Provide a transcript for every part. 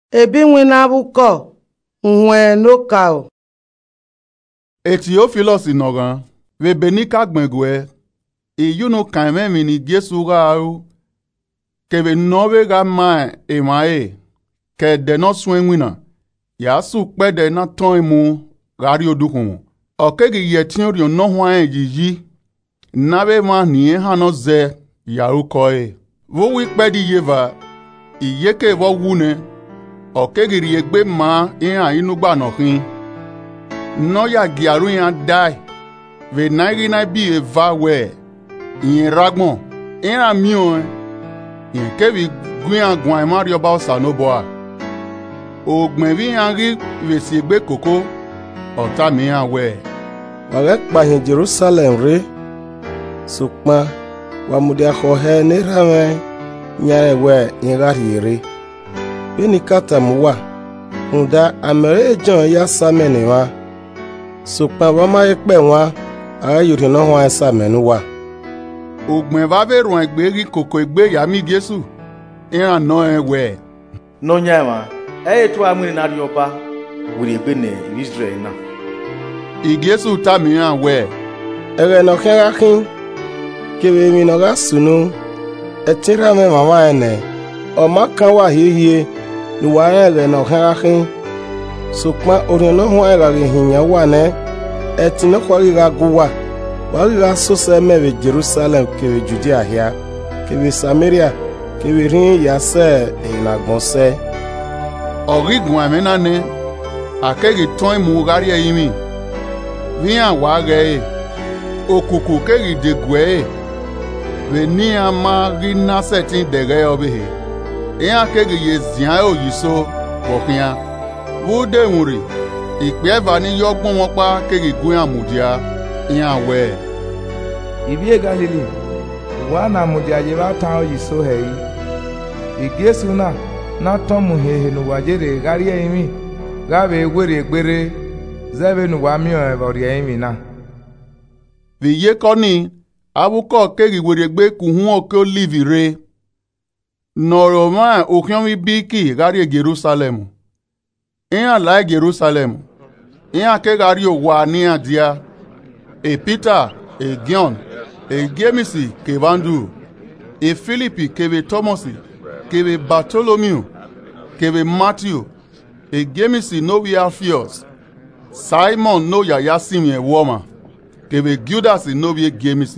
Ebi nwina buko nwe no kao. Theophilus inogan we benika gbengwe iyunu kaime mini Jesu gau ke we nove ga mai emae ke de no swengwina ya su pe de na ton mu gari odukun o ke gi yetin ori no hwan yiyi na be ma ni ha no ze ya ukoe wo wi pe di yeva iye ke wo wune o ke gi ri egbe ma ihan inu gba no kin no ya giaru yan dai ve naigi na bi eva we yin ragbon ira mion yin kevi guyan gwan mario ba sa no boa ogben vi yan ri ve si egbe koko ota mi yan we wa pa hin Jerusalem re sukma wa mudia kho he ni rame nyare we yin gari re beni kata muwa unda amere jon ya samene wa sukma wa ma pe wa ayuri no ho esa menu wa ogben va ve ron egbe ri koko egbe ya mi Jesu iran no ewe no nyama to amuni na rioba we egbe ne Israel na Jesu ta mi yan we ere no kera kin kebe mi no ga sunu etira me mama ene o ma kan wa hiye ni wa ere no kera kin sukma ori no ho era ri hinya wa ne etino ko ri ga guwa wa ri ga so se me Jerusalem kebe Judea hia kebe Samaria kebe rin ya se ilagbon se origun amena ne akegi ton mu gari eyimi vian wa ge okuku kegi de gwe ve ni ama ri na setin de ge obe e akegi ye zian oyiso bokian wo de nwure ipe eva ni yogbon won pa kegi gun amudia yan we Ibie Galili wa na mudia je ba tan oyiso he Jesu na tomu hehe no wajere gari emi gabe egwere egbere zebe no wa mi o bori emi na viye koni abuko kegi were egbe ku hun oke olive re noroma okion mi biki gari Jerusalem in la Jerusalem in ke gari o wa ni adia Peter John Gemisi ke vandu Philippi kebe Thomas kebe Bartholomew kebe Matthew Gemisi no we Alphaeus Simon no ya Simeon woma kebe Judas no we Gemisi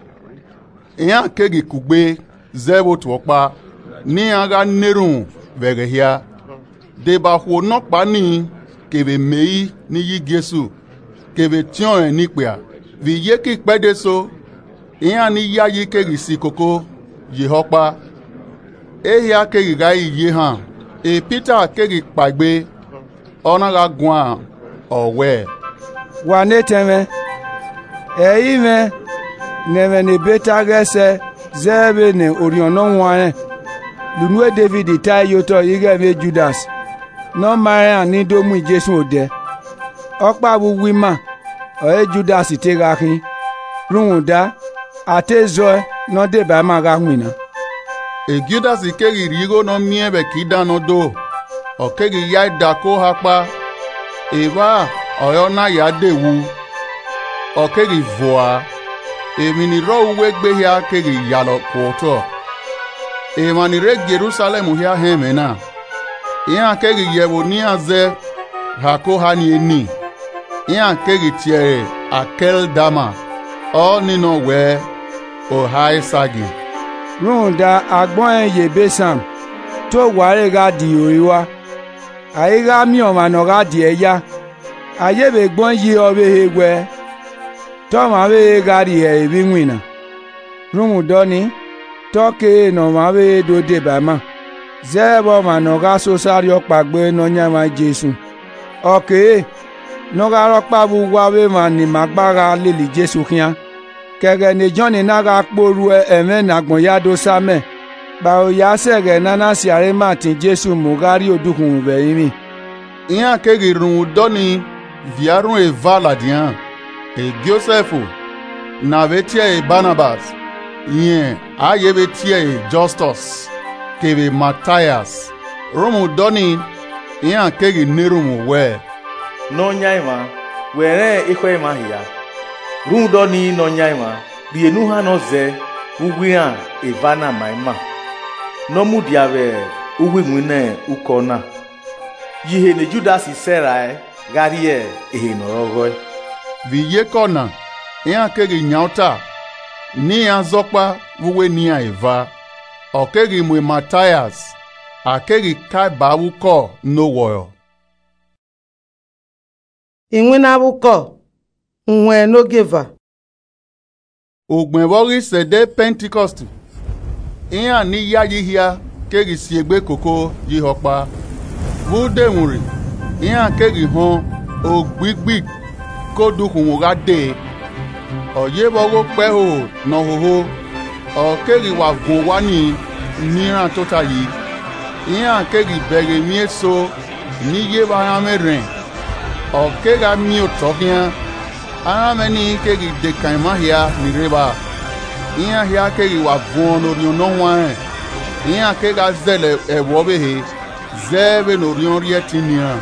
eyan kege kugbe zebo topa ni aga nerun verehia de ba ho no pa ni kebe mei ni yi Jesu kebe tion en ni pe vi ye ki pede so eyan ni ya yi kege si koko Yehopa ehia kegi ga iye han Peter kegi pagbe ona ga gwan owe wa neteme ime neme ne beta gese zebe ne oriono wan lunwe David tayoto yige me Judas no Maria ni do mu Jesu ode opa bu wima o Judas te ga kin runda atezo no de ba ma ga nwina Judas kegi rigo no miebe kidano do o kegi ya dako hapa eva oyona ya dewu o kegi voa emini ro wegbe ya kegi yalo kwoto emani re Jerusalem ya hemena ya kegi yewo ni aze hako hani eni ya kegi tiere akel dama o nino we o hai sagi runda agbon ye besam to ware ga di oriwa ayi ga mi o ma no ga di eya aye be gbon yi obe hegwe to ma be ga di e bi nwina rumu doni to ke no ma be do de ba ma zebo ma no ga so sari opagbe no nyama Jesu okay no ga ro pa bu wa be ma ni magbara lili Jesu kian kege ne John na ga poru eme na gbon ya do same ba o ya sege nana siare Martin Jesu mugari odukun be yimi iyan kege run doni viarun evaladian Joseph na vetie Barnabas yen aye vetie Justus kebe Matthias Rumu doni iyan kegi nerumu we. No nyaima, were ikwe ma hiya. Rum doni no nyaima, rienu ha no ze, ugwian evana maima. No mudiave ugwimune ukona. Yihe ne Judas Serai, garie ehe norogoy. Viye kona, iyan kegi nyauta, ni yan zokpa wuwe ni ya eva. Okegi mwe Matthias, akegi kai bawuko no woyo. Inwe n'abụkọ nwe n'ogeva. Ogbenwori sede Pentecost. Iyan ni ya yihia kegi siegbe koko yihokpa. Vude nwuri, iyan kegi hon ogbigbig kodukunwu gade. Oyebogo peho no hoho. Okegi wa gun wani niran tota yi. Iyan kegi bege mieso ni ye bayamerin. Okega mi otofia. Arameni kegi dekaima hia nireba. Iyan hia kegi wa gun orion no wan. Iyan kega zele ewobehe. Zebe norion rieti niran.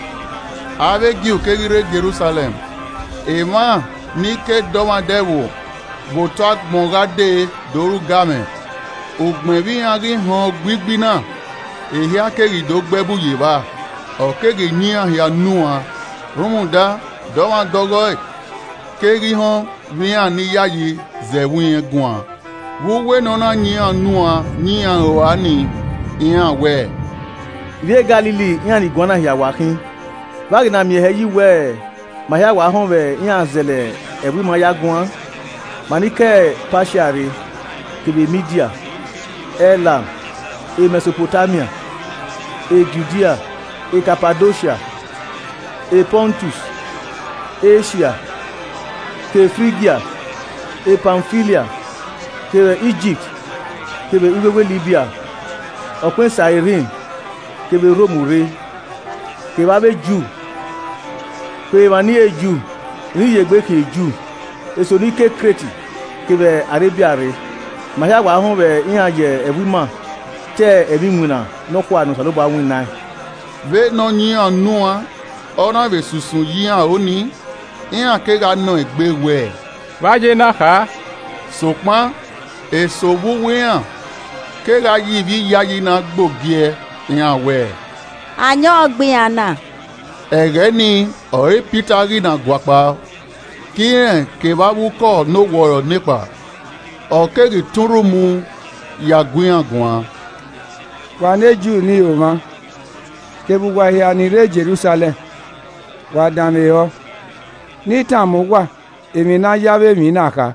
Ave giu kegi re Jerusalem. Ema ni ke doma dewo. Botak mongade doru game. Ogbenbi agi hon gbigbina. Ehi akegi do gbebu yeba. Okegi nia hia nua. Rumunda doma dogoy. Kegi hon via ni yayi zewin gwan. Wuwe nona nia nua nia oani ian we. Vie Galili ian igwana hia wakin. Wagi na mi heyi we. Ma hia wa hon we ian zele ewi ma ya gwan. Manike Pashiari, kebe Media, Elam, e Mesopotamia, e Judea, e Cappadocia, e Pontus, Asia, ke Phrygia, e Pamphylia, kebe Egypt, kebe uwewe Libya, okwen Cyrene, kebe Romure, kebe abe Jew, kebe mani e Jew, ni yegbe ke Jew. Eso ni ke Kreti kebe Arabia re mahia wa ho be ihan je ewima te ewimuna no kwa no salo ba winna Ve no yin anua ona be susun yin oni iyan ke ga no egbe we Waje na ha. sopan eso wuwian ke ga yi bi yayi na gbogie iyan we Anyo ogbin ana. ege ni ore Peter ri na gwapa kien ke babuko no woro nipa okegi turumu yagwian gwan Waneju ni oma. Kebu wa hia ni re Jerusalem. Wa dame ho. Ni tamu wa èmi na yawe mi na ka.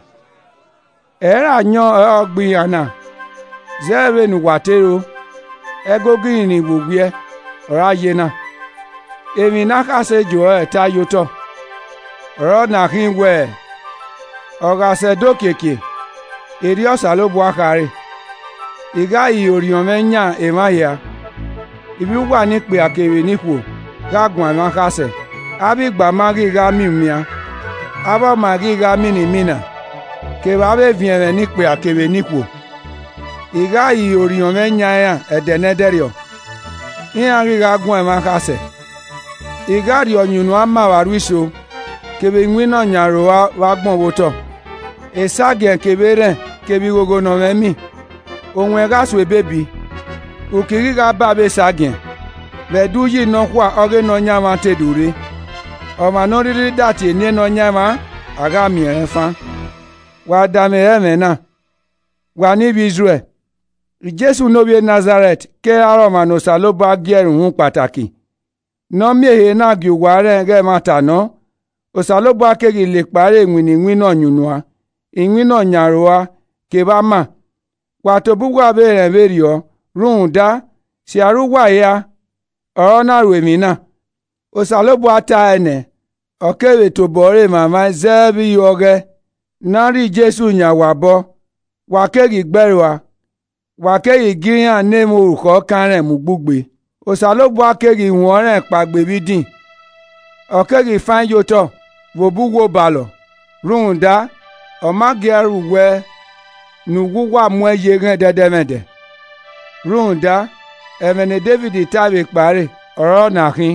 Era nyo ogbin ana. Zere nu watero. Egogi ni gbugbe. Ora ye na. Èmi na ka se jo ta yoto. Ro na kin we. Oga se dokeke. Eri osa lo bu akare. Iga yi orion menya emaya. Ibi wa ni pe akewe nipo. Ga gun ma kase. Abi gba magi ga mi mia. Aba magi ga mini mina. Ke ba be vien ni pe akewe nipo. Iga yi orion menya ya edenederio. Iyan ga gun ma kase. Iga ri onyunu ama waruiso. Kebe nwina nyaro wa gbon woto. Esage kebe ren kebi gogo no memi. Onwe ga so bebi. Ukiri ga ba be sagen. Vedu yi no kwa oge no nyama tedure. O ma no riri dati ni no nyama aga mi enfa. Wa dame emena. Wa ni bi Israel. Jesu no bi Nazareth ke aroma no salo ba gierun hun pataki. No mi ehe na gi wa re ge mata no. Osalobo akegi le pare nwini no nyunua. Inwi no nyaroa kebama. Kwatobugwa bere berio runda si aruwa ya ona ruemina. Osalobo ata ene okewe to bore mama zebi yoge nari Jesu nyawabo wakegi gberwa wakegi giyan nemu uruko kanre mugbugbe. Osalobo akegi won pagbe bidin okegi fan yoto wobugo balo runda omageru we nugu wa mweye gen dedemede runda emene David tabe kpare oro nakin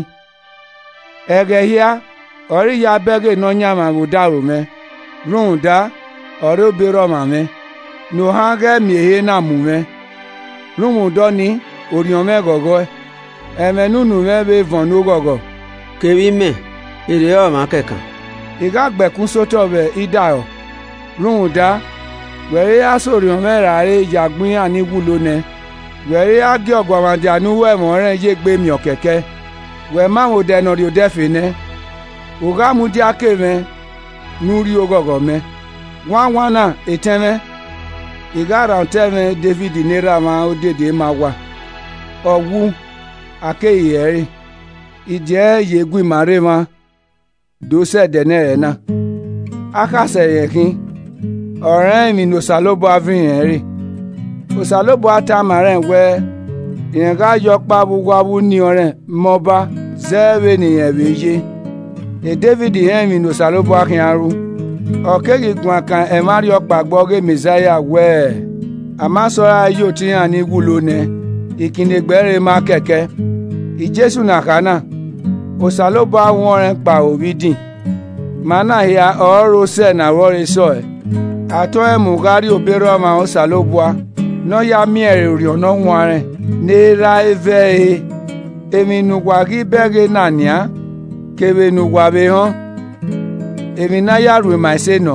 ege hia ori ya bege no nyama budaro me runda ori obero mame no hage miehe na mume rumu doni oriome gogo emenunu me be vonu gogo kewi me ire o ma kekan iga gbekun soto be idayo runda were ya soriome rare jagbin ani wulo ne were ya gi ogwamade anu we mo ren ye gbe mi okeke we ma mo de no ri odefe ne oga mu di akeme nuri ogogo me wana eteme igara teme David nera ma odede ma wa owu akeyeri ije yegwi mare ma do se de ne na aka se yekin ọ̀rẹ́ mi no salobo avin eri o salobo ata mare we yen ga yo pa bugwabu ni ore moba zewe ni ebeje e David mi no salobo akin aru okegi gun kan e mari opagbo ge Messiah we amasora yo ti han ni wulo ne ikinegbere ma keke i Jesu na kana o salobo awon ren pa obidin mana ya oro se na wore so ato emugari obero ma o salobua no ya miere ori ono nware nera eve emi nugwa gi bege nania kebe nugwa be ho emi na ya ru ma se no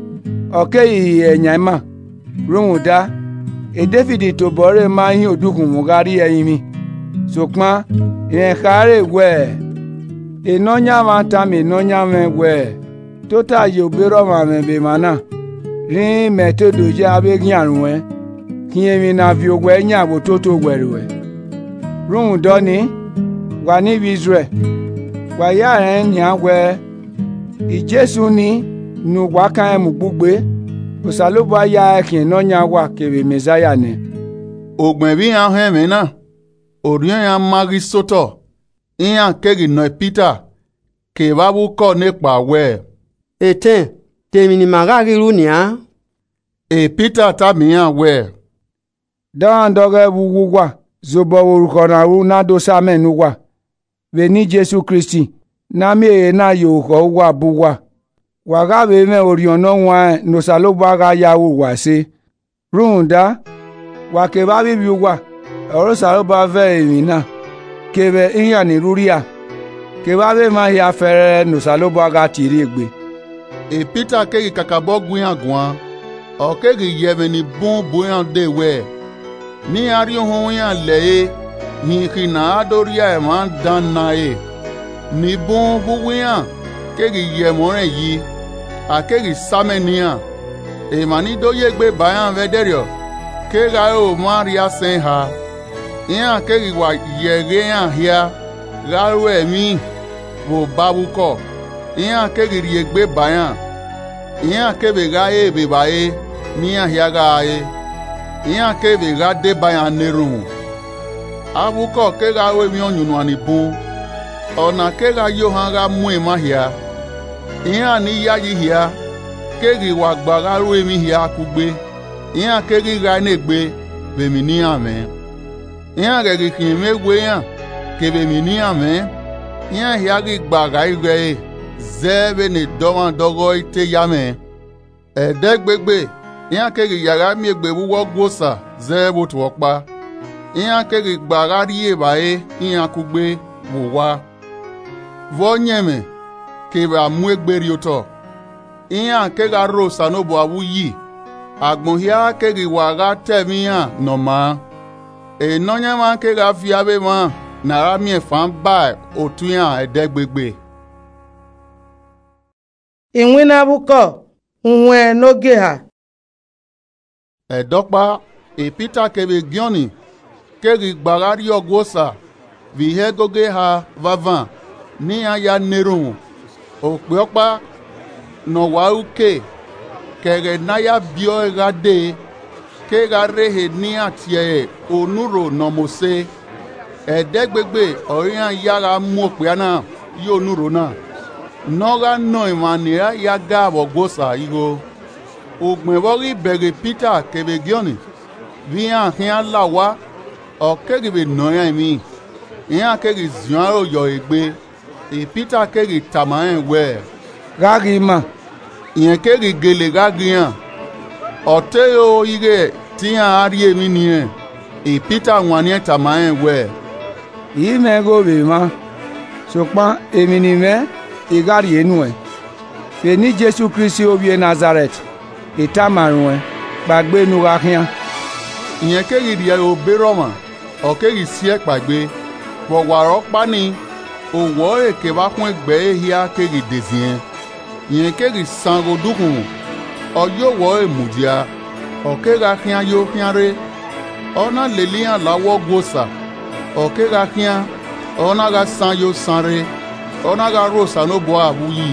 okay enyama rumuda e David to bore ma yin odukun mugari eyin mi sopon yen kare we enonya ma ta mi nonya me we to ta yo obero ma me be mana rin metodo je abegin arun we kiyemi na fi ogwe nya bo toto gweruwe run do ni wa ni Israel wa ya ren nya we i Jesu ni nu wa kan mu gbugbe osalobo ya kin no nya wa kebe Messiah ne ogben bi an he me na oriyan ya magi soto iyan kegi no Peter ke babu ko nípa we eten tèmi ni magari runia e Peter ta miyan we dan doge bugwa zobo orúkọ na ru na do samenu wa be ni Jesu Kristi na mi na yo ko wa bugwa wa ga be me orion no wa no salobo ga ya wo wa se runda wa ke ba bi wa oro salobo fe emi na ke be iyan ni ruria ke ba be ma ya fere no salobo ga tiri egbe e Peter kegi kakabo gwiyan gwan o kegi yebe ni bon boyan de we ni ari ohun yan le ni kina adoria e man dan na ni bon buwiyan kegi ye moren yi akegi samenia e mani do yegbe bayan vederio kega o maria sen ha yan kegi wa yege yan hia garu emi wo babuko iyan kegiri egbe bayan iyan kebe ga be bae niyan hiaga iyan kebe ga de bayan nerun abuko kega we mi onyunu ani bun ona kega yo han ga mu e ma hia iyan ni ya yi hia kegi wa gba ga ru emi hia kugbe iyan kegi ga negbe be mi ni ame iyan kegi kin megwe yan kebe mi ni ame iyan hia gi gba ga igwe zebe ni doman dogo ite yame edegbegbe iyan kegi yara mi egbe wuwo gwosa zebo tuokpa iyan kegi gbara rie bae iyan kugbe wuwa vonyeme keba mu egbe rioto iyan kega ro sanobo awuyi agbonhia kegi waga temiyan noma enonyama kega fiabe ma nara mi efan ba otuyan edegbegbe inwinabuko nwe n'oge ha edokpa e Peter kebe gioni kegi gbagari ogwosa vihe goge ha vavan ni aya nerun okpeokpa no wa uke kege naya bio egade kega rehe ni atie onuro no mose edegbegbe oriyan yara mu okpeana yo onuro na noga no imanira ya gabo gosa igo ogbenbori bere Peter kebe gioni vian hian lawa okegi be noya mi iya kegi ziaro yo egbe e Peter kegi tamaen we Gagi ma. ìyẹn kegi gele gagian ọtẹ o ige tiyan ari emi nìyẹn e Peter wani tamaen we Yìí mẹ́gò bè ma. Sopan èmi ni mẹ́ ìgárì inú ẹ̀. Fè ní Jésù Kristi obìe Nazareth. Ìta màrún ẹ̀. Gbàgbé nu rahìá. ìyẹn kegi rí o beroma ọkegi sí ẹ pàgbé wọ̀wàrọ̀ pani òwò èké bá kún ẹgbẹ́ ehia kegi dèzìyẹn ìyẹn kegi sango dúkùn ọyọ́ wọ èmùdíà ọ̀kẹ́ga kíá yóò kíá rẹ ọ̀nà lèlíyàn láwọ́ gbòòsà ọ̀kẹ́ga kíá ọ̀nà ga san yóò san rẹ ọ̀nà ga rọ̀ṣà ló bọ̀ àwùyí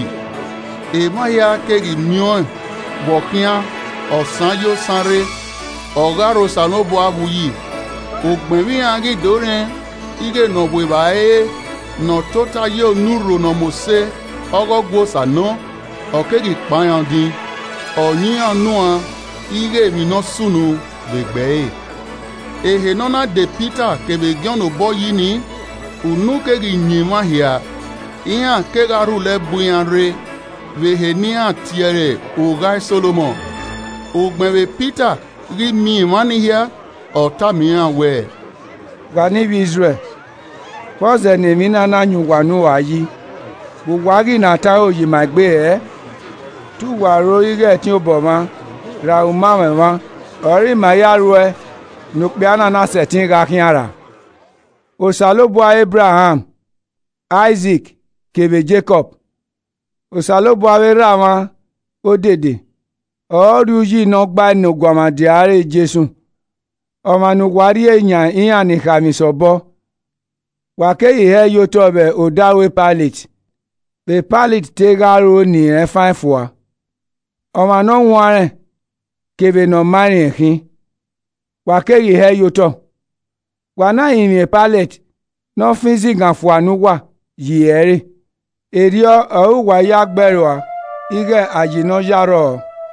èmáyà kegi mìíràn bọ̀ kíá ọ̀sán yóò san rẹ ọ̀gá rọ̀ṣà ló bọ̀ àwùyí ògbẹ̀míyàn gídórin ige nọ̀bù ìbáyé nọ tóta yóò núrò nọ mọ̀ọ́sẹ́ ọgọ́gbòsà náà ọ̀kẹ́gì pààyàn dín ọ̀yíyàn núà ige mìíràn súnú gbẹ̀gbẹ́ ẹ̀. èhè nọ́nà de Peter kébè gíọ́nù bọ́ yìí ní ùnú kẹ́gì yìnmá hìá ìyàn kẹ́gàrú lẹ́bùyàn rẹ̀ wèhè níyàn tiẹ̀rẹ̀ ògá Solomon ògbẹ̀wẹ̀ Peter rí mi ìmánìyà ọ̀tá mìíràn wẹ̀. Gba níbi Israel. Fọ́sẹ̀ nèmi nánà nyùwà nù wá yí. Gbogbo agì nàta òyì mà gbé ẹ̀. Tú wà ro igẹ̀ tí ó bọ̀ ma. Ra ò má mẹ̀ ma. Ọ̀rí mà yá ro ẹ. Nùpẹ́ ànànà sẹ̀tí ra kí ara. Òsà ló bọ́ Abraham, Isaac, kèbè Jacob. Òsà ló bọ́ awérà wọn. Ó dèdè. Ọ̀ọ́rù yìí nà gbá ẹnu gbọ̀màdì àárẹ̀ Jésù. Ọmọnùwárí èèyàn ìyàn ní kàmìsọ̀bọ́. Wàkéyì ẹ yóò tọ́ bẹ̀ òdáwé Pilate. Bẹ̀ Pilate tẹ́gàrò ní ẹ̀ fáin fùwà. Ọmọ náà wọ́n rẹ̀ kébè nà márìn ẹ̀kín. Wàkéyì ẹ yóò tọ́. Wà náà ìrìn Pilate náà fíìsì gàn fùwà nùwà yìí ẹ̀ rí. Èrì ọ̀húwà yá gbẹ̀rù à igẹ̀ àjìnà yàrá.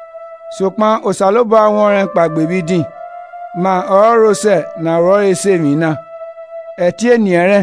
Sopan òsàlóbọ̀ àwọn rẹ̀ pàgbébí dìn. Ma ọrọsẹ na rọrẹsẹ mi na ẹtí ènìyàn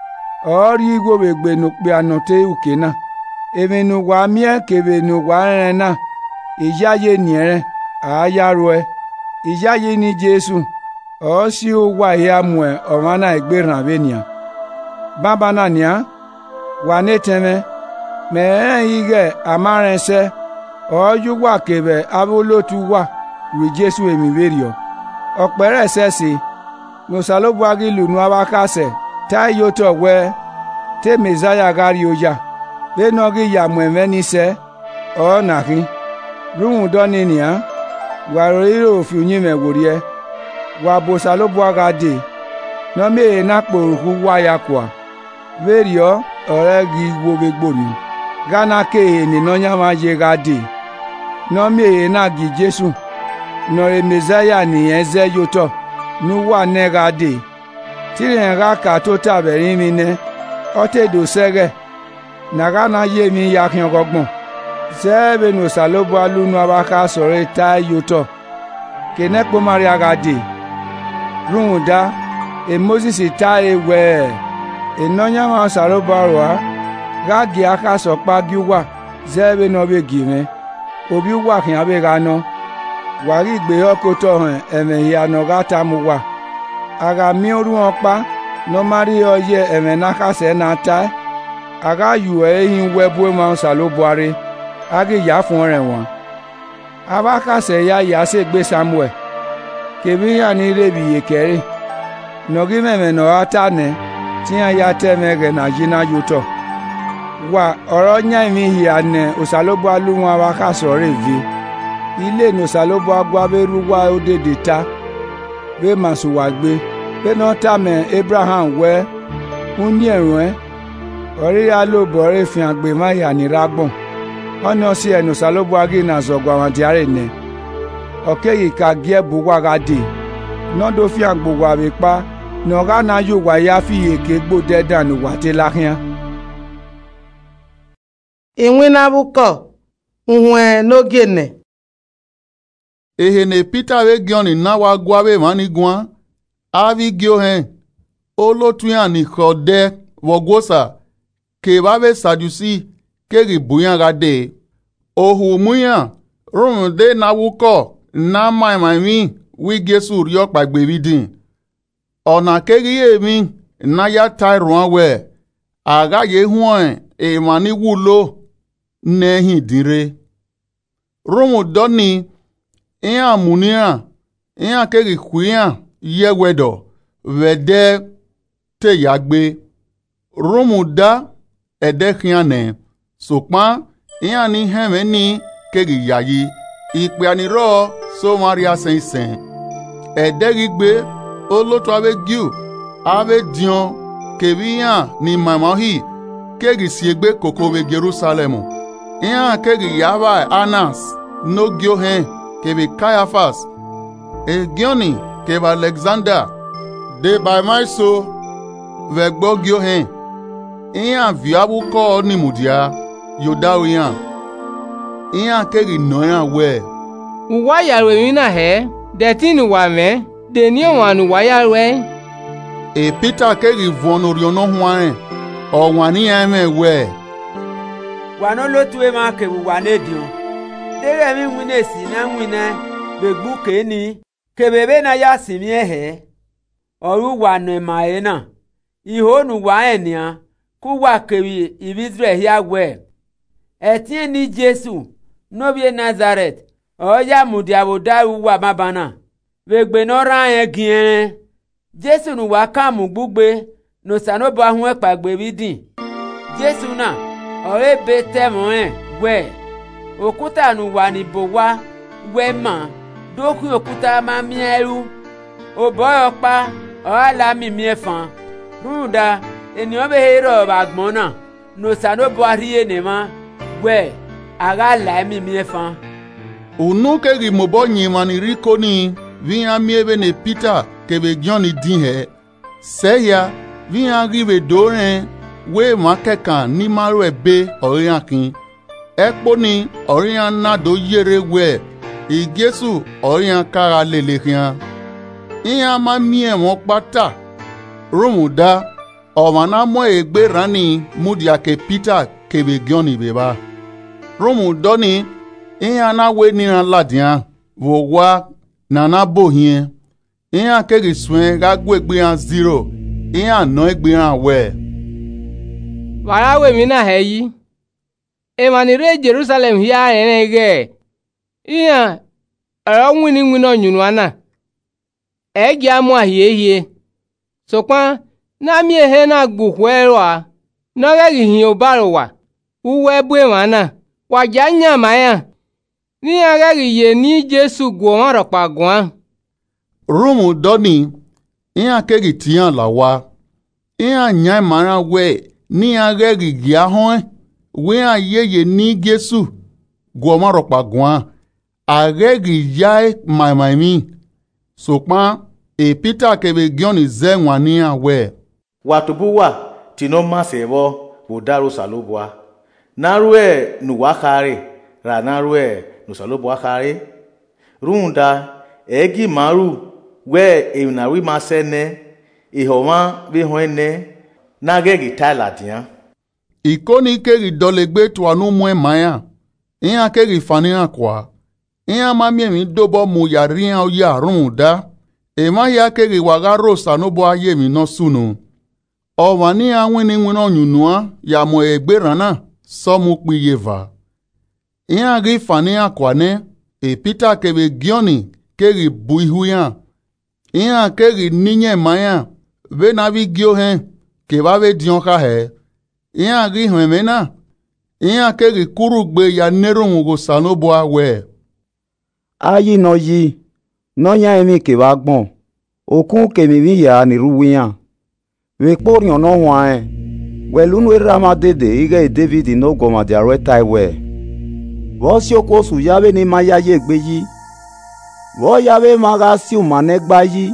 ọrí gbòbègbè nùpẹ ànọtẹ òkè na èmẹnu wà mìẹ kèbẹnu wà rẹ na ìyáyé ènìyàn àáyárò ẹ ìyáyé ní Jésù ọsí owó àyàmù ẹ ọmọ náà ìgbéràn àbẹnìyàn bàbá náà nìyà wà ní tẹmẹ mẹrẹ igẹ àmárẹsẹ ọjú wà kèbẹ abólótú wà wí Jésù èmi wẹrìọ. Ọ̀pẹ̀rẹ̀ sẹ́sì nùsàlóbuagi lùnú abakasẹ̀ táì yóò tọ̀ wẹ́ tẹ́ mẹ́sáyà gárí ọjà bẹ́ẹ̀nọ́gì yàmù ẹ̀mẹ́ níṣẹ́ ọ̀ọ́nàkín rúhùn dọ́ni nìyà wàrò ìrò òfin yín mẹ́wòrí ẹ wà bòsàlóbuaga dè nọ́mẹ́yẹ náà pòrùkú wáyà kùà bẹ́ẹ̀rìọ́ ọ̀rẹ́ gi gbogbogbòrì gánà kéye nìna yàmà yẹ ga dè nọ́mẹ́yẹ náà gi Jésù nọ̀rẹ̀ mẹ́sáyà nìyẹn zẹ́ yóò tọ̀ nuwa nẹ́ga dè tìrìyàn ká kà tó tàbẹ̀rí mi nẹ́ ọ́tẹ̀dọ̀ sẹ́gẹ̀ nàgá náà yé mi yakin ọgọgbọ̀n sẹ́ẹ̀bẹ̀ nùsàlóbọ̀ alúnu abaka sọ̀rọ̀ tá yóò tọ̀ kẹ́nẹ́pọ̀ maria ga dè rúhùn dá Moses tá ewẹ́ ẹ̀ ìnáyàmọ̀ sàlóbọ̀ rọ̀ á gáàgì akásọ̀pá gíwà sẹ́ẹ̀bẹ̀ náà bẹ̀ gìmẹ́ òbí wà kí n abẹ́ ga náà. Wàrí ìgbé ọkọ̀ tọ̀ hàn ẹ̀mẹ̀ ìyànà gàtà mu wà. Àgà mi orú wọn pa nọ́márì ọyẹ ẹ̀mẹ̀ nákàsẹ̀ náà tá. Àgà yù ẹ̀yìn wẹ́bú máa ń sàlóbuari. Àgì yá fún rẹ̀ wọ̀n. Abákàsẹ̀ ya yà sí gbé Samuel. Kèmí yà ní rèbì yè kẹ́rì. Nọ̀gí mẹ̀mẹ̀ nọ̀ ọ́ tà nẹ́ tí yàn ya tẹ́ mẹ́gẹ̀ nà jí náà yóò tọ̀. Wà ọ̀rọ̀ nyá mi hìyà nẹ̀ òsàlóbualú wọn abákàsọ̀ rè vi. Ilé nùsàlóbọ̀ agbábẹ́rú wá ó dédé ta bẹ́ẹ̀ mà sùn wá gbé bẹ́ẹ̀ náà tà mẹ́ Abraham wẹ́ ń ní ẹ̀rùn ẹ́ ọ̀rí alóbọ̀ rẹ̀ fi hàn gbé má yà ní rágbọ̀n ọ̀nà sí ẹ̀ nùsàlóbọ̀ agínà zọ̀gbọ̀ àwọn diárè nẹ ọ̀kẹ́ yìí ká gẹ́ bó wára dè nọ́dọ̀ fi hàn gbogbo àbípa nọ̀gá náà yóò wáyà fi èké gbó dẹ́dànù wà tẹ́ láhíà. ìwínabukọ̀ nhùn ẹ̀ n'oge nẹ̀. Ehene Peter we gioni na wa guabe mani guan Avi giohen. Olo tuyan ni kode wogosa. Ke babe sadusi keri buyan gade. Ohu muyan. Rum de na wuko na mai wi Jesu riok bagbe vidin. Ona keri emi na ya tai ruan we. Aga ye huan e mani wulo nehi dire. Rumu doni iya munia iya keri kuya ye wedo vede te yagbe. Rumu da ede khiane sokpa iya ni heme ni keri yayi ipe aniro so maria sen ede rigbe oloto ave giu ave dion kebiya ni mamahi keri siegbe kokobe Jerusalemu iya keri yaba Anas no giohen kebe Caiaphas e gioni kebe Alexander de by my so vegbo giohen iya viabu ko ni mudia yodawiyan iya keri noya we uwa yarwe mina he detini wa me deni wanu wa yarwe e Peter keri vono riono huan o wani eme we wano lotwe ma ke wa nedio dere mi wine si na wine begbu ke ni ke bebe na ya si mi he oru wa no ma e na ihonu wa enia ku wa ke Israel ya we etie ni Jesu no bi Nazareth oya mudiabo daru wa mabana begbe no ran yen gien Jesu nu wa kamu gbugbe no sanobo ahun epagbe bidin Jesu na ore betemo we òkúta nu wa ni bo wa we ma doku òkúta ma mi eru oboyo pa o ala mi mi efan ruda eniyan be hero bagbon na no sanobo ariye ne ma we ara la mi mi efan unu keri mobo nyimani rikoni viyan miebe ne Peter kebe Johnny din he seya viyan rive doren we makekan ni maru ebe oriankin ekponi orian na do yere we Jesu orian kara lelekian iya ma mie won pata romuda o mana mo egbe rani mudia ke Peter kebe Johnny beba romudoni iya na we ni ladian wo wa nana bohien iya keri swen ga gbegbe an 0 iya no egbe an we warawe mina heyi emanire Jerusalem hia enege iya arawuni nwino nyunu ana egi amu ahie sokwa na mi ehe na gbuhwerwa no gegi hin obarowa uwe bu emana wajanya maya ni agagi ye ni Jesu gwo ropa gwan rumu doni iya kegi tiyan lawa iya nya mara we ni agagi gya hon we ayeye ni Jesu gwo ropa gwan agagi yai mai mi sokpa e Peter kebe Johnny zenwa ni awe watubuwa tino masebo udaru salubwa narue nuwakare ra narue nusalubwa kare runda egi maru we enawi masene ihoma bi hoene nagegi taladian ikoni keri dolegbe to anu mo maya iya keri faniran kwa iya mami mi dobo mu yarian oya runda e ma ya keri waga rosa no bo aye mi no sunu o wa ni awin ni wino nyunua ya mo egbe rana so mu piyeva iya ri faniran kwa ne e Peter kebe Johnny keri buihuya iya keri ninye maya ve navi giohen ke ba ve dion ka he iya ri hwemena iya keri kurugbe ya nerun go sanobo awe ayi no yi no nya emi ke ba gbon okun ke mi wi ya ni ruwiyan we porion no wan welunu ramadede ige David no goma dia retai we wo si okosu yabe ni maya ye gbe yi wo yabe maga si o mane gba yi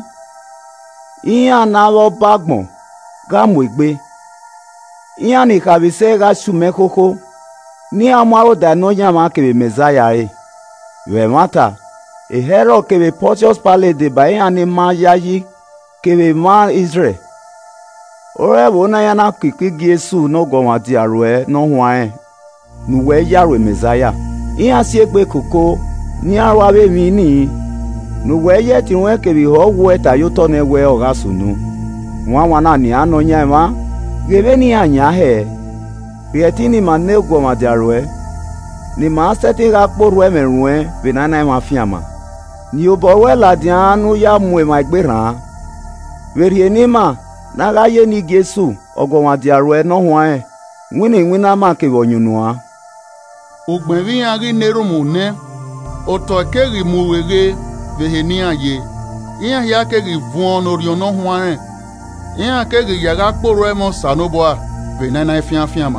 iya na wo bagbon ga mu egbe iya ni ka bi se ga sume koko ni amaro da no nya ma ke Messiah we mata e hero ke be Pontius Pilate de ba iya ni maya yi kebe ma Israel. Ore wo na yana kiki Jesu no goma di arwe no hwan. Nu we yarwe Messiah. Iya si egbe koko ni arwa be mi ni. Nu we ye ti won kebe ho wo eta yo to na we o ga sunu. Nwa wana ni ano nya ma. Gebe ni anya he. Pieti ni mane goma di arwe. Ni ma seti ga poru e merun be na na ma fiama. Ni obo we la dianu ya mu e ma gberan. Verie ni ma na ga ye ni Jesu ogoma di arwe no hwan. Wini na ma ke wonyunua. Ogbenvi ari nerumu ne. Oto keri muwege vehenia ye. Iya ya keri vuon oriono hwan. Iya keri yaga kporo emo sanoboa venana fianfiama.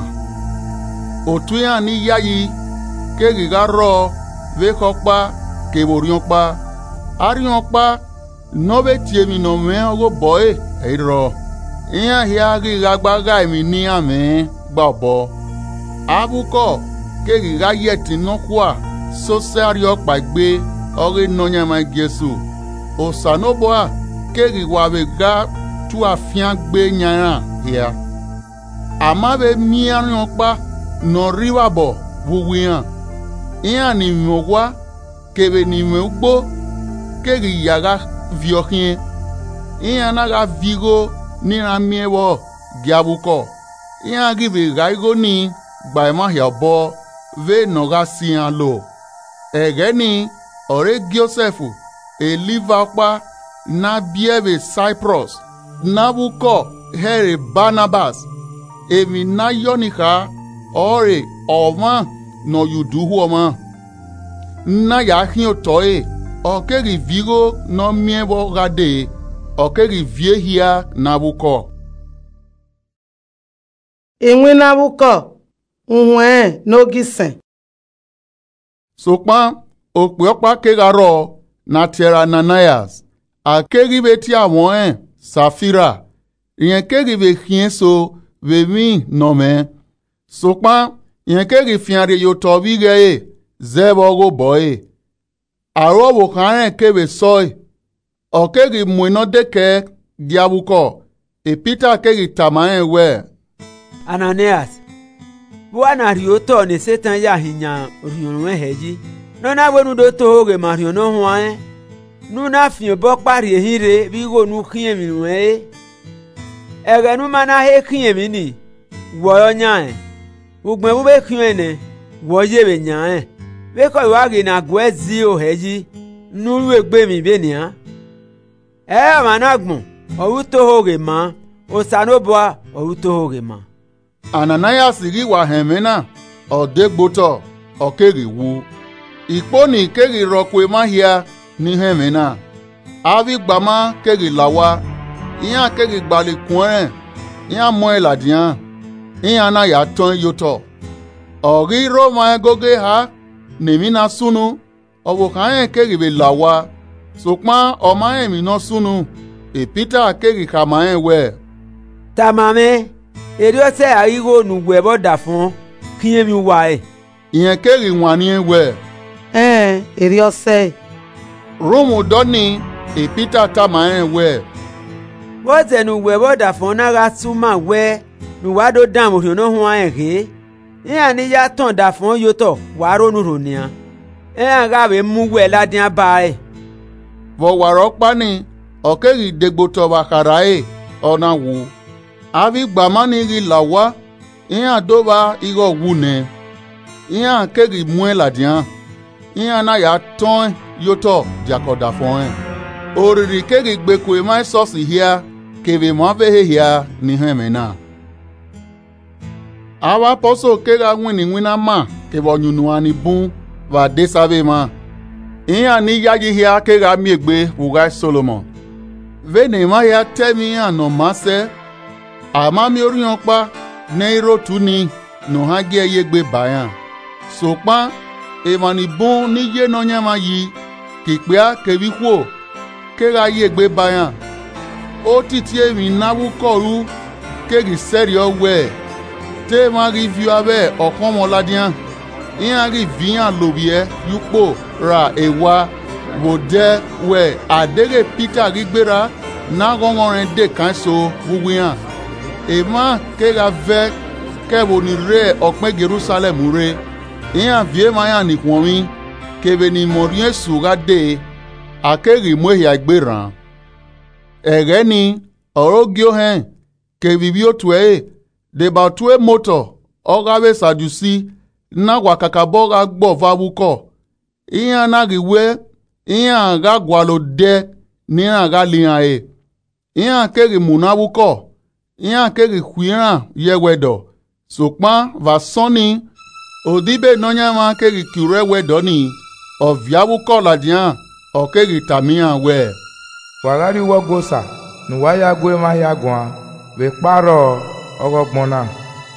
Otu ya ni yayi keri ga ro ve kokpa ke borion pa. Arion pa no be tiemi no me ogo boy ero. Iya ya ri gagbaga emi ni ame gbabo. Abuko keri ga yeti no kwa so serio pagbe ore no nyama Jesu. Osanoboa keri wa be ga tu afian gbe nyara hia. Ama be mi arion pa no riwabo wuwian. Iya ni mowa kebe ni mogbo keri yaga viokin. Iya na ga vigo ni na miewo giabuko. Iya gibe gaigo ni gbaima hiabo ve noga sian lo. Ege ni ore Josefu eliva pa na biebe Cyprus. Nabuko here Barnabas. Emi na yonika ore oma no yuduhu oma. Na yahin otoe. Okeri vigo no miebo gade. Okeri viehia Nabuko. Inwe Nabuko. Unwe no gisen. Sokpa okpeokpa kegaro na tiara Ananias. Akeri beti awon Safira. Yen keri be hien so ve mi no me. Sokpa yen keri fiare yo tobi ge zebo go boy. Aro wo kan kebe soy. Okeri mweno deke diabuko. E Peter keri tamaen we. Ananias. Bwana rioto ni setan ya hinya orionwe heji. Nona wenu do to ge mariono hwan. Nu na fi bo pari ehire bi go nu kien mi we. Ege nu mana he kien mi ni. Wo nya. Ugbe bu be kien ne. Wo ye be nya. Be ko wa ge na gwezi o heji. Nu ru egbe mi be nia. Managbon. O to hoge ma. O sanoboa o to hoge ma. Ananias ri wa hemena odegboto okeri wu. Ikponi keri rokwe mahia ni hemena. Avi gbama keri lawa. Iya keri gbali kwen. Iya moe ladian. Iya na ya ton yoto. Ori Roma goge ha. Nemina sunu. Obo kan keri be lawa. Sokma oma emi no sunu. E Peter keri kama we. Tamame. Eri o se arigo nugbe bo da fun kiyen mi wa e. Iyen keri wan ni we. Eri o se. Romo doni e Peter tama we. Bo te nugbe bo da fun na ga tuma we nu wa do dan mo no hu an re. Iyan ni ya ton da fun yo to wa ro nu ro ni an. Iyan ga be mu we ladin ba e. Bo waro pa ni okeri degboto bakara e ona wu. Avi gbamani ri lawa, iya doba igo wune. Iya kegi mwe ladian. Iya na ya ton yoto diakoda fon. Oriri kegi gbekwe mai sosi hia, keve mwavehe hia ni hemena. Awa poso kega wina ma, keva nyunuani bun, va desave ma. Iya ni yaji hia kega miegbe wugai Solomon. Vene ma ya temi ya no mase, ama mi orion pa ne irotu ni no ha ge yegbe bayan. Sokpa emani bon ni ye no nyama yi kipea kebikwo kega yegbe bayan. O titi emi Nabukoru kegi serio we. Te ma review abe okomo ladian. Iyan rivian lobie yupo ra ewa wode we adere Peter rigbera na gongoren de kan so wuwian. Ema kega ve kebo ni re okme Jerusalem re. Iyan vie maya ni kwonwi kebe ni morien suga de akeri mwe agberan. Ege ni orogio hen ke bibio tue de ba tue moto ogabe sadusi na wakakaboga gbo vabuko. Iyan na giwe iyan ga gwalo de ni aga liyan e. Iyan keri munabuko iyan keri kwiran yewedo. Sokpan va soni odibe nonyama keri kure wedo ni oviabuko ladian o keri tamian we. Wagari wogosa nuwaya gwe mahia gwan ve kparo ogogbona.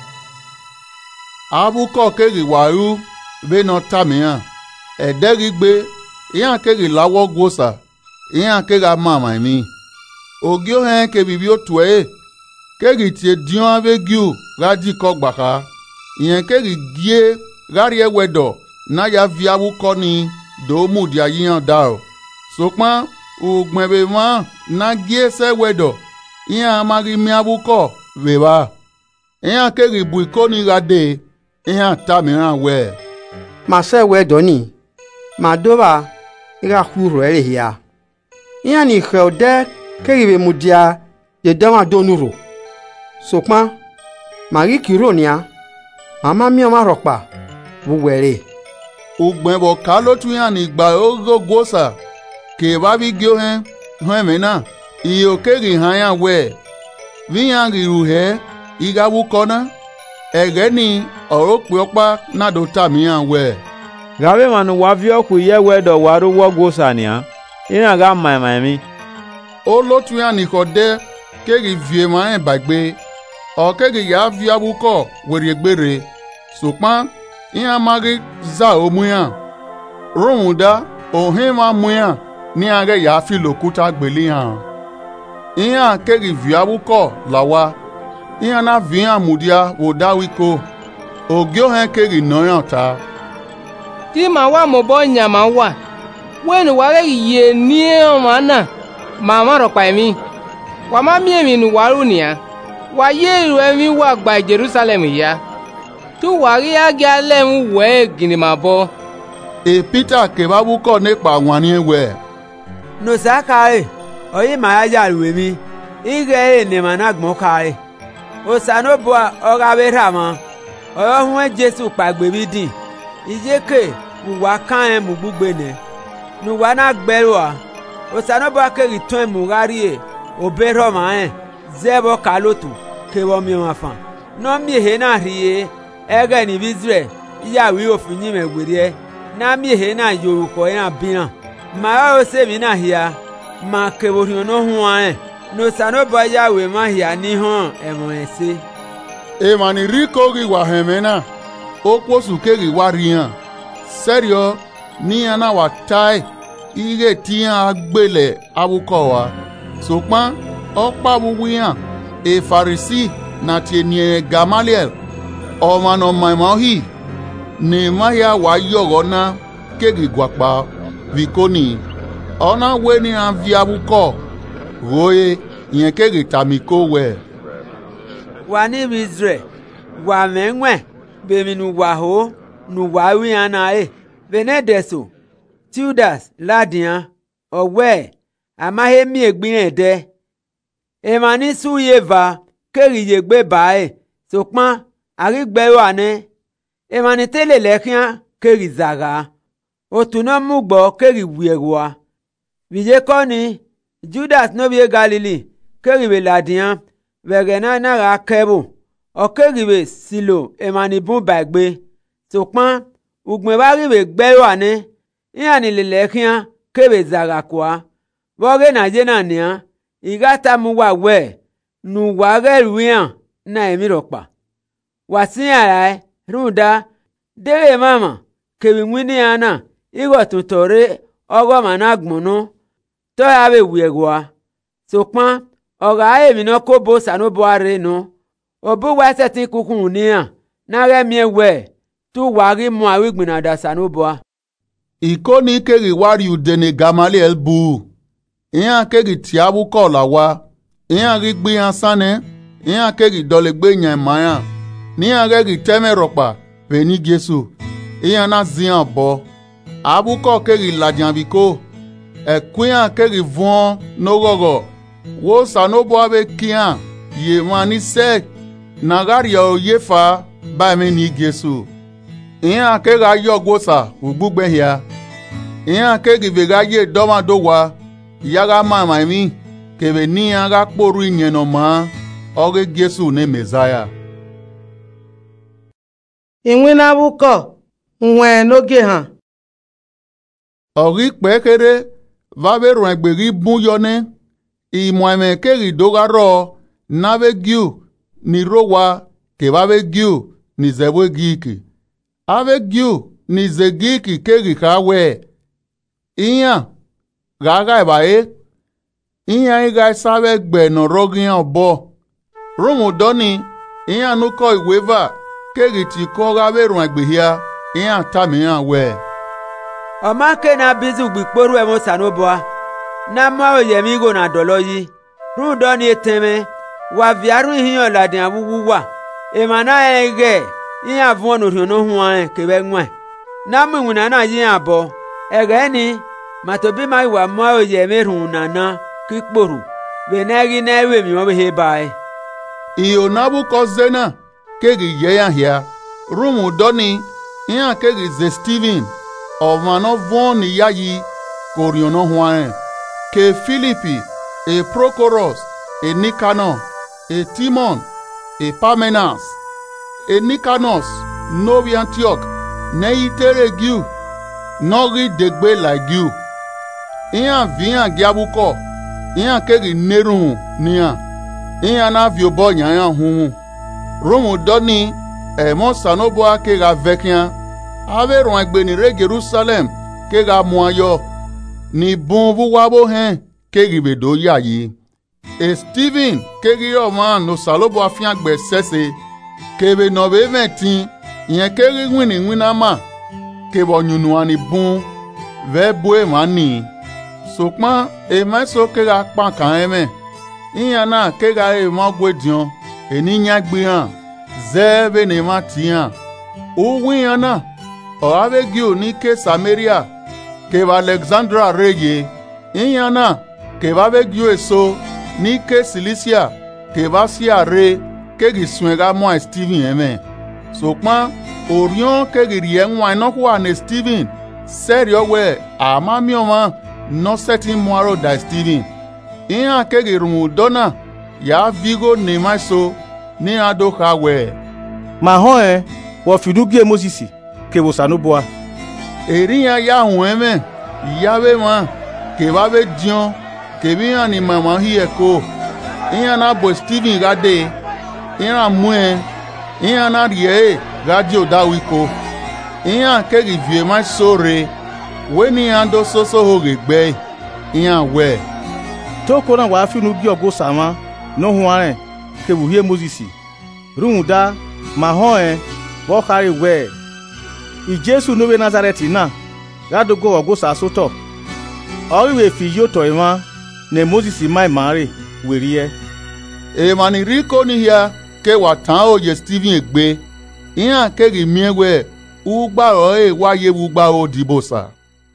Abuko keri waru ve no tamian. Ederi gbe iyan keri lawo gosa iyan keri mama mi. Ogio hen ke bibio tue keri tie dion ave giu gadi kogbaka. Iyan keri gie gari ewedo na ya viabuko ni do mudia yiyan dao. Sokpan ugbebe ma na gie se wedo iyan amari miabuko veba. Iyan keri buiko ni gade iyan tamiran we. Ma se wedo ni ma doba ira huro ele hia. Iyan ni khode keri be mudia de dama donuro. Sokpan mari kironia mama mi o ma ropa wuwere. Ugbebo kalotu yan ni gba ogo gosa ke ba bi gyo hen mena iyo keri hanya we viyan riru he igabu kona ege ni orope opa na do tamiyan we. Gabe manu wavio ku ye wedo waru wo gosa nia ina ga mai mi. O lotu yan ni kode keri vie ma en bagbe o keri ya viabuko were gbere. Sokpan iyan magi za omuyan rohunda ohima muyan ni age ya fi lokuta gbelihan. Iyan keri viabuko lawa iyan na vian mudia wodawiko ogio hen keri noyan ta. Ti ma wa mo bo nyama wa wenu ware ye ni mana mama ro pa mi wa ma mi emi nu waru nia wa ye ru emi wa gba Jerusalem ya tu wari agalem we ginimabo. E Peter ke babuko nípa wan ni we. No sakare oyi ma ya ruwe mi ige ni managbon kare. O sanobo ogabe rama oyo hun Jesu pagbe bi din ijeke wa kan e mu gbugbe ne nu wa na gbero a o sanobo ke return mu gari e obero ma en zebo kalotu ke wo mi ma fan no mi he na rie ege ni bizre ya wi ofin yin megwere na mi he na yoruko yan biran ma o se mi na hia ma ke bo no hu an no sanobo ya we ma hia ni han e mo ese e mani riko ri wa hemena o posu keri wa rian serio ni ana wa tai ire tian agbele abuko wa. Sokpan opa wuwian e Farisi na tienie Gamaliel ọmọ no maimahi ni maya wa yogo na kegi gwapa vikoni ona we ni an viabuko roye yen kegi tamiko we. Wa ni Israel wa menwe be mi nu wa ho nu wa wi ana e Benedeso Judas ladian owe amahe mi egbin ede emani suyeva keri yegbe bae sokpan arigbero ane emani tele lekian keri zaga otuna mugbo keri wiewa bije koni Judas no be Galilee keri be ladian vegena na ra kebo o keri be Silo emani bun bagbe sokpan ugbe bari be gbero ane yani le lekian kebe zaga kwa boge na je na nia igata mu wa we nu wa ge ruian na emiropa wasin ara runda dere mama kebi nwini ana igo tutore ogo managbonu to ya be wiegwa sokpan oga emi no ko bo sanobo are no obu wa setin kukun nia na re mi ewe tu wari mu awigbina da sanobo. Ikoni keri wari udene Gamaliel bu Iyan kegi tiabu ko la wa. Iyan rigbi yan sane. Iyan kegi dolegbe nyan maya. Niyan regi teme ropa. Veni Jesu. Iyan na ziyan bo. Abu ko kegi ladian biko. Ekwiyan kegi vuon no gogo. Wo sanobo abe kiyan. Ye mani se. Nagari ya oyefa. Ba me ni Jesu. Iyan kega yo gosa. Ugbugbe hia. Iyan kegi vega ye doma dowa. Yaga mama mi. Kebe ni yaga kporu inyeno ma. Oge Jesu ne Mezaya. Inwe na buko. Nwe n'oge ha. Ori pekere. Vabe rwengberi bun yone. Imweme keri dogaro. Nave giu. Ni rowa. Ke vabe giu. Ni zebwe giki. Ave giu. Ni ze giki keri kawe. Iyan. Gaga ebae. Iyan iga sabe gbe no rogian obo. Romo doni. Iyan nuko iweva. Keri ti ko gabe rwengbehia. Iyan tamiyan we. Ọma ke na bizu gbikporu emo sanoboa. Na mwa yemigo na doloyi. Run doni eteme. Wa viaru hiyan ladin awuwa. Emana ege. Iyan vuon oriono huan kebe nwe. Na mwina na yin abo. Ege ni. Matobi ma wa mwa yemerun nana kikporu. Benegi na ewe mi mo he bai. Iyo nabu ko zena. Kegi yeyan hia. Rumu doni. Iyan kegi ze Steven. Ọmọnà vọ́n ni yayi koriono huan. Ke Philippi, e Prokoros, e Nicanor, e Timon, e Parmenas, e Nicanos, novi Antioch, ne itere giu, nori degbe la giu. Iyan viyan giabuko, iyan kegi nerun niyan, iyan na viobo nyanyan hun. Romo doni, e mon sanoboa kega vekyan, ave rwengbeni re Jerusalem kega muayo ni bon bu wabo hen kegi bedo yayi. E Steven kegi yo man no salobo afian gbe sese kebe no be 20 yen kegi wina ma kebo nyunu ani bon ve boe mani sokman e maso kega pan kan eme iyana kega e mo gwedion eni nyagbe han zebe ne matian o wiana o avegio ni ke Samaria ke Alexandra reye inyana ke avegio eso ni ke Cilicia ke vasia re ke giswenga mo Steven eme sokpan orion ke girie nwa no kwa ne Steven serio we amami oma no setting moaro da Steven inya ke girumu dona ya vigo ne maso ni ado ka we mahon wo fidugie Moses ke wo sanoboa. Eriyan ya hueme, yabe ma, ke babe dion, ke biyan ni mama hi eko. Iyan na bo Steven gade, iyan mwen, iyan na rie radio dawiko. Iyan ke rivye ma sore, we ni ando soso hoge gbe, iyan we. Toko na wa finu bi ogo sama, no huare, ke wuhie Moses. Runda, mahon wo kari we. Ijesu nowe Nazareti na gadogo ogosa soto oriwe fi yoto ima ne Moses mai mare werie e mani riko ni ya ke watan oye Steven egbe iyan kegi miewe ugbaro e waye ugba odibosa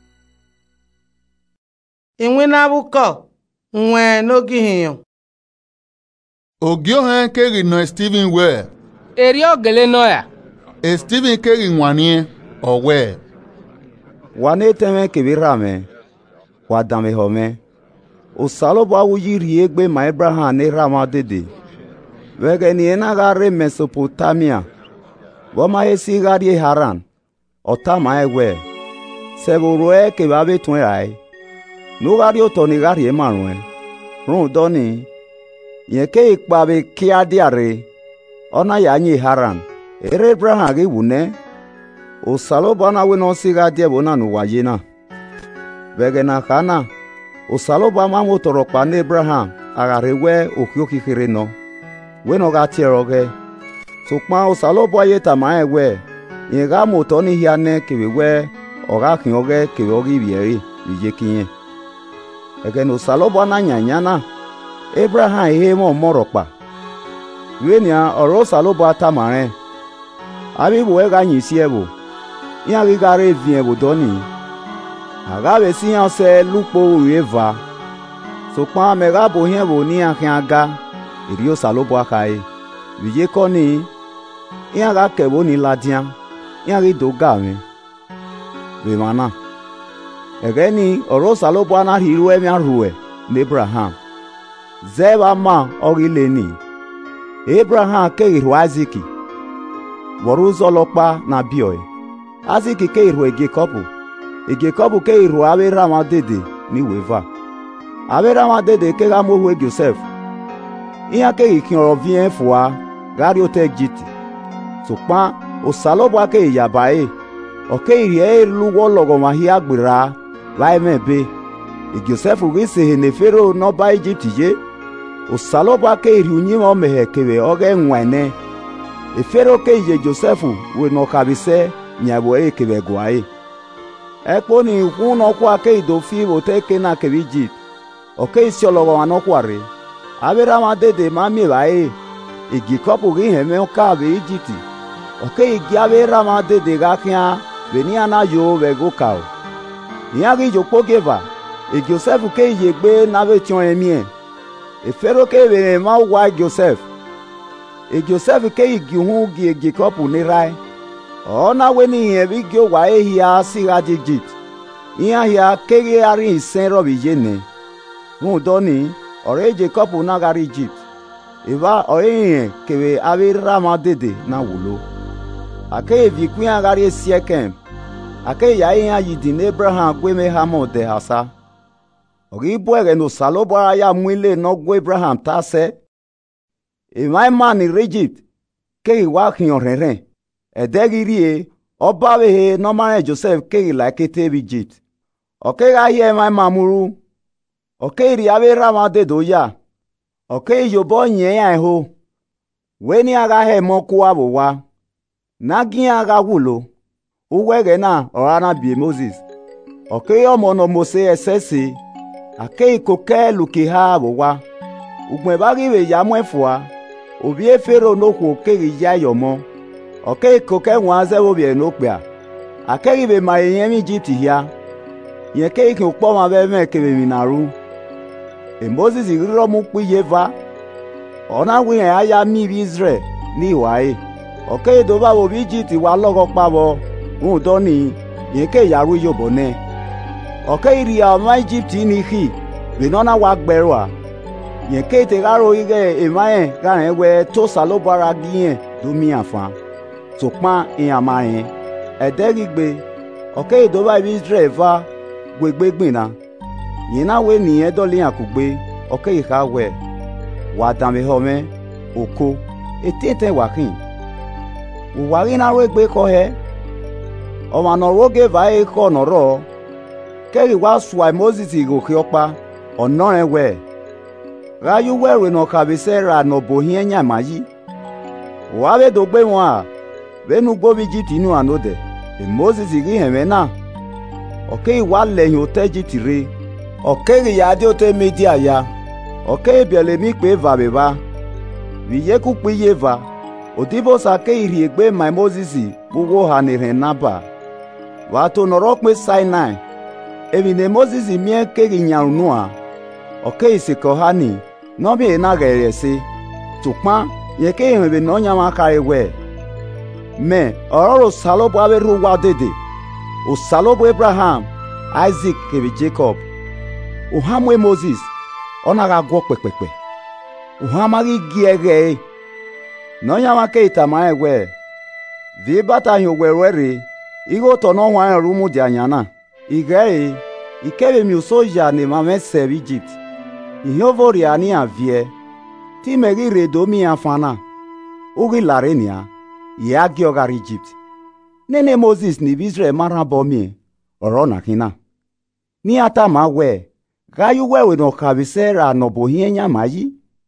Inwe na buko nwe n'oge hiyan ogio hen kegi no Steven we eri ogele noya e Steven kegi nwanie owe wane teme kebirame wadame home o salobo awujiri egbe ma Abraham ne rama dede wege ni enagare Mesopotamia wama esi gari Haran ota ma ewe seburo ke babe tun ai no gari otoni gari emarun run doni yen ke ipa be kiadiare ona ya nyi Haran ere Abraham ge wune o salobo na we no siga die bona no waye na wege na kana o salobo ma motoro pa ne Abraham agare we okiokikere no we no ga tieroge so pa o salobo aye ta ma ewe yen ga moto ni hiane ke we o ga kin oge ke ogi biere bije kinye ege no salobua na nyanyana Abraham he mo morokpa wenia oro salobua tamare abi bo ega nyisi ebo ya rigare vie bo doni aga be si yan se lupo ueva so pa me ga bo hen bo ni aga irio salobua kai wiye koni ya ga kebo ni ladian ya ri do ga me be mana egeni oro salobua na hiru emi aruwe na Abraham zeba ma orileni Abraham ke iru Isaac woru zolokpa na bioi Isaac ke iru Jacob ke iru Abraham dede ni weva Abraham dede ke ga mo we Joseph iya ke ikin oro vien fua gari o te Egypt so pa o salobua ke yabae o ke iri luwo logo ma hi agbira lai mebe Joseph ri se ne Pharaoh no ba Egypt je o salobua ke iri unyi mo mehe kewe oge nwene Pharaoh ke je Joseph we no kabise nyabo e kewe gwae ekpo ni hu no kwa ke do fi o te ke na ke Egypt o ke isi ologo ma no kware Abraham dede ma mi bae Jacob ri he me o ka be Egypt o ke igi Abraham dede ga kia venia na yo we go ka yari jo pogeva Joseph ke ye gbe na be tion emi Pharaoh ke be ma wa Joseph Joseph ke igi hu gi Jacob ni rai ona we ni e bi go wa ehia si ga Egypt iya ya ke ye ari sen ro bi yene mu doni ore Jacob na ga Egypt eva oyin ke be Abraham dede na wulo ake vi kun agari Siekem ake ya yin ayidi na Abraham kwe me hamo de hasa ori boere no salobua ya mwile no gwe Abraham tase e mai man in Egypt ke wa kion reren edegiri oba we no mare Joseph ke la kete Egypt oke ga ye mai mamuru oke ri Abraham de doya oke yobo yen ya ho we ni aga he mo kwa bo wa nagi aga wulo uwege na orana bi Moses oke omo no Mose esesi ake ikoke luki ha bo wa ugbe bagi we ya mo efua obi Pharaoh no ku ke ya yomo oke ikoke nwa ze bo bi no pia ake be ma yen mi Egypt hia yen ke ikin po ma be me ke be minaru Moses riro mu pi yeva ona wi ya mi bi Israel ni wae oke do ba bo bi Egypt wa logo pa bo un do ni yen ke yaru yobo ne oke iri a ma Egypt ni hi we no na wa gberwa yen ke te garo ige emaye ga ren we to salobara gien do mi afan to pan in amaye ederigbe oke do ba bi Israel va gbegbegbin na yen na we ni e do le akugbe oke iha we wa dan me home oko etete wa kin wari na ro gbe ko he o ma no ro ge va e ko no ro keri wa swa Moses go ki opa ono re we ra yu we re no ka be se ra no bo hien nya mayi wa be do gbe won a be nu gbo bi jiti nu anode Moses ri he me na o ke wa le yin o te jiti re o ke ri ya de o te media ya o ke bi le mi pe va be ba wi ye ku pe ye va odibo sa ke iri egbe my Moses buwo ha ni ren naba wa to noro pe Sinai ebi ne Moses mie ke ginyaru a o ke ise ko hani no bi na gere se tupan ye ke yin be no nya ma kare we me ororo salobua be ru wa dede o salobo Abraham Isaac ke be Jacob o hamwe Moses ona ga go pepepe o hamari giege no nyama ke itama egwe vi bata hi ogwerere igo to no wan rumu di anyana igei ikebe mi soja ne mame se Egypt ihovori ani avie ti megi redo mi afana ugi larenia ya giogar Egypt nene Moses ni Israel marabo mi oro na kina ni atama we gayu we no kabisera no bohienya mayi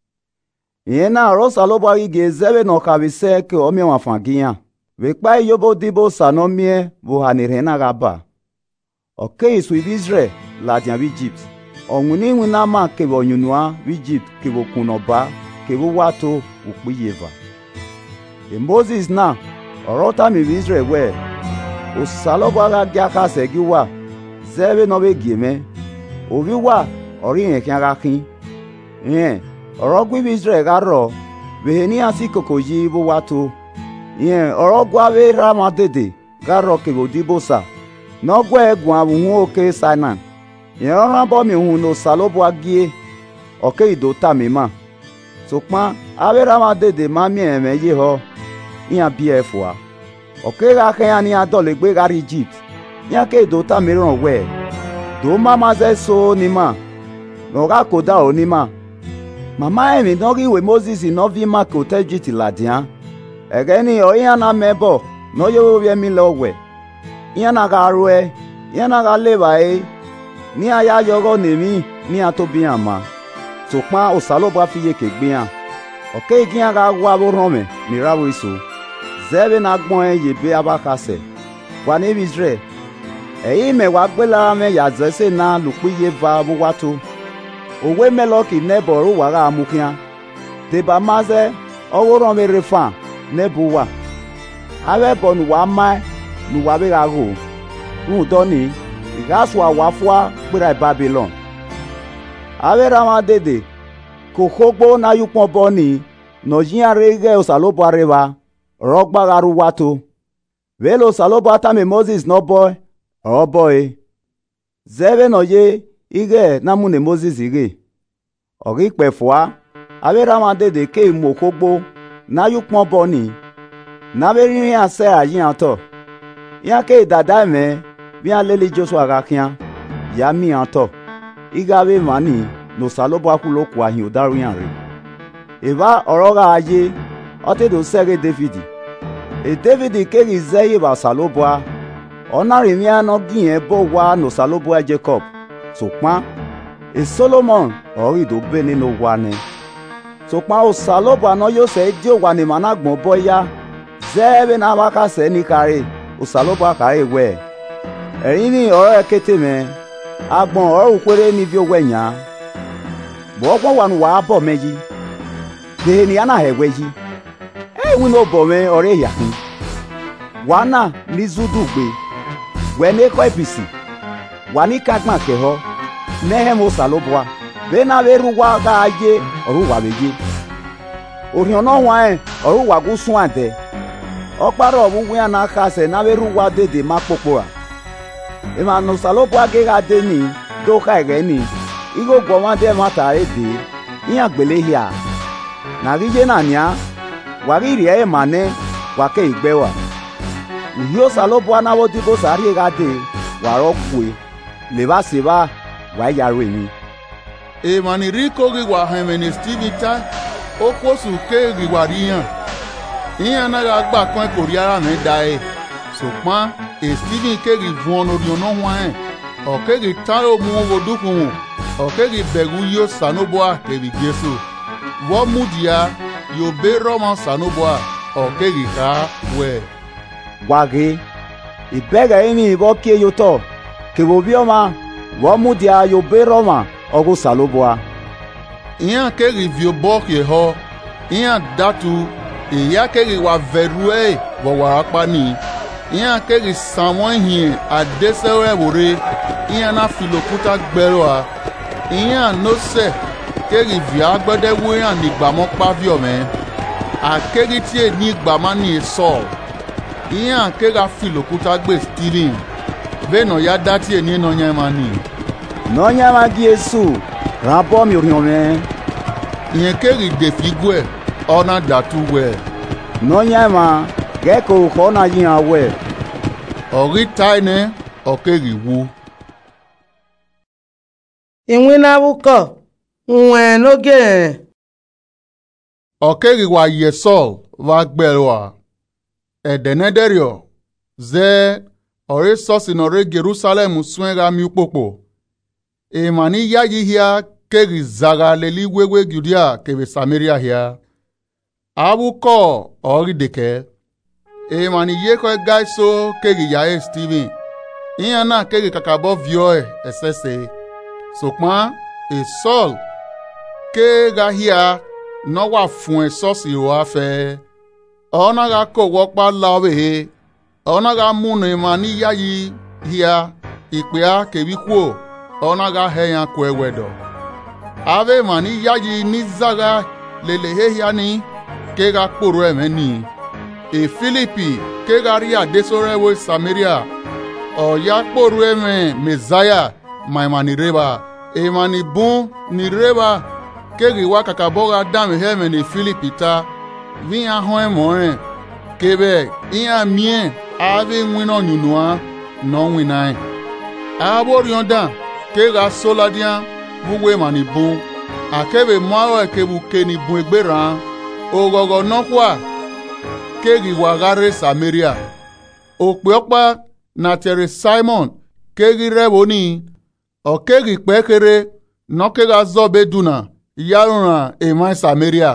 yena ro salobua ige zebe no kabise ke omi wa fangiyan we pa yobo dibo sanomie bo hanirena gaba oke isu Israel la dian Egypt Onguni wina ma kebo nyunua Egypt kebo kunoba kebo wato ukpiyeva. E Moses na orota mi Israel we osalobo ga gaka segi wa zebe no be gieme obi wa ori yen kan ga kin orogwi Israel ga ro beheni asikoko yi bo wato orogwa we ramadede ga ro kebo dibosa no gwe egun abun oke Sinai ọ̀ràn bọ́ mi hun no salobo agie ọ̀kẹ́ ìdótà mi mà sọpọ́n abẹ́rẹ́màdèdè má mi ẹ̀mẹ́ yé họ ìyàn bí ẹ̀fọ́ ọ̀kẹ́ kakẹ́yà ní adọ́lẹ̀gbẹ́ kárí Egypt ìyàn kẹ́ ìdótà mi ràn wẹ̀ tó má má zẹ́ so ní mà lọ́gà kó dà ó ní mà màmá ẹ̀mí náà rí ìwé Moses náà fi má kó tẹ́ Egypt làdìyàn ẹ̀gẹ́ ni ọ̀yàn náà mẹ́bọ̀ náà yóò yẹ mi lọ wẹ̀ ìyàn náà ká ro ẹ ìyàn náà ká lè báyé ní aya yọrọ nèmi ní atóbíyàn ma tòpá òsàlóbà fi yé kègbéyàn ọ̀kẹ́ ìgíyàn ká wá wọ́rán mẹ́ níràwó èso zẹ́bẹ̀ náà gbọ́n ẹ yèbé abákasẹ̀ wà ní Israel ẹ̀yìn mẹ́wàá gbélára mẹ́ yàzẹ́sẹ̀ náà lùpí yé va bó wá tó òwe mẹ́lọ́kì nẹ́bọ̀ ró wàrà amúkíyàn dèbà mazẹ́ ọwọ́rán mi rè fàn nẹ́bù wà abẹ́bọ̀ nùwà má nùwà bẹ́ ra rò nùdọ́ni ìgásù àwáfúà gbéra Babylon abẹ́rẹ́màdèdè kò kógbó náyúpọ̀n bọ́ ni nọ̀yìn arẹ́gẹ́ òsàlóbọ̀ arẹ́wà rọ́gbàrú wàtó wẹ́lẹ̀ òsàlóbọ̀ àtàmì Moses náà bọ́ ọ̀rọ̀ bọ́ ẹ zẹ́bẹ̀ nọ̀ yé igẹ́ námúnẹ̀ Moses igẹ́ ọ̀rí pẹ̀fọ́á abẹ́rẹ́màdèdè ké ìmọ̀ kógbó náyúpọ̀n bọ́ ni nábẹ́rìnrìn àṣẹ àyíyàntọ̀ yíyá ké ìdàdá ẹ̀mẹ́ bí alẹ́lẹ́ Joshua akakian ya mi atọ igabe mani no salobo akuloko ahin odaruyan re eba ọ̀rọ̀ ayé ọtẹdo sẹrẹ David keri zeye ba salobo ọnari mi ano giyen bo wa no salobo Jacob sopan Solomon ori do be nínú wa ni sopan o salobo no yo se di o wa ni managbon boya zebe na waka se ni kare o salobo kare we ẹ̀yin ní ọ̀rọ̀ kété mẹ́ agbọ̀n ọ̀rọ̀ òkwéré ní bí owó ẹ̀yà bọ́ọ̀pọ̀ wà ní wàá bọ̀ mẹ́yì dèhè ní àná ẹ̀wẹ́ yìí ẹ̀wìn ní ọbọ̀ mẹ́ ọ̀rẹ́ ìyàkùn wà náà ní zúdù gbé wẹ̀ ní ẹ̀kọ́ ìpìsì wà ní kágbọ̀n kẹ̀họ́ nẹ́hẹ̀m ó sàlóbọ̀à bẹ́ẹ̀ náà bẹ́ẹ̀ rú wá ká ayé ọ̀rọ̀ wà bẹ́yẹ òrìàn náà wọ́n ẹ̀ ọ̀rọ̀ wà kó sún àdẹ ọ̀párọ̀ ọ̀bùnwé àná kásẹ̀ náà bẹ́ẹ̀ rú wá dédé má pòpò à emanu salopo agega deni doka egeni igo gwamade mata ede iya gbele hia na rije na nya wari rie mane wake igbewa uhio salopo anawo dibo sari egade waro kwe leba seba wa yaro emi mani riko gi wa hemeni stivita okwosu ke gi wariyan iya na ga gba kan koriara me dae sopan Stephen kegi vuon oriono hwan okegi taro mu wodukun okegi begu yo sanoboa kebi Jesu wo mudia yo be Roma sanoboa okegi ka we wage ibega emi bo kie yo to kebo bioma wo mudia yo be Roma ogo saloboa iya kegi vio bok ye ho iya datu iya kegi wa verue wo wa apani ìyẹn kẹ́rì sàwọn ìhìn àdẹ́sẹ́rẹ́ wòre ìyẹn náà filokuta gbẹ́rọ a ìyẹn ànọ́sẹ̀ kẹ́rì vìá gbẹ́dẹ́wó ìyẹn nígbàmọ́ pàvíọ̀ mẹ́ àkẹ́rì tí è ní ìgbàmọ́ ní Sọ́ọ̀l ìyẹn àkẹ́rì filokuta gbé Stephen bẹ́ẹ̀ nà ya dá tí è ní nọ́nyẹ́ máa nì. nọ́nyẹ́ máa di Èṣù ràn bọ́ mi rìn ọ̀mẹ́. ìyẹn kẹ́rì dèfí gbẹ́ ọ̀nà dàtú wẹ̀. nọ́nyẹ́ máa gẹ́kọ̀ọ́ kọ́ náà yín awẹ́. ọ̀rí táìní ọ̀kẹ́rì wú. ìwínnáwúkọ̀ nwẹ̀ n'oge ọ̀kẹ́rì wa yẹ Sọ́ọ̀l wa gbẹ̀rọ a ẹ̀dẹ̀nẹ́dẹ́rìọ̀ zẹ́ ọ̀rẹ́ sọ́ọ̀sì nọ̀rẹ́ Jerusalem súnra mi pòpò èèmàní yáyí híà kẹ́rì zara lẹ́lí wéwé Judea kẹ̀wé Samaria híà abúkọ̀ ọ̀rí dèkẹ́ èèmàní yékọ̀ gáìsó kẹ́rì yáyé Stephen ìyẹn náà kẹ́rì kàkàbọ̀ viọ́ ẹ̀ ẹ̀sẹ̀sẹ̀ sòpọ́n Saul ké ga híà nọ́ wà fún ẹ sọ́ọ̀sì wá fẹ́ ọ̀nà ga kó wọ́pá láwé ọ̀nà ga múnú ìmọ̀ níyà yìí híà ìpè á kèwí kú ọ̀nà ga hẹ̀yàn kó ẹ̀wẹ̀dọ̀ ave mà níyà yìí ní zaga lèlè héhíà ní ké ga kpòrò ẹ̀mẹ́ ní Filipi ké ga rí àdésórẹ́wé Samaria ọ̀ya kpòrò ẹ̀mẹ́ Mẹsáyà màìmà nìrẹ́bà èèmà nìbún nìrẹ́bà kéèkì wá kàkà bọ́ra dàmì hẹ́mẹ̀ ní Filipi ta vi ahọ́n ẹ̀mọ́ ẹ̀ kébẹ̀ ìyá miẹ́ ave ŋwinɔ nyunua nɔ ŋwina ẹ̀ aboriɔn dàn kéèkà sóladiã wúwo èèmà nìbún àkébè mọ́rọ̀ ẹ̀kébù ké nìbún ẹgbẹ́ràn ògọ̀gọ̀ nọ́kùà kéèkì wà gáré Samaria òpè ọ̀pá nàtẹ̀rẹ̀ Simon kéèkì rẹ́bù ní ọ̀kéèkì pẹ́kẹ́rẹ́ nọ́kéèkà zọ́bẹ̀ dùnà yarùnà èèmà Samaria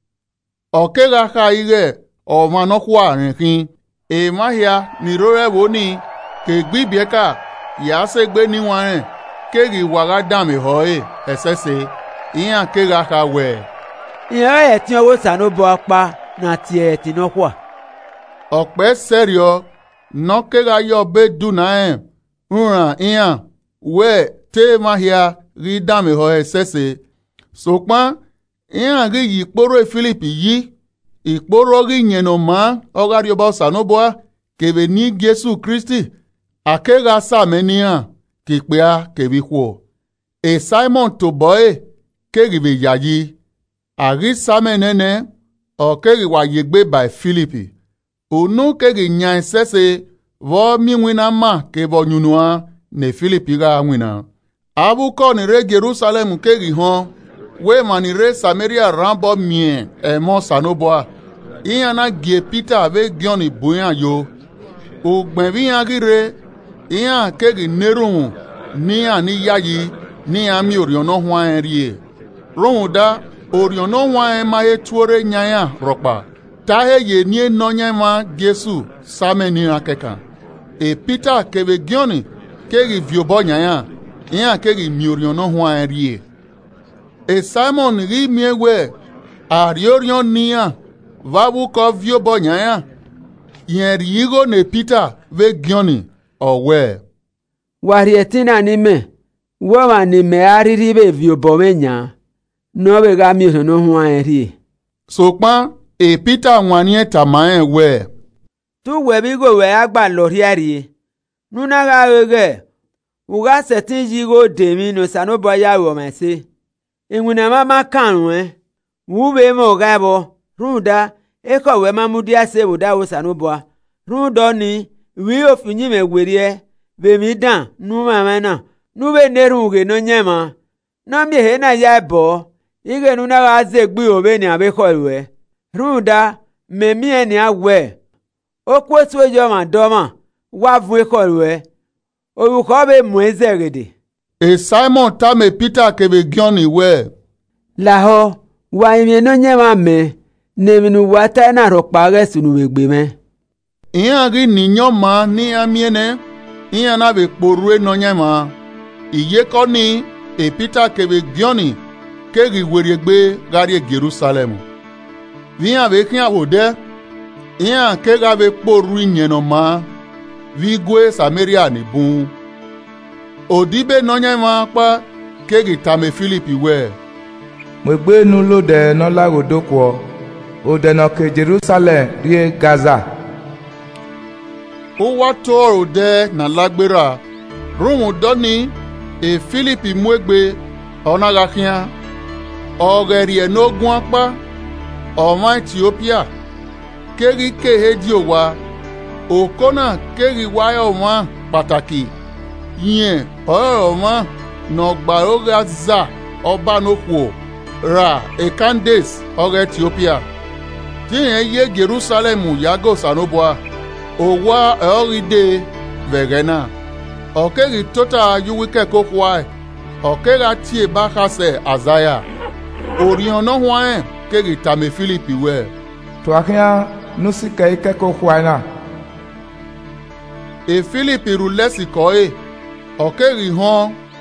ọ̀kéèkà ká ire ọ̀ma nọ́kùà rìnkìn èèmà hìá nìrórẹ́bù ní kègbìbìẹ́kà yàásẹ́gbé níwọ̀n rẹ̀ kéèkì wàrà dàmì họ́ẹ̀ ẹ̀sẹ̀sẹ̀ ìyàn kéèkà ká wẹ̀. ìyẹn ẹ̀ tí owó sànú bọ́ apá náà tiẹ̀ tí náà kọ́. ọ̀pẹ́ sẹ́ríọ̀ nọ́kéèkà yọ bẹ́ dùnà ẹ̀ ńràn ìyàn wẹ̀ tẹ́ máa hìá rí dàmì họ́ẹ̀ ẹ̀sẹ̀sẹ̀ sòpọ́n ìyàn rí yìí kpóró Filipi yìí ìkpóró rí yẹnò má ọ̀gárí ọba sànúbọ́à kèbè ní Jésù Kristi àkéèkà sàmẹ́nìyàn kìpẹ́à kèbí kú Simon tó bọ́ẹ̀ kéèkì bè yà yìí àrí sàmẹ́nẹ́nẹ́ ọ̀kéèkì wà yẹgbẹ́ bàì Filipi ònú kéèkì nyàn sẹ́sẹ̀ vọ́ míwìnà má kébọ̀ nyùnúà ní Filipi rà wìnà abúkọ́ nìrè Jerusalem kéèkì hàn wéèmà nìrè Samaria ránbọ́ miẹ̀ ẹ̀mọ́ sànúbọ́à ìyànà gé Peter àbẹ́ gíọ́n ní bóyá yo ògbẹ̀bíyàn rírè ìyàn kéèkì nérùn níyàn níyàyí níyàn mi òrìọ̀nà hùwà ẹ̀ rí ẹ̀ ròhùn dá òrìọ̀nà hùwà ẹ̀ máa yẹ túwóré nyàyà rọ̀pà táhé yé ní nọ́nyẹ́ má Jésù sámẹ́ níyàn kẹkàn Peter kébé gíọ́nì kéèkì viobọ́ nyàyà ìyàn kéèkì mi òrìọ̀nà hùwà ẹ̀ rí ẹ̀ Simon rí miewẹ̀ àríoríọ̀n níyàn vabukọ́ viobọ́ nyàyà yẹn rí yígò ní Peter vé gíọ́nì ọ̀wẹ́. wàrí ẹtí náà ní mẹ́ wọ́n wà ní mẹ́ àrírí bẹ́ẹ̀ fi bọ̀ mẹ́nyà náà bẹ́ẹ̀ ká mi ìṣòro hún ẹ̀ rí. sòpọ́n Peter wọn ní ẹ̀ta máa ẹ̀ wẹ̀. tó wẹ̀ bí kò wẹ̀ àgbà lọ́rí ẹ̀rí nuna ká rẹ̀ wùgá sẹ̀tí yí kó dèmí nù sànúbọ̀ yà wọ̀ mẹ́ sí. ìwìnà má kàrún ẹ̀ wù bẹ́ẹ̀ mọ̀ ọ̀gá ẹ̀ bọ̀ rún dá ẹ̀kọ́ wẹ̀ má mú díẹ̀ sẹ́ wò dáwọ́ sànúbọ̀ rún dọ́ ni wí òfin yìí mẹ́ wèrè ẹ̀ bèmí dàn nú màmá náà nú bẹ́ẹ̀ nẹ́rù wùgé náà nyẹ́ ma náà mi hẹ́ náà yá ẹ̀ bọ̀ ike nú náà wá zẹ́ gbé òbẹ́ ní abẹ́kọ̀ ìwẹ̀ rún dá mẹ́mí ẹ̀ ní awẹ́ ó kó tó ẹjọ́ mà dọ́mà wá fún ẹ̀kọ́ ìwẹ̀ olùkọ́ bẹ́ẹ̀ mú ẹ̀ zẹ́ rèdè. Simon tàmé Peter kébé gíọ́nì wẹ̀. làhọ́ wà ìmìẹ́ náà nyẹ́ ma mẹ́ nèmínú wà táyà náà rọ̀ parẹ́ sùnú wẹ̀gbẹ́ mẹ́. ìyàn rí nìyàn má ní amiẹ́nẹ́ ìyàn náà bẹ kpòrú ẹ̀ nọ́nyẹ́ má ìyẹ́ kọ́ ní Peter kébé gíọ́nì kéèkì wèrè gbé gárí Jerusalem ìyàn bẹ kí àwò dẹ́ ìyàn kéèkà bẹ kpòrú ìyẹnà má vi gbé Samaria nìbún òdìbẹ́ nọ́nyẹ́ má pa kéèkì tàmé Filipi wẹ̀. mo gbé nu lóde nọ́lárodókòó òde nà ké Jerusalem rí Gaza. ó wá tó ọ̀rọ̀ dẹ́ nà lágbéra rúmù dọ́ni Filipi múegbe ọ̀nàgàkíá ọ̀gẹ̀rì ẹ̀nógún apá ọ̀mà Ethiopia kéri kéhe di òwa òkónà kéri wáyà ọ̀mà pàtàkì yẹn ọ̀rọ̀ ọ̀mà nọ̀gbàrógà zà ọba nòkwo ra Candace ọ̀rọ̀ Ethiopia tíyẹn yé Jerusalem yàgò sànúbọ̀à òwa ẹ̀ọ́rìdè vẹ̀rẹ̀nà ọ̀kẹ́rì tóta yúwíkẹ́ kókòá ẹ̀ ọ̀kẹ́rà tí ẹ bá kásẹ̀ Azaya òrìọ̀n náà wọ́n ẹ̀ kẹ́rì tàmé Filipi wẹ̀. tòwákíá nùsíkẹ́ ikẹ́ kókòá náà. Filipi rú lẹ́sì kọ́ ẹ̀ ọ̀kẹ́rì hàn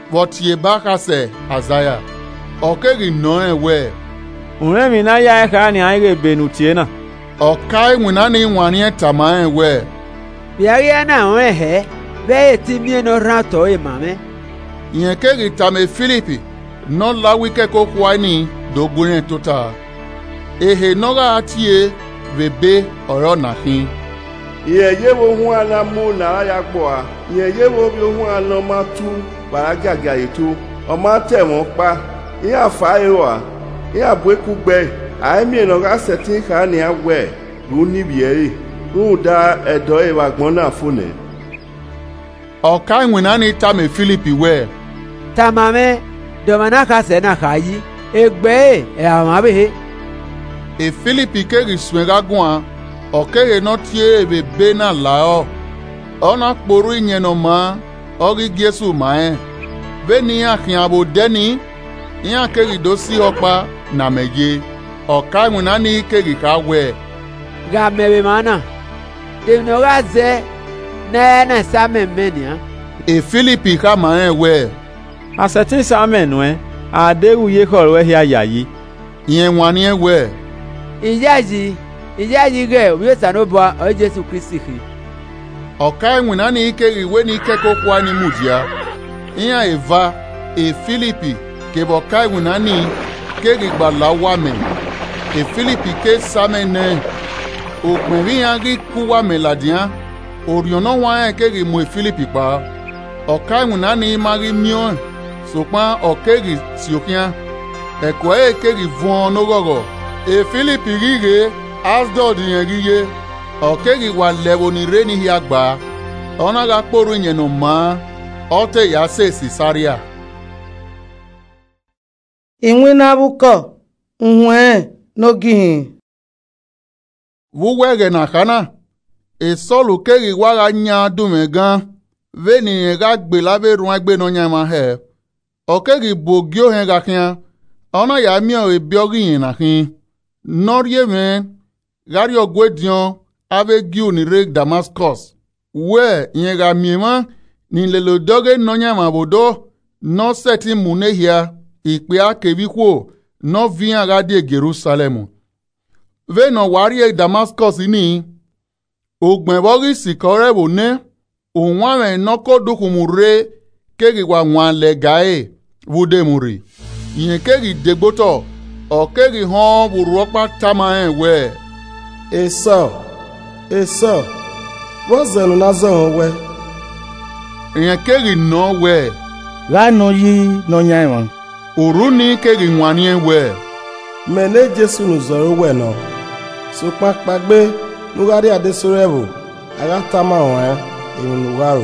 Votie bakase Azaya. Okeri no ewe. Unemi na ya eka ni aire benutiena. Okai winani wani tama ewe. Biari na onhe. Be timie no rato e mame. Yenkeri tame Filipi. No la wike kokwani dogune tota. Ehe noga atie vebe oro nahin. Ye wo hu ala mu na ya gbo a. Ye wo bi hu ala ma tu para gaga eto. O ma te won pa. Ya fa ewa. Ya bweku gbe. Ai mi no ga setin ka ni awe. Ru ni biere. Ru da edo e wa gbon na fune. Okai winani tame Filipi we. Tamame domanaka se na kayi. Egbe e amabe. E Filipi keri swega gwa. Okere no tie bebe na lao. Ona kporu inyeno ma. Ogi Jesu mae. Veni ya kiabo deni. Iya keri dosi okpa na meje. Okai munani keri kawe. Ga mebe mana. Devno ga ze. Na same menia. E Filipi ka mae we. Asetin samen we. Adewu ye korwe hia yayi. Yen wani we. Ijaji ge obi sanoba o Jesu Kristi hi. Okai munani keri we ni keko kwa ni mudia. Iya eva e Filipi ke bokai munani keri gbala wame. E Filipi ke samene. Okmenri yangi kuwa meladian. Oriono wa keri mu e Filipi pa. Okai munani mari mion. Sokpan okeri siokian. Ekwe keri von nogogo. E Filipi rige Asdod yen rige. Okeri wa lewo ni reni hiagba. Ona ga kporu yen no ma. Ote ya se Sisaria. Inwe na buko. Unwe no gihin. Wuwege na kana. E solu keri waga nya dume gan. Veni ga gbe labe ruan gbe no nya ma he. Okeri bogio hen ga kian. Ona ya mi o ebiogi yin na kin. Norie men. Gari ogwedion ave giu ni reg Damascus. We yen ga miema ni lelo doge no nya ma bodo. No seti munehia. Ikpe akebikwo. No vian ga die Jerusalemu. Ve no warie Damascus ini. Ogbenbogi sikore bone. Onwame noko dukumure. Kegi wa nwanle gae. Wude muri. Yen kegi degboto. O kegi hon buruokpa tama we. Eso. Wazenu na zon we. Yen kegi no we. Ga no yi no nyaiwan. Uruni kegi nwani we. Mene Jesu nuzoro we no. So pakpagbe nugari adesorebu. Aga tama wa inugaru.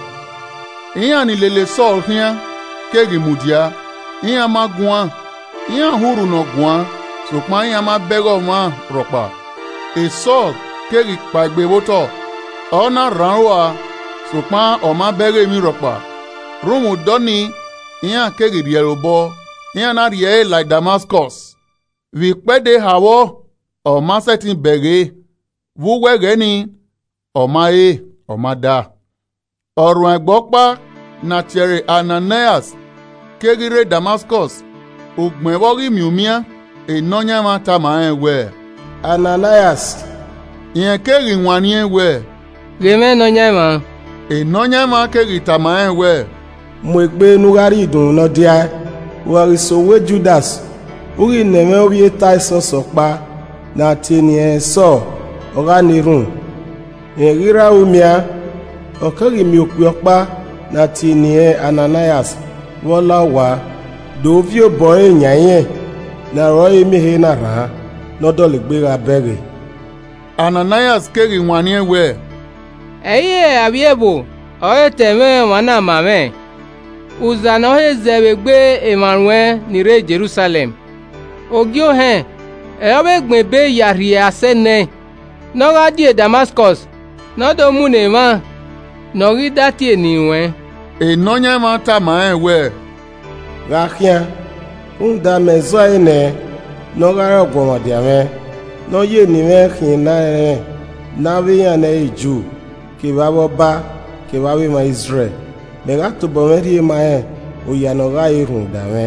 Iya ni lele sol hian. Kegi mudia. Iya ma guan. Iya huru no guan. Sokpan iya ma bego ma ropa. E sol kegi kpagbe woto. Ona ranwa. Sokpan o ma bege mi ropa. Rumu doni. Iya kegi rierobo. Iya na rie like Damascus. Vi pede hawo. O ma setin bege. Wuwege ni. O ma o ma da. Ọ̀rọ̀ ẹ̀gbọ́pá na tiẹ̀rẹ̀ Ananias kegire Damascus ògbẹ̀wọ́rí miumia ìnáyàmá tamà ẹ̀wẹ̀. Ananias. Ìyẹn keri wọn ní ẹ̀wẹ̀. Rèmẹ́ náyàmá. Ìnáyàmá keri tamà ẹ̀wẹ̀. Mo gbé nugari ìdùnnú náà díẹ̀. Wọ́n ìṣòwò Judas. Orí nẹ̀mẹ́ orí ẹ̀ta ìsọ̀sọ̀ pa na ti ní ẹ̀ sọ ọ̀rá nírùn. Ìrírá omia. Okeri mi okpiokpa na tinie Ananias wola wa dovio boy nyaye na roye mehe na ra nodole gbera bere. Ananias keri wani we. Eye abiebo oye teme wana mame. Uzana he zebegbe Emmanuel nire Jerusalem. Ogio he eobe gbebe yari asene. Noga die Damascus. Nodo munema. Nori dati eniwe. Ìnáyàmá tamà ẹ̀wẹ̀. Rakia. Unda mezo ene. Nogara ogwomodiame. No ye niwe khina ene. Nawe yana eju. Kibabo ba. Kibawe ma Israel. Mega to bomeri ma e. oyanoga irun dame.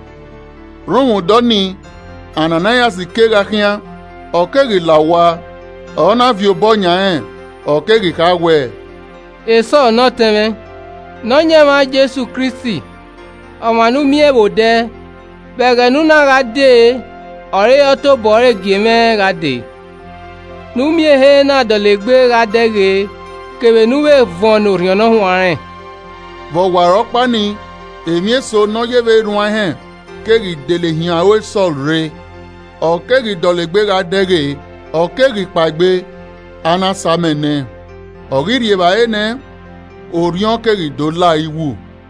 Rúmù dọ́ni Ananias kéga kíá ọ̀kẹ́rì làwa ọ̀nà fi bọ́ nyàẹ́ ọ̀kẹ́rì ká wẹ̀. Èso ọ̀nà tẹ̀mẹ́ nọ́nyẹ́ máa Jésù Kristi ọ̀mànú miẹ̀wò dẹ́ bẹ̀rẹ̀ núnára dé ọ̀rẹ́ ọ̀tọ̀ bọ̀rẹ̀ gèmẹ́ ra dé. Númiẹ̀hẹ́ náà dọ̀lẹ́gbé ra dẹ́gẹ̀ kèwé núwé vọ̀n òrìọ̀nà hùwárẹ̀. Bọ̀wàrọ̀ pani èmi èso nọ́yẹ́wé rún ahẹ́ kéri délé hiàn àwé sọ̀rọ̀ rẹ̀ ọ̀kẹ́rì dọ̀lẹ́gbé ra dẹ́gẹ̀ ọ̀kẹ́rì pàgbé anasamẹ̀nẹ̀ ọ̀rìrì ìbáyé nẹ òrìọ̀n kéri dọ́là ìwù.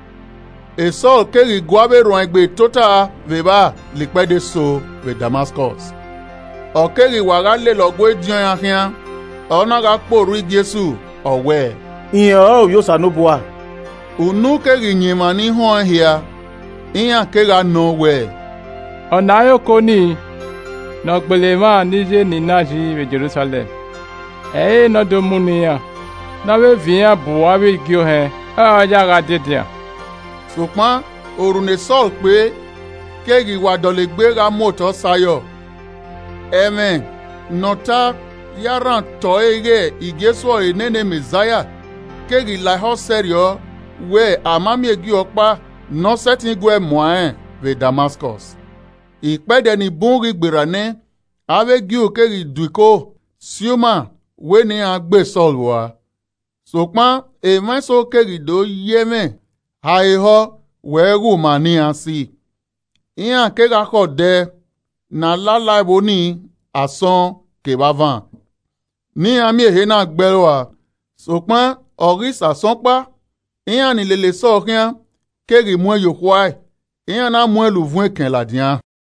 Èso kéri guabe rún ẹgbẹ́ tóta vèbá lìpẹ́dẹ́ so vè Damascus. Ọ̀kẹ́rì wàrà lè lọ́gbó diyan ahìá ọ̀nà ká kpòrú Jésù ọ̀wẹ́. Ìyẹn ọ̀rọ̀ yóò sànúbùà. Unu kéri nyìmà ní hàn ẹ̀hìá ìyàn kéra nọ wẹ̀. Ọ̀nà ayọ́kọ́ ní nọ̀gbẹ̀lẹ̀ máa níjẹ́ ní náàjí rẹ̀ Jerusalem. Ẹ̀yẹ́ nọ́dọ̀ mú nìyàn náà fìyàn buhari gíò hẹn ọ̀yára dédé. Ṣùgbọ́n òrùnè sọ̀rọ̀ pé kéri wà dọ̀lẹ́gbé ra mọ́tò sayọ̀. Ẹ̀mẹ̀ nọ̀ta yàrá tọ́ eré ìgésọ̀ ìnẹ́nẹ́ mẹ́sáyà kéri láhọ́ sẹ́rìọ́ wẹ̀ àmàmìẹ́gì ọ̀pá nọ́sẹ̀tì gbẹ́ mọ́ẹ́ vè Damascus. Ìpẹ́dẹ̀ ní búnrí gbèrà ní avẹ́gì òkèrè dùkọ́ síọ́mà wé ní agbè sọ̀rọ̀ wa. Ṣùgbọ́n èmẹ́sọ̀ kèrè dó yémẹ̀ àìhọ́ wẹ́rù mà ní àsì. Ìyàn kéra kọ̀ dẹ́ na láláìbó ní àsán kèbávan. Ní àmì èhé náà gbẹ́rọ wa. Ṣùgbọ́n ọ̀rí sàsánpá ìyàn ní lèlè sọ̀rọ̀ kéri mú ẹyọkọ́ ìyàn náà mú ẹlùfún ẹkẹ̀ làdìyàn.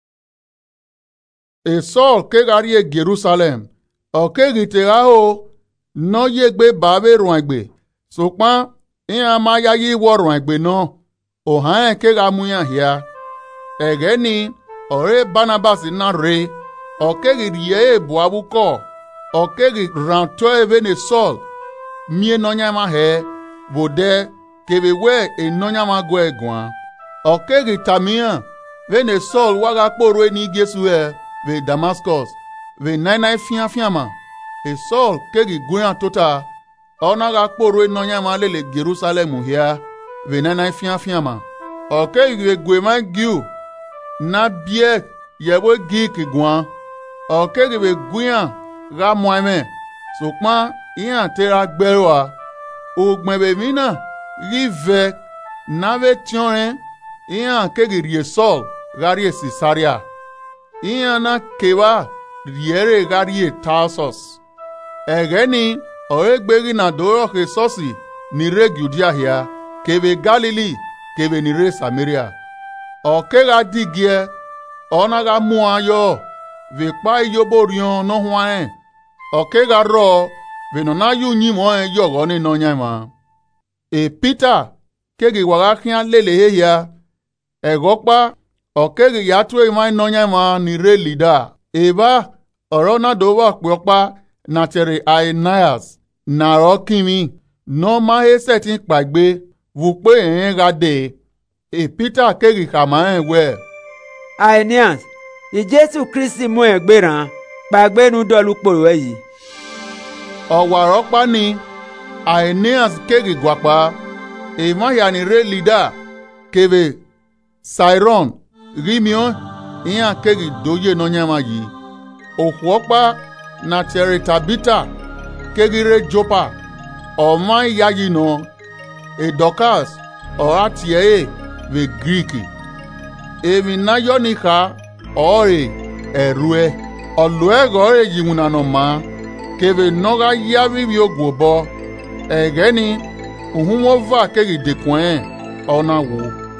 Èsọ́l kérarí ẹ Jerusalem ọ̀kéri tèrà ó náà yé gbé bàbá rùn ẹgbẹ̀ ṣùgbọ́n ìyàn máa yáyé wọ̀ rùn ẹgbẹ̀ náà òhàn ẹ̀ kéra mú yàn hìá. Ẹ̀gẹ́ ni ọ̀rẹ́ Barnabas náà rè ọ̀kéri rìẹ́ èbò abúkọ̀ ọ̀kéri rántọ́ ẹ̀vẹ́ ní Sọ́l mìíràn náà yàn máa hẹ́ bòdẹ́ kebe wẹ́ enonyamago ẹ̀gbọ́n. Ọ̀kẹ́rì tàmíyàn vẹ́nẹ̀ Sọ́l wára kpòrò ní Jésù ẹ̀ vè Damascus vè náínáí fíàfíàmà. Sọ́l kẹ́rì gúnyàn tóta ọ̀nàrà kpòrò enonyama lélẹ̀ Jerusalem hìá vè náínáí fíàfíàmà. Ọ̀kẹ́rì vè gbèmá gíù ná bíẹ́ yẹ̀wò gíìkì gbọ́n. Ọ̀kẹ́rì vè gúnyàn rà mọ́ẹ́mẹ́ ṣùgbọ́n ìyàn tẹ́ra gbẹ́rọ wa. Ògbẹ̀bẹ̀mí náà rive nave tionren ìyàn kéri rie Sọ́l gárí Sísáríà ìyàn náà kéwà riere gárí Tarsus. Ẹ̀gẹ́ ni ọ̀rẹ́ gbérí náà dòrò he sọ́ọ̀sì ní ré Judea hìá kébé Galili kébé ní ré Samaria. Ọ̀kẹ́ra dìgíẹ́ ọ̀nàgà mú ayọ̀ vèkpá iyobo rion náà hùwà ẹ̀ ọ̀kẹ́ra rọ̀ vènọ̀nà yóò yín mọ́ ẹ̀ yọ̀rọ̀ ní nọ́nyàmá. Peter kéri wàrà kíá lélẹ̀ héhìá ẹ̀gọ́pá ọ̀kéri yàtọ̀ ìmá nọ́nyàmá ní ré Lida. Èbá ọ̀rọ̀ náà dòwà pọ̀pá nàtẹ̀rẹ̀ Aeneas nàrọ̀ kìmí náà máa hẹ́sẹ̀ tí pàgbé wùpé ẹ̀yìn ra dé. Peter kéri kàmá ẹ̀ wẹ̀. Aeneas ìjésù Kristi mú ẹ̀gbẹ́ràn pàgbé nu dọ́lù pòrò ẹ̀ yìí. Ọ̀wàrọ̀ pa ni Aeneas kéri gwapa èmáyà ní ré Lida kébé Siron Rimion ìyàn kéri dóyè nọ́nyàmá yìí. Òkú ọ̀pá nàtẹ̀rẹ̀ Tabita kéri ré Joppa ọ̀má ìyá yìí nọ Dorcas ọ̀rá tiẹ̀ vè Gíríkì. Èmi náà yọ níka ọ̀rẹ́ ẹ̀rú ẹ̀ ọ̀lọ́ ẹ̀rọ rẹ̀ yìí múnà nọ máa kébé nọ́gà yá bíbí ògbò bọ́. Ẹ̀gẹ́ ni òhun wọ́n va kéri dèkùn ẹ̀ ọ̀nà wò.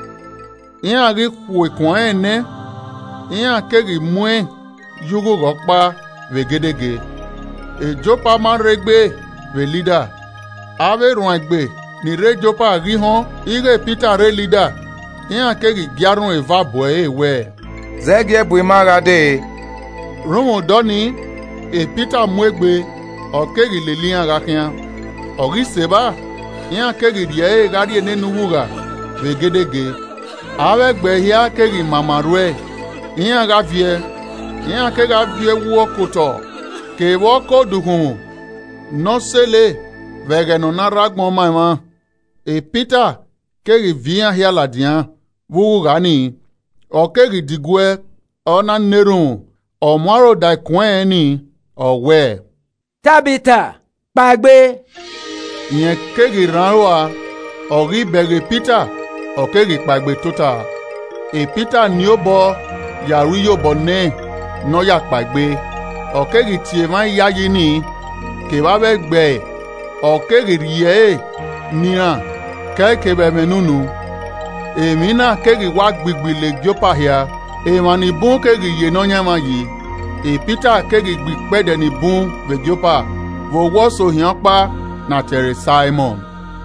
Ìyàn rí kù èkùn ẹ̀ nẹ́ ìyàn kéri mú ẹ̀ yúgò rọ́pá vègédégé. Èjọ́pá máa régbé vè Lida. Avérùn ẹ̀gbẹ́ ní ré Jọ́pá rí hàn ire Peter ré Lida. Ìyàn kéri gíárùn ẹ̀fà bọ̀ ẹ̀ wẹ̀. Zẹ́gẹ́ bùi máa ra dé. Rúmù dọ́ni Peter mú ẹgbẹ́ ọ̀kéri lè líyàn ra kíá. Ọ̀rí sèbá ìyàn kéri díẹ̀ rárí nínú wúrà vègédégé Ave gbehia kegi mamarue. Iyan gavie. Iyan ke gavie wo koto. Ke wo ko duhun. No sele. Vege no na ragbon maima. E Peter kegi vian hia ladian. Wugu gani. O kegi digwe. O na nerun. O mwaro dai kwen ni. O we. Tabitha, pagbe. Iyan kegi ranwa. O ri bege Peter. O kegi pagbe tota. E Peter ni o bo. Yaru yo bo ne. No ya pagbe. O kegi tie man yayi ni. Ke ba be gbe. O kegi riye. Niran. Ke be menunu. E mina kegi wa gbigbi le Joppa hia. E mani bun kegi ye no nyama yi. E Peter kegi gbigbe ni bun ve Joppa. Wo wo so hian pa na tere Simon.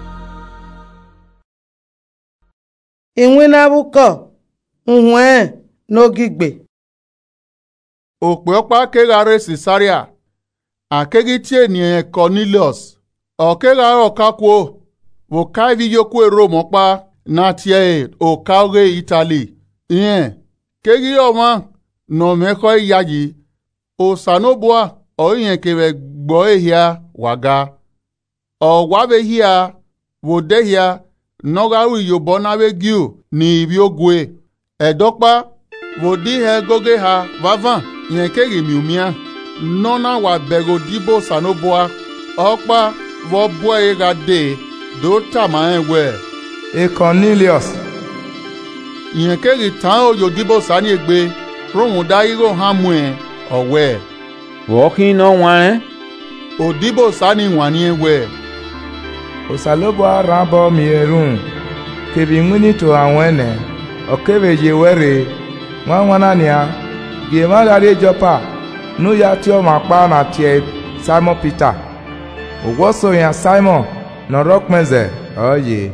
Inwina buko. Nhwe n'ogigbe. Okpe ọkpa kegare Sisaria. Akegi tie ni Cornelius. Okegare ọkakwo. Wo kaivi yokwe Rome ọkpa na tie o kauge Italy. Ien. Kegi ọma no meko yaji. O sanobua o ien kebe gbo ehia waga. O wabe hia wo dehia nogaru yobo na be giu ni ibi ogwe. Edokpa wo di he goge ha vavan yen kegi miumia. Nona wa bego dibo sanobua. Okpa wo boye ga de do tama enwe. E Cornelius. Yen kegi tan o yo dibo sani egbe. Rohun da iro hamwe owe. Wokin no wan. Odibo sani wani ewe. Osalobo rabo mierun. Kebi ngwini to awene. Okebe je were. Nwanwania. Gema gari Joppa. Nu ya tio makpa na tie Simon Peter. Ogwoso ya Simon. No rockmeze. Oye.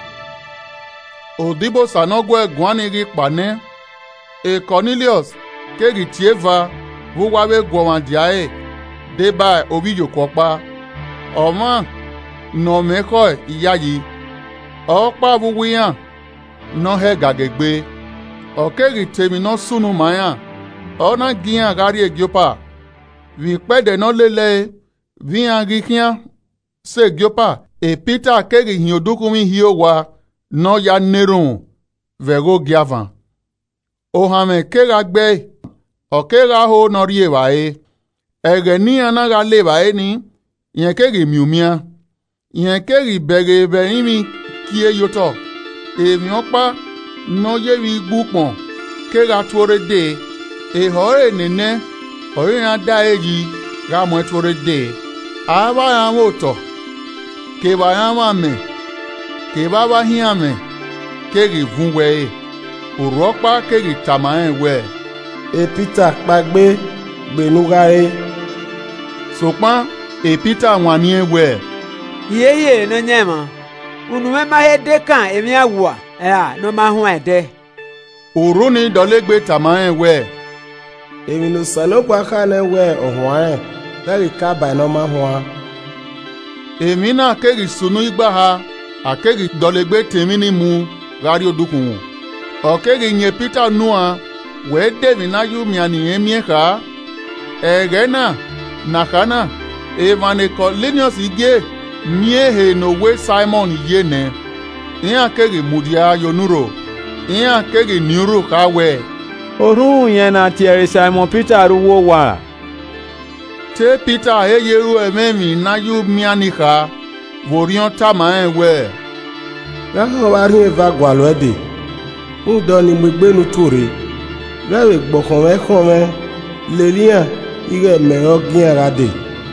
Odibo sanogwe gwanigi kpane. E Cornelius. Kegi tieva. Wuwawe gwawandiae. Deba obi yokokpa. Oma. No meko iyayi. Okpa wuwiyan. No he gagegbe. Okegi temi no sunu maya. Ona giyan gari Joppa. Vi pede no lele. Viyan gikiyan. Se Joppa. E Peter kegi hiodukumi hiyowa. No ya nerun. Vego giavan. Ohame kega gbe. Okega ho no riewae. Ege ni anaga lewae ni. Yen kegi miumia. Yen kegi bege benimi kie yoto. E miokpa no yewi gbupon. Kega tuore de. E hore nene. Hore ya da eji. Ramwe tuore de. Aba ya moto. Keba ya mame. Keba ba hiame. Kegi vunwe. Urokpa kegi tamaen we. E Peter pagbe gbenugare. Sokpan e Peter wani ewe. Yeye no nyema. Unume ma he de kan emi awua. No ma hu ede. Uruni dolegbe tamaen we. Emi no sanopo aka na we ohwan. Dari ka ba no ma hu. Emi na kegi sunu igba ha. Akegi dolegbe temi ni mu gari odukun. Okegi nye Peter nua. We devi na yu miani emieha. Egena. Nakana. Evane Cornelius ige. Miehe no we Simon yene. Iyan kegi mudia yonuro. Iyan kegi niuru kawe. Orun yen na tiere Simon Peter ruwo wa. Te Peter eyeru ememi na yu miani ha. Vorion tama enwe. Yako wari eva gwalwede. Udo ni mwegbenu turi. Gawe gbokome kome. Lelia ige mero giarade.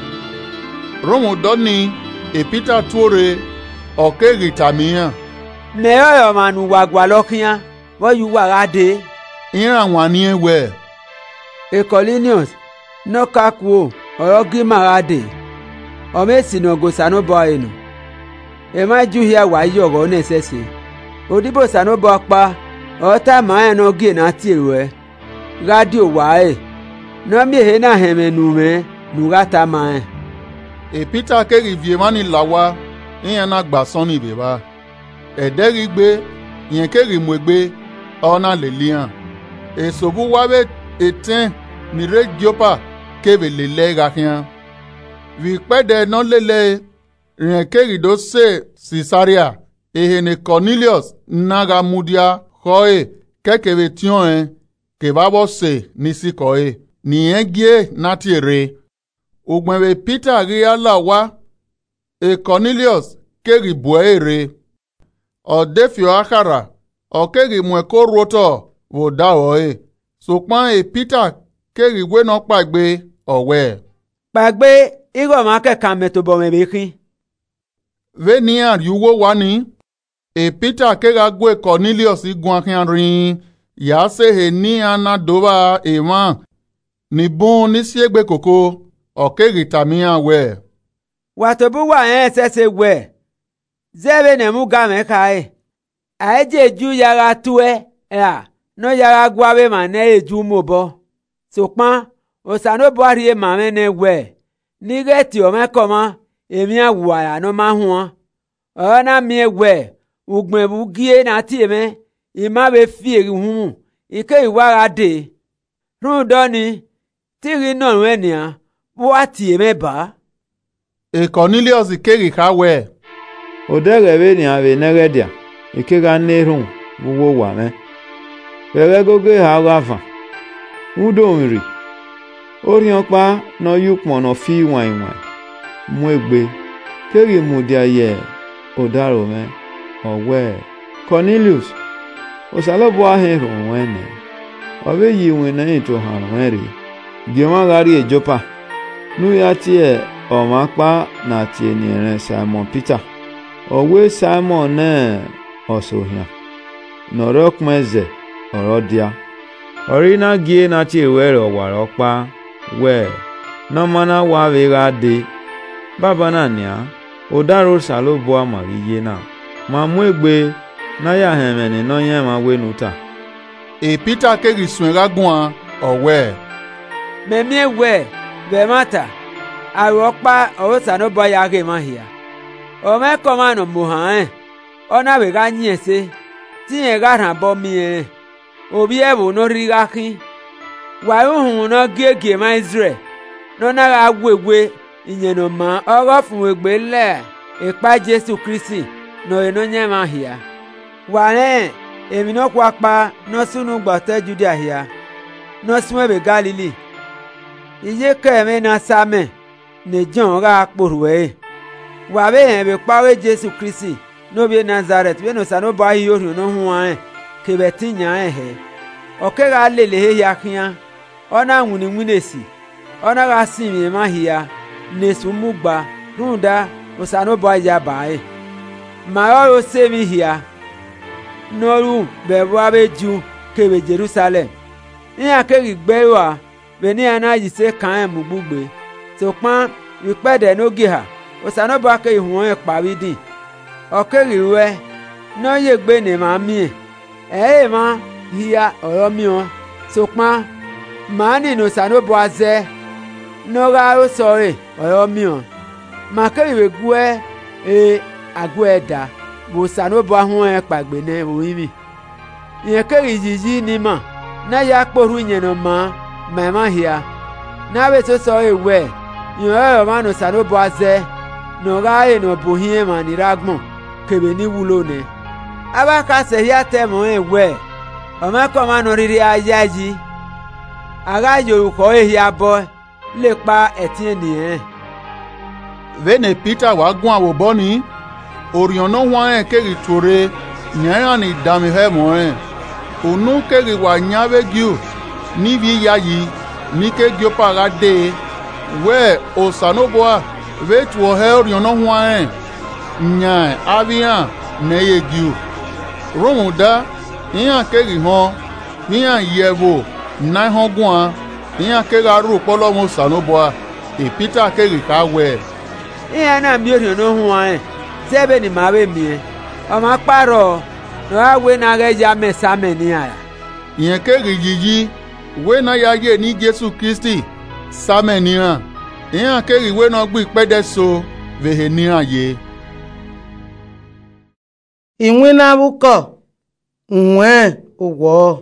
Romo doni e Peter tuore. Okegi tamiya. Mero yo manu wagwalokia. Wo yu warade. Ira wani ewe. E Cornelius. No kakwo. Orogi marade. Omesi no gosano boyenu. E ma ju hia wa yogo nesese. Odibo sano bokpa. Ota ma no gi na tiwe. Radio wae. No mi he na heme nume. Nugata ma. E Peter kegi viemani lawa. Iyan na gba soni beba. Ederi gbe. Yen kegi mwegbe. ona le lian esobu wabe eten ni re Jopa kebe le lega kian vi pede no lele rien keri do se Caesarea ehene Cornelius naga mudia koe kekebe tion ke babo se nisi koe ni engie natiere ogbenbe Peter ri ala wa Cornelius keri buere o defio akara o keri mwe ko roto wo dawo sopan Peter keri we no pagbe owe pagbe igo ma ke kan me to bo me be kin ve ni ariwo wani Peter kega gwe Cornelius igun akin rin ya se he ni anadoba ewan ni bon ni siegbe koko o keri tamia we watobu wa se we zebe ne mu ga me kai aje ju yara tuwe no yara gwawe ma ne eju mo bo sopan osano bo ari ma me ne we ni geti o me koma emi awu aya no ma hu ona mi we ugben bu gie na ti me ima be fi eri hu ike iwara de run do ni tiri no we ni a bo ati me ba Cornelius keri ka we odere be ni ave neredia ikega nerun wo wa me bere goge ha rafa udo nri orion pa no yupon no fi wan mu egbe keri mu dia ye odaro me owe Cornelius osalobo ahirun wene obe yi wena into han were bioma gari Jopa nu ya tie o ma pa na tie ni ren Simon Peter owe Simon na osohia norok meze orodia orina gie na tie were owaro pa we no mana wa we ga de baba na nia odaro salobo amariye na ma mu egbe na ya hemene no yen ma we nuta Peter kegi sunra gun owe memie we be mata aropa o sano boya ge ma hia o me koma no muhan ona be ga yin se ti en ga ran bo mi obi e bo no ri ga kin wa hun no gege ma Israel no na ga gwegwe iyen no ma oro fun egbe le ipa Jesu Kristi no eno nye ma hia wa ne emi no kwa pa no sunu gbote Judea hia no sunwe be Galilee iye ke me na same ne John ga poruwe wa be en be pawe Jesu Kristi no be Nazareth be no sano ba hiyo no hu an ke be tinya he o ke ga lele he ya kian ona nwuni nwunesi ona ga simi ma hia ne sumugba runda o sano ba ya bae ma o se mi hia noru be wa be ju ke be Jerusalem ni akeri gbewa be ni ana yi se kan mu gbugbe so pan ipede no giha o sano ba ke ihun e pawi din o keri we no ye gbe ni ma mi ma hia oro mi o so pan ma ni no sano bo aze no ga o sore oro mi o ma keri we gwe agweda bo sano bo ahun e pagbe ne o imi yen keri jiji ni ma na ya poru yen no ma hia na be so so ewe yen ma no sano bo aze no ga no bo hie ma ni ragbon kebe ni wulo ne aba ka se hia te mo ewe o ma ko ma no riri ayaji ara yoruko ehia bo le pa etin ni vene Peter wa gun awobo ni orion no wan keri tore nyan ni dami he mo onu keri wa nyawe giu ni bi yayi ni ke Jopa ga de we osanoboa ve tuo he orion no wan nyan avian ne ye giu romuda yan keri ho yan yevo na ho gun yan keri aru polo mo sanoboa Peter keri ka we na mi orion no wan sebe ni mawe mi o ma paro no awe na ge ya mesame ni ara yen keri jiji we na ya ye ni Jesu Kristi same ni ran yen keri we no gbi pede so vehe ni ran ye inwina buko nwe owó.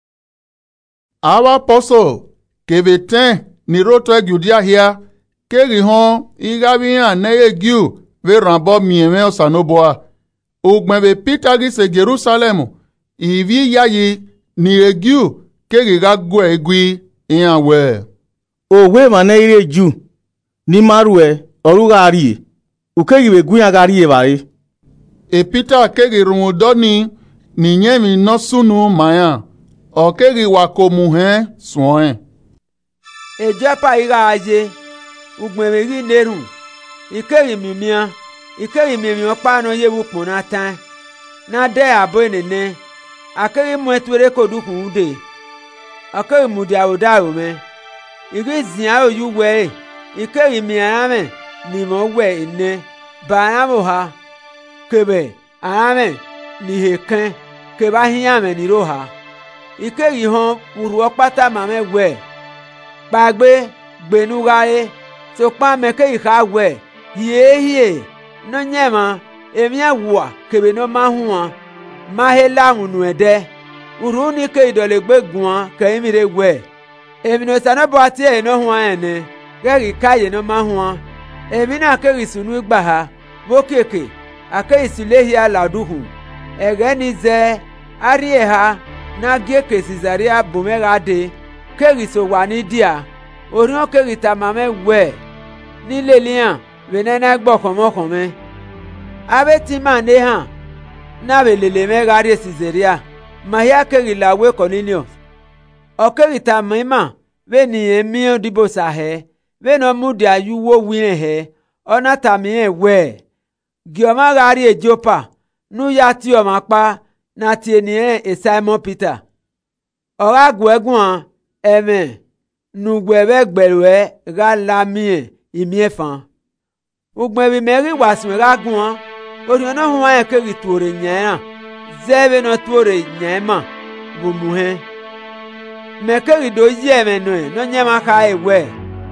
Our apostle kebe ten ni roto Judea here keri hon igabiyan neye giu ve rambo mieme osanoboa. Ugmebe Peter gise Jerusalem ivi yayi ni egiu keri ga gwe egwi iyan we. Owe mane ire ju ni marwe oruga ari ukegi be guya gari ebare. E Peter keri rumudoni ni nyemi no sunu maya okeri wakomu he soen. Ejepa ira aje ugmebe ri nerun ikeri mimia ikeri mimio pano yewu pona tan na de abo enene akeri mwetwere kodukun ude akeri mudia odawo me iri zia oyu we ikeri miame ni mo we ene banamo ha kebe ame ni heken keba hiame ni roha ikeri hon uru opata mame we gbagbe gbenugare so pa me ke iha we hie no nyema emi awua kebe no mahua mahela unu ede uru ni ke idole gbegun ke emire we emi no sanobo ati e no huan ene geri kaye no mahua emi na ke risunu igba ha bokeke ake isilehi aladuhu ege ni ze ari ha na gie ke Caesarea bomega de ke riso wa ni dia orion ke rita mame we ni lelian venena gbokomokon me abeti mane han na belele me gari Caesarea mahia ke rilawe Cornelius o ke rita mema ve ni emi odibo sahe ve no mudi ayuwo wire he ona tami e we gioma gari ejopa nu ya ti o ma pa na ti eni e Simon Peter ora gwegun eme nu gwebe gberuwe ga lamie imiefan ugbebi meri wasun ga gun ori ona huwa e keri tuore nyera zebe no tuore nyema bumuhe mekeri do yeme no nyema ka ewe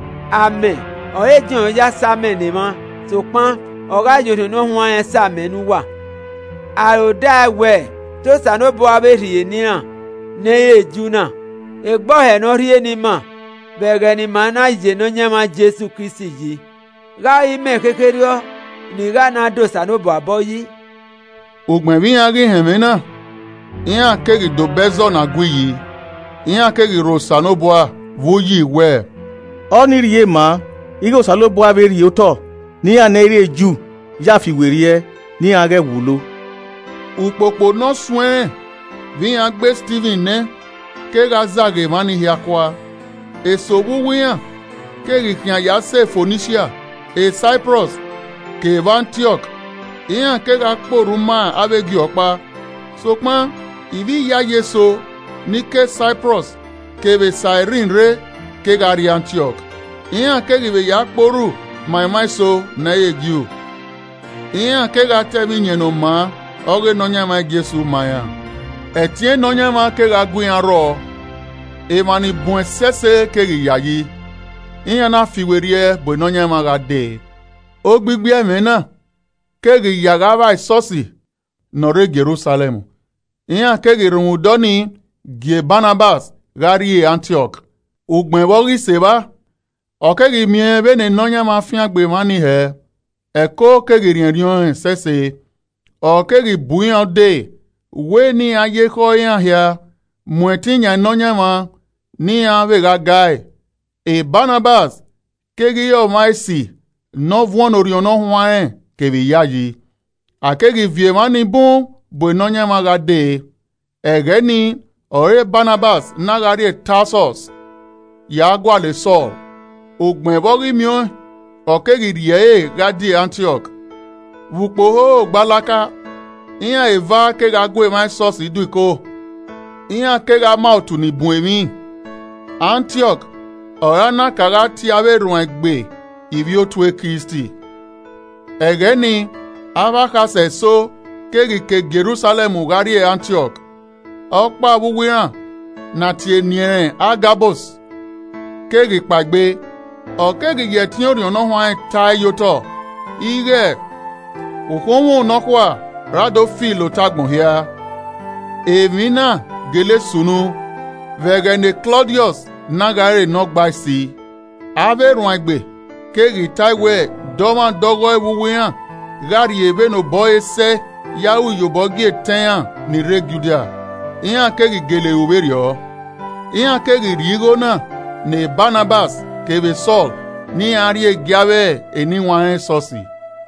ame oye jin ya same ni mo to pan ora yodo no huwa e same nu wa aroda we to sanobo aberi eniran ne ejuna egbo he no ri eni ma bege ni mana ije no nyama Jesu Kristi yi ga ime kekerio ni ga na do sanobo aboyi Ugmebi yagi hemena iya kegi do bezo na gwiyi iya kegi ro sanobo vuyi we Oni riye ma igo salobo aberi oto ni anere ju ya fi werie ni age wulo upopo no swen vi agbe Stephen ne kega zage mani hiakwa esobu wiyan kegi kian ya se Phoenicia e Cyprus ke Antioch iyan kega poruma abegi opa sopon ivi ya yeso ni ke Cyprus ke be Cyrene re kega ri Antioch iyan kegi be ya poru mai so na egiu iyan kega tebi nyeno ma oge nonyama Jesu maya etie nonyama kega guyan ro e mani bun sese kegi yayi iyan na fiwerie bo nonyama ga de o gbigbe emena kegi yaga ba isosi nore Jerusalem iyan kegi run doni gie Barnabas gari Antioch ugbenbori seba okegi mie bene nonyama fiagbe mani he eko kegi rian sese okegi buyan de we ni aye ko yan hia mwetinya nonyama ni avega gai e Barnabas kegi yo maisi no vuon oriono hwan kebi yaji akegi vie mani bon bo nonyama ga de egeni ore Barnabas nagari Tarsus ya gwa le so ogbenbori mio okegi rie gadi Antioch wupo gbalaka iya eva kega gwe mai source iduiko iya kega mautu ni buemi Antioch orana kaga ti averun egbe ivi otwe Kristi egeni avaka se so kegi ke Jerusalem ugari Antioch okpa buwiran na ti eniren Agabus kegi pagbe okegi ye ti orion no hwan tayoto ige okonwo nokwa rado filo tagbon hia emina gele sunu vegene Claudius nagare nogba si ave ruangbe kegi taiwe doma dogo ewuwian gari ebe no boy se yahu yobogi eteyan ni regudia iyan kegi gele uberio iyan kegi rigo na ne Barnabas kebe Saul ni arie giawe eni wan sosi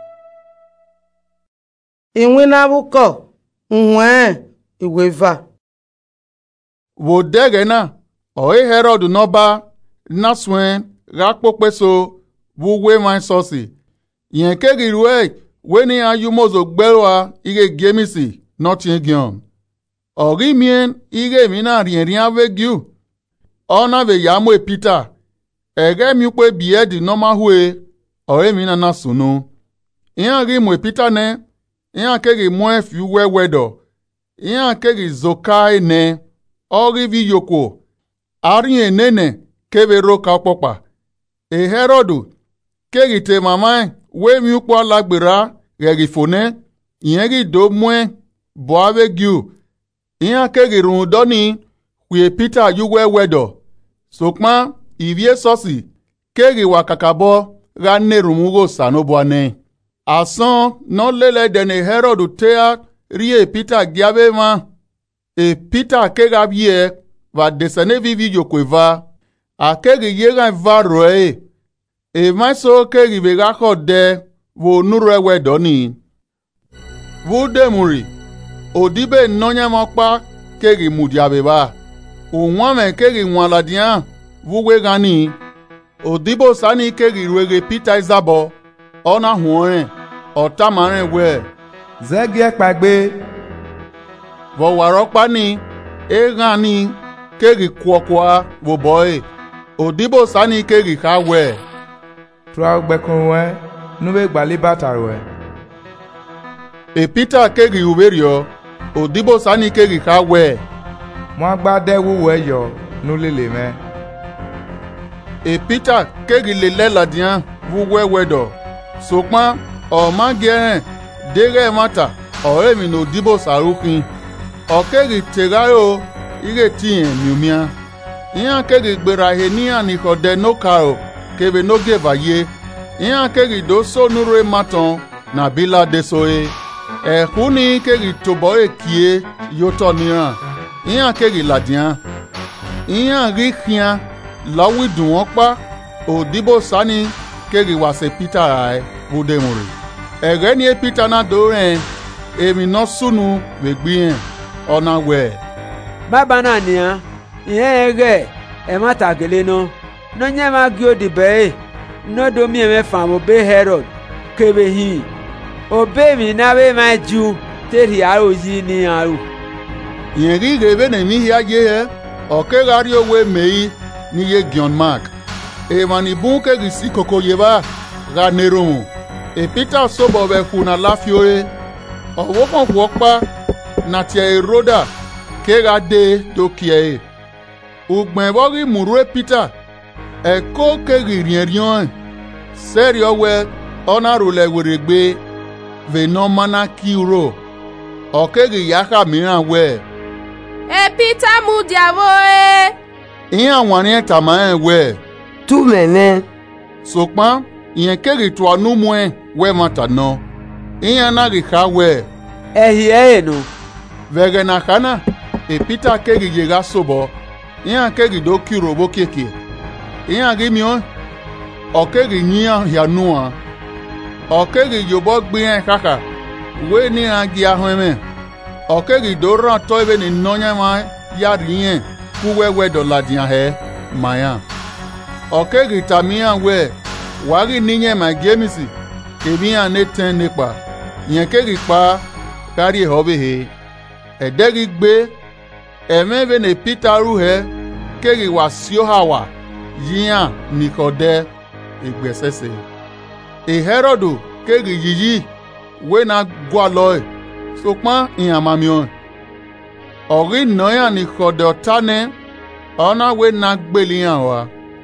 Inwinabuko nwe iweva wo dege na oe Herod noba naswen rakpokpeso wuwe wan sosi yen kegi ruwe weni ayumozo gberoa ige gemisi notin gion ori mien ige mina rien avegiu ona ve yamo Peter ege mi pe biedi noma hue ore mina na sunu iyan ri mo Peter ne iyan kegi mo fi wewedo iyan kegi zokai ne ori vi yoko ari enene kebe roka popa Herodu kegi te mama we mi po alagbera regi fone iyan ri do mo bo avegiu iyan kegi run doni we Peter yu wewedo sokma ivie sosi kegi wakakabo ga nerumugo sanoboane asan no lele dene Herod tea rie Peter giabe ma Peter kega bie va desene vivi yokweva a kegi yega va roe maiso kegi vega khode wo nure wedoni wo demuri odibe nonya mokpa kegi mudiabe ba onwame kegi nwaladian wuwe gani odibo sani kegi ruege Peter izabo ona huoren otamaren we Zegie pagbe wo waropa ni gani kegi kwokwa wo boy odibo sani kegi kawe Tua gbekunwe nube gbalibatarwe Peter kegi uberio odibo sani kegi kawe Mo gba dewu we yo nulele me Peter kegi lele ladian wuwe wedo sokma o magere dege mata ore mi no dibo sarukin o kegi tegaro ige tien miumia iyan kegi gbera he ni anikode no karo kebe no gevaye iyan kegi do so nure maton na bila desoe huni kegi tobo ekie yoto niran iyan kegi ladian iyan rikian lawi dun won pa odibo sani kegi wase Peter ai budemuri ege ni Peter na doren emi no sunu wegbien ona we baba na nia iye ege e mata gele no nye ma gi odibe no do mi me fan obe Herod kebe hi obe mi na we ma ju teri aro yi ni aro yen ri gebe ne mi ya ye o ke gari owe mei ni ye Gion Mark mani bun ke gisi koko yeba ga neron Peter sobo be kuna lafioe owo kon wopa na ti Heroda ke ga de to kie ugben bori muru Peter ko ke rierion serio we ona rule weregbe ve no mana kiro o ke gi yaka miran we Peter mu diavo iyan warin tama we tu mene sokpa iyan kegi to anu mwe we mata no iyan na ri ka we no vege na kana Peter kegi yega sobo iyan kegi do kiro bo keke iyan gi mi o kegi nyian ya nua o kegi yobo gbe kaka we ni agi ahweme o kegi do ran to ebe ni nonya ma ya rien ku wewe do ladian he maya o kegi tamian we wari ninye ma gemisi kebian neten nipa yen kegi pa kari hobe he edegi gbe emebe ne Peter ru he kegi wasio hawa yian nikode igbesese Herodu kegi yiyi we na gwa loy sokpa iyan mamion ori noya nikode otane ona we na gbelian wa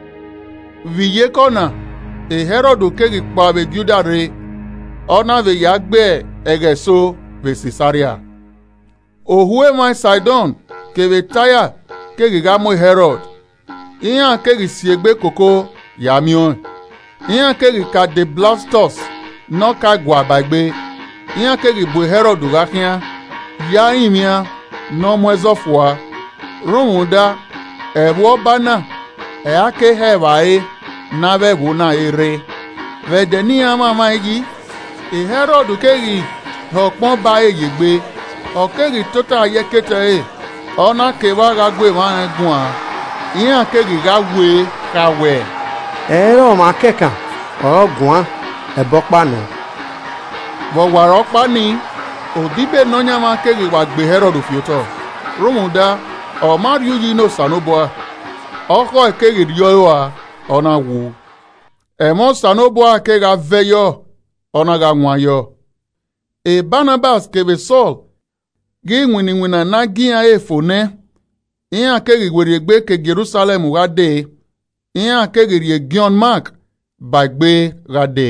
viye kona Herodu kegi pa be Judare ona ve yagbe egeso ve Caesarea ohue mai Sidon kebe taya kegi ga mo Herod iyan kegi siegbe koko yamion iyan kegi ka de Blastus no ka gwa bagbe iyan kegi bo Herod gakia ya imia no mwezofwa rumunda ewo bana ake hewae na bebu na ere vedenia mama igi Herod kegi hokpon ba eyegbe okegi tota yekete ona kewa ga gwe ma gun iyan kegi ga we kawe ẹ̀rọ máa kẹ́kàn ọ̀rọ̀ gùn án ẹ̀bọ́ pàánù. wọ̀wàrọ̀ pa ni òdìbẹ̀ nọ́nyà máa kẹ́gì wà gbé Herod fiotọ̀ rúmùdá ọ̀márìú yìí ní sànúbọ̀à ọkọ̀ kẹ́gì yọ̀ọ́ ọ̀nà wù ẹ̀mọ́ sànúbọ̀à kẹ́gà vẹ́yọ̀ ọ̀nà gà wọ̀nyọ̀ Barnabas kẹ́bẹ̀ Saul gí wìnìwìnà ná gíyàn èèfò nẹ́ ìyàn kẹ́gì wèrè gbé kẹ́ Jerusalem wá dé ìyàn kẹ́gì rìè Gion Mark bàgbé ràdé.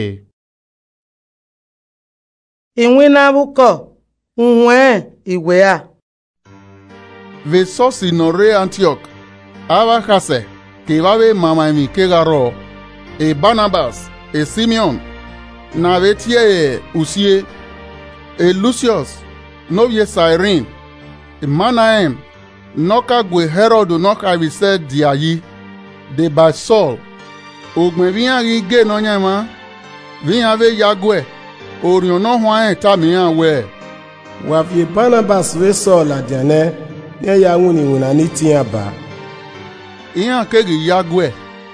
Ìwìnàbùkọ̀ nwẹ́ ìwé a. Vesosi nore Antioch abakase kebabe mamami kegaro Barnabas Simeon na betie Usie Lucius novie Cyrene Manahem noka gwe Herod noka bise diayi de ba Saul ogbe viyan ge no nyama viyan ve yagwe orion no hwan ta miyan we wa fi Barnabas we Saul adiane ne ya wuni ni tiya ba iyan kegi yagwe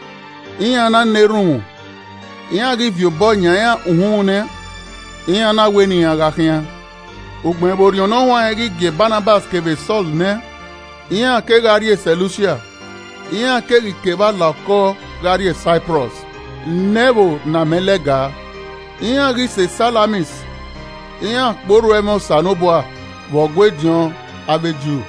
iyan na nerun iyan gi vi obo nya ya uhune iyan na we ni agakian ogbe orion no hwan ge Barnabas kebe Saul ne iyan ke gari Seleucia iyan kegi keba lako gari Cyprus nebo na melega iyan gi se Salamis iyan kporo emo Sanoboa wogwe dion abeju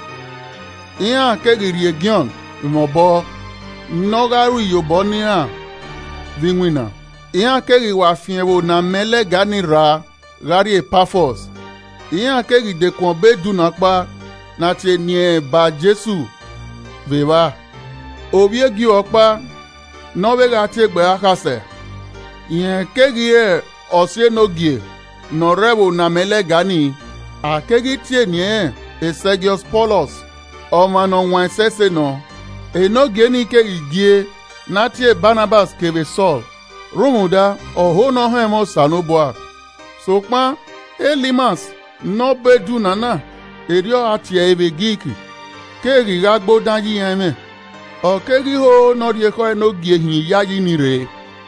iyan kegi Region mobo nogaru yobo niya vinwina iyan kegi wa fienwo na melega ni ra gari Paphos iyan kegi dekon bedu na pa na tie nie ba Jesu veva obiegi opa nobe ga tie gbe akase iyan kegi osie nogie norebo na melega ni akegi tie nie Sergius Paulus ọmọ no wọn sese no enogie ni kegi gie na tie Barnabas kebe Saul rumuda oho no hemo Sanoboa sokpa Elimas no bedu nana erio atie ebe giki kegi gagbo danyi eme o kegi ho no rie ko enogie hin yayi ni re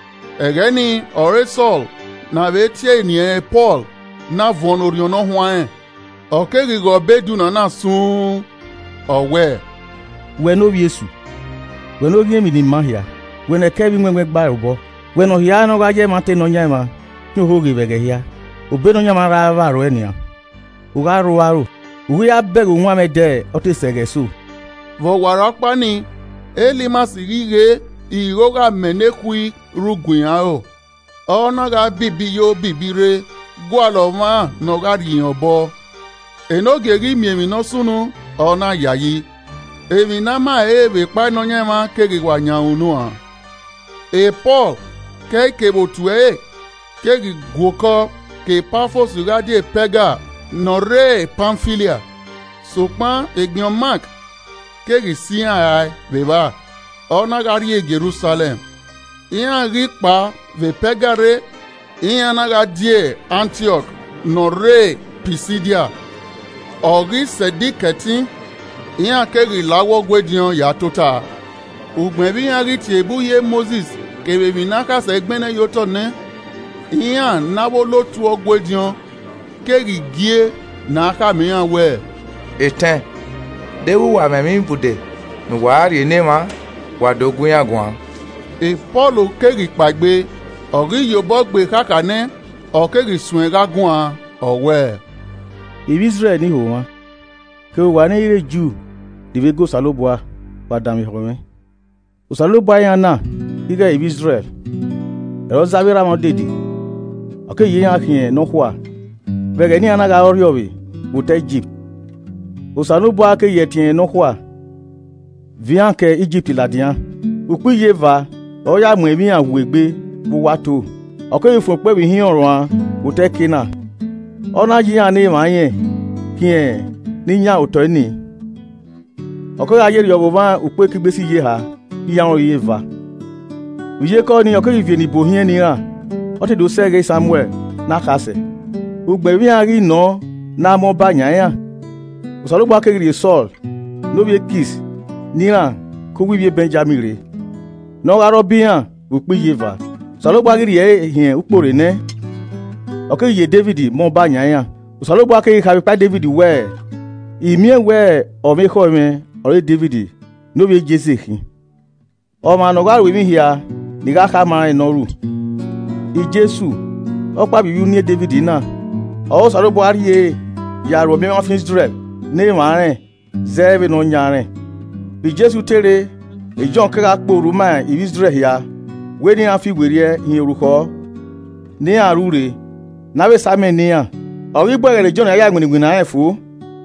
egeni ore Saul na betie ni Paul na von orion no hwan o kegi go bedu nana sun owe we no Yesu we no vie mi ni mahia we na kebi nwenwe gba obo we no hia no gaje mate no nyama no hoge bege hia obe no nyama ra va ro enia ugaro aro uwe abegu nwa mede otesege so vo warapa ni Elimas rige iroga menekui rugun ao ona ga bibi yo bibire gwaloma no ga riyan obo enoge ri miemi no sunu ona yayi emi na ma ebe pa no nyama kege wa nyaunu a Paul ke botue kege gwoko ke Paphos gadi Pega nore Pamphylia sopan Gion Mark kege sian ai beba ona gari Jerusalem iyan ri pa ve Pegare iyan na gadi Antioch nore Pisidia Ori sediketi iyan kegi lawo gwedion ya tota ugben bi yan ri ti ebuye Moses kebe binaka se gbene yoto ne iyan nawo lotu ogwedion kegi gie na aka mi yan we eten dewu wa memi bude mi wa ri ne ma wa dogun yagun Paul kegi pagbe ori yobo gbe kaka ne o kegi sun gagun a owe ibi Israel ni ho wa ke wa ni ire ju dive go Saloboa wa dami home o Saloboa yan na ige ibi Israel ero zabira mo dede okay yin akin no ho a bege ni anaga ori obi o te Egypt Osalobua ke yetien no kwa. Vian ke Egypt ladian. Upi yeva, oya mwemi a wegbe bu watu. Oke ifun pe bi hin oran, o te kina. Ona ji an ni ma yen. Kien ni nya oto ni. Oke aye ri obovan upe kigbe si ye ha. Iya on yeva. Uye ko ni oke ivie ni bohien ni ran. O te do sege Samuel na kase. Ugbe wi an ri no na mo ba nya ya. Osalobua ke ri Saul. No bi kis. Niran ko wi Benjamin re. No garo bian upi yeva. Osalobua ke ri hien upore ne. Oke ye David mo ba nya ya. Osalobua ke ka pa David we. Imie we o me ko me ore David no bi Jesse hin. O ma no garo wi hia ni ga ka ma no ru. I Jesu o pa bi ni David na. O Osalobua ri ya ro me ma fin Israel. Ne ma ren zebe no nyare. Bi Jesu tere e John kera poru ma I Israel ya. We ni afi were hin oruko. Ni arure na we same ni an. O wi gbere John ya gbinigbin na efu.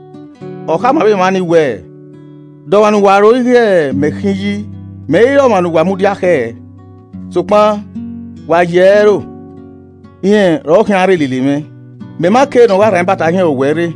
O ka ma be ma ni we. Do wanu waro ire mekinyi. Me yo manu wa mudia ke. So pa wa yero. Yen ro kan are lele me. Me ma ke no wa ran bata hin o were.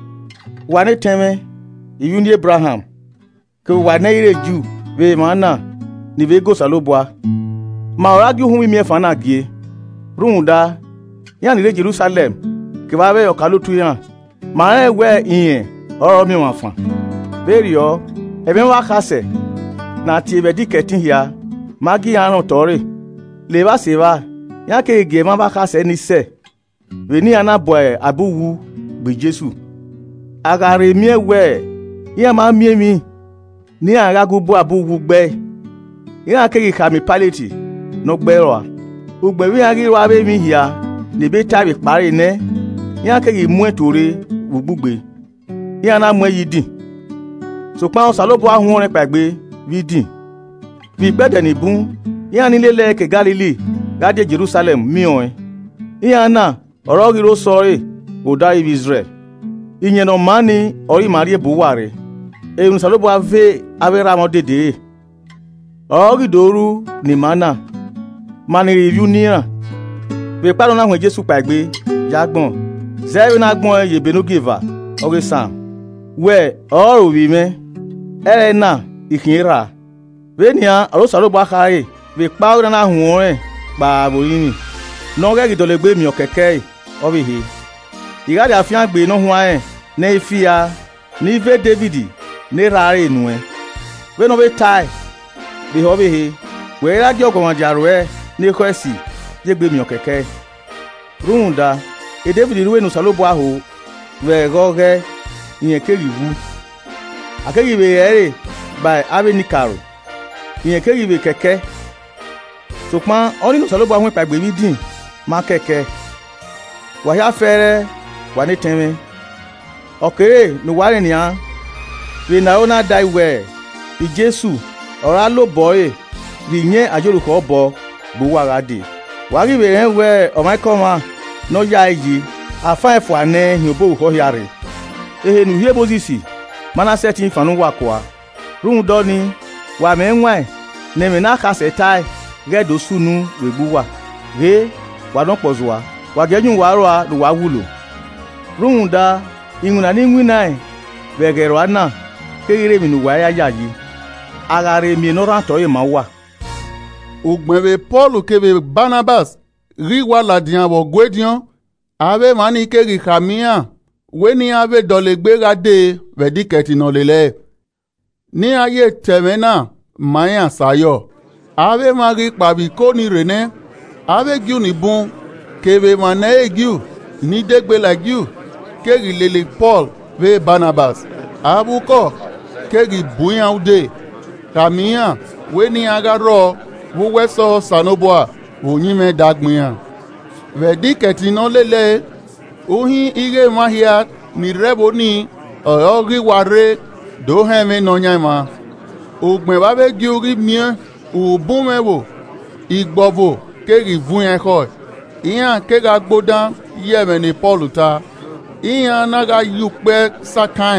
Wa ne teme iyu ni Abraham. Ke wa na ire ju be mana ni be go Osalobua. Ma ora gi hu mi e fa na gie. Runda yan ile Jerusalem. Ke ba be o kalotu yan. Ma re we yin oro mi wan fan. Beri o e be wa kase. Na ti be di ketin hia. Ma gi yan tore. Le ba se ba. Yan ke ge ma ba kase ni se. We ni ana boy abuwu be Jesu. Agare mi ewe. Yan ma mi mi. Ni ara gubu abuwu gbe. Yan ke ka mi paleti. No gbero. Ugbe wi ari wa be mi hia. Ni be ta bi pare ne. Yan ke mu etore ugbugbe. Yan na mu yidi. So pa Osalobua hu rin pagbe wi din. Bi gbede ni bun. Yan ni lele ke Galilee, gade Jerusalem mi on. Yan na oro ri ro sore o da Israel. Iyen no mani ori Marie buware. E Osalobua ve avera mo dede. Ori doru ni mana. Mani review niran. Be paro na hun Jesu pagbe yagbon. Zeri na gbon ye benu giva. Ori sam. We oro wi me. Ere na ikinra. Be nia Osalobua kare. Be pa ora na hun orin pa boyini. No ge gidole gbe mi okeke obi he. Igade afian gbe no hun aen na ifia ni ve David ni rare nu e. We no be tai. Be obi he. We ra di ogbon jaro e ni kwesi je gbe mi okeke. Runda e David ruwe no Osalobua ho we goge yen keriwu. Akegi be ere by Avenikaro. Yen keri be keke. So pa oni no Osalobua hu pagbe mi din ma keke. Wa ya fere wa ni teme. Okere no ware ni an. We na ona die we. Bi Jesu ora lo boy. Bi yen ajoruko bo bo wara de. Wa ri be ren we o my come no ya yi. Afa efo ane hin obo ko yare. Ehe nu hie bozisi. Mana setting fanu wa kwa. Run do ni wa me nwan. Ne me na ka setai. Gedo sunu webuwa. Ge wa don pozuwa. Wa gejun wa ro a do wa wulo. Runda inguna ni nwinai. Begero ana. Kegere mi nu wa ya yayi. Agare mi no ran to e ma wa. Ugbenbe Paul kebe Barnabas ri wa ladian bo gwedian ave mani keri kamia we ni ave dolegbe gade vediketi no lele ni aye temena mayan sayo ave mari pabi ko ni rene ave giu ni bun kebe mane giu ni degbe la giu keri lele Paul ve Barnabas abuko keri buyan ude kamia we ni agaro wo weso Sanoboa onyime dagmian vediketi no lele ohin ire mahia ni rebo ni ori ware do heme no nyama ogben ba be gi ori mien obun mewo igbovo keri vun en ko iyan kega gbodan yeme ni Paul ta iyan naga yupe sakan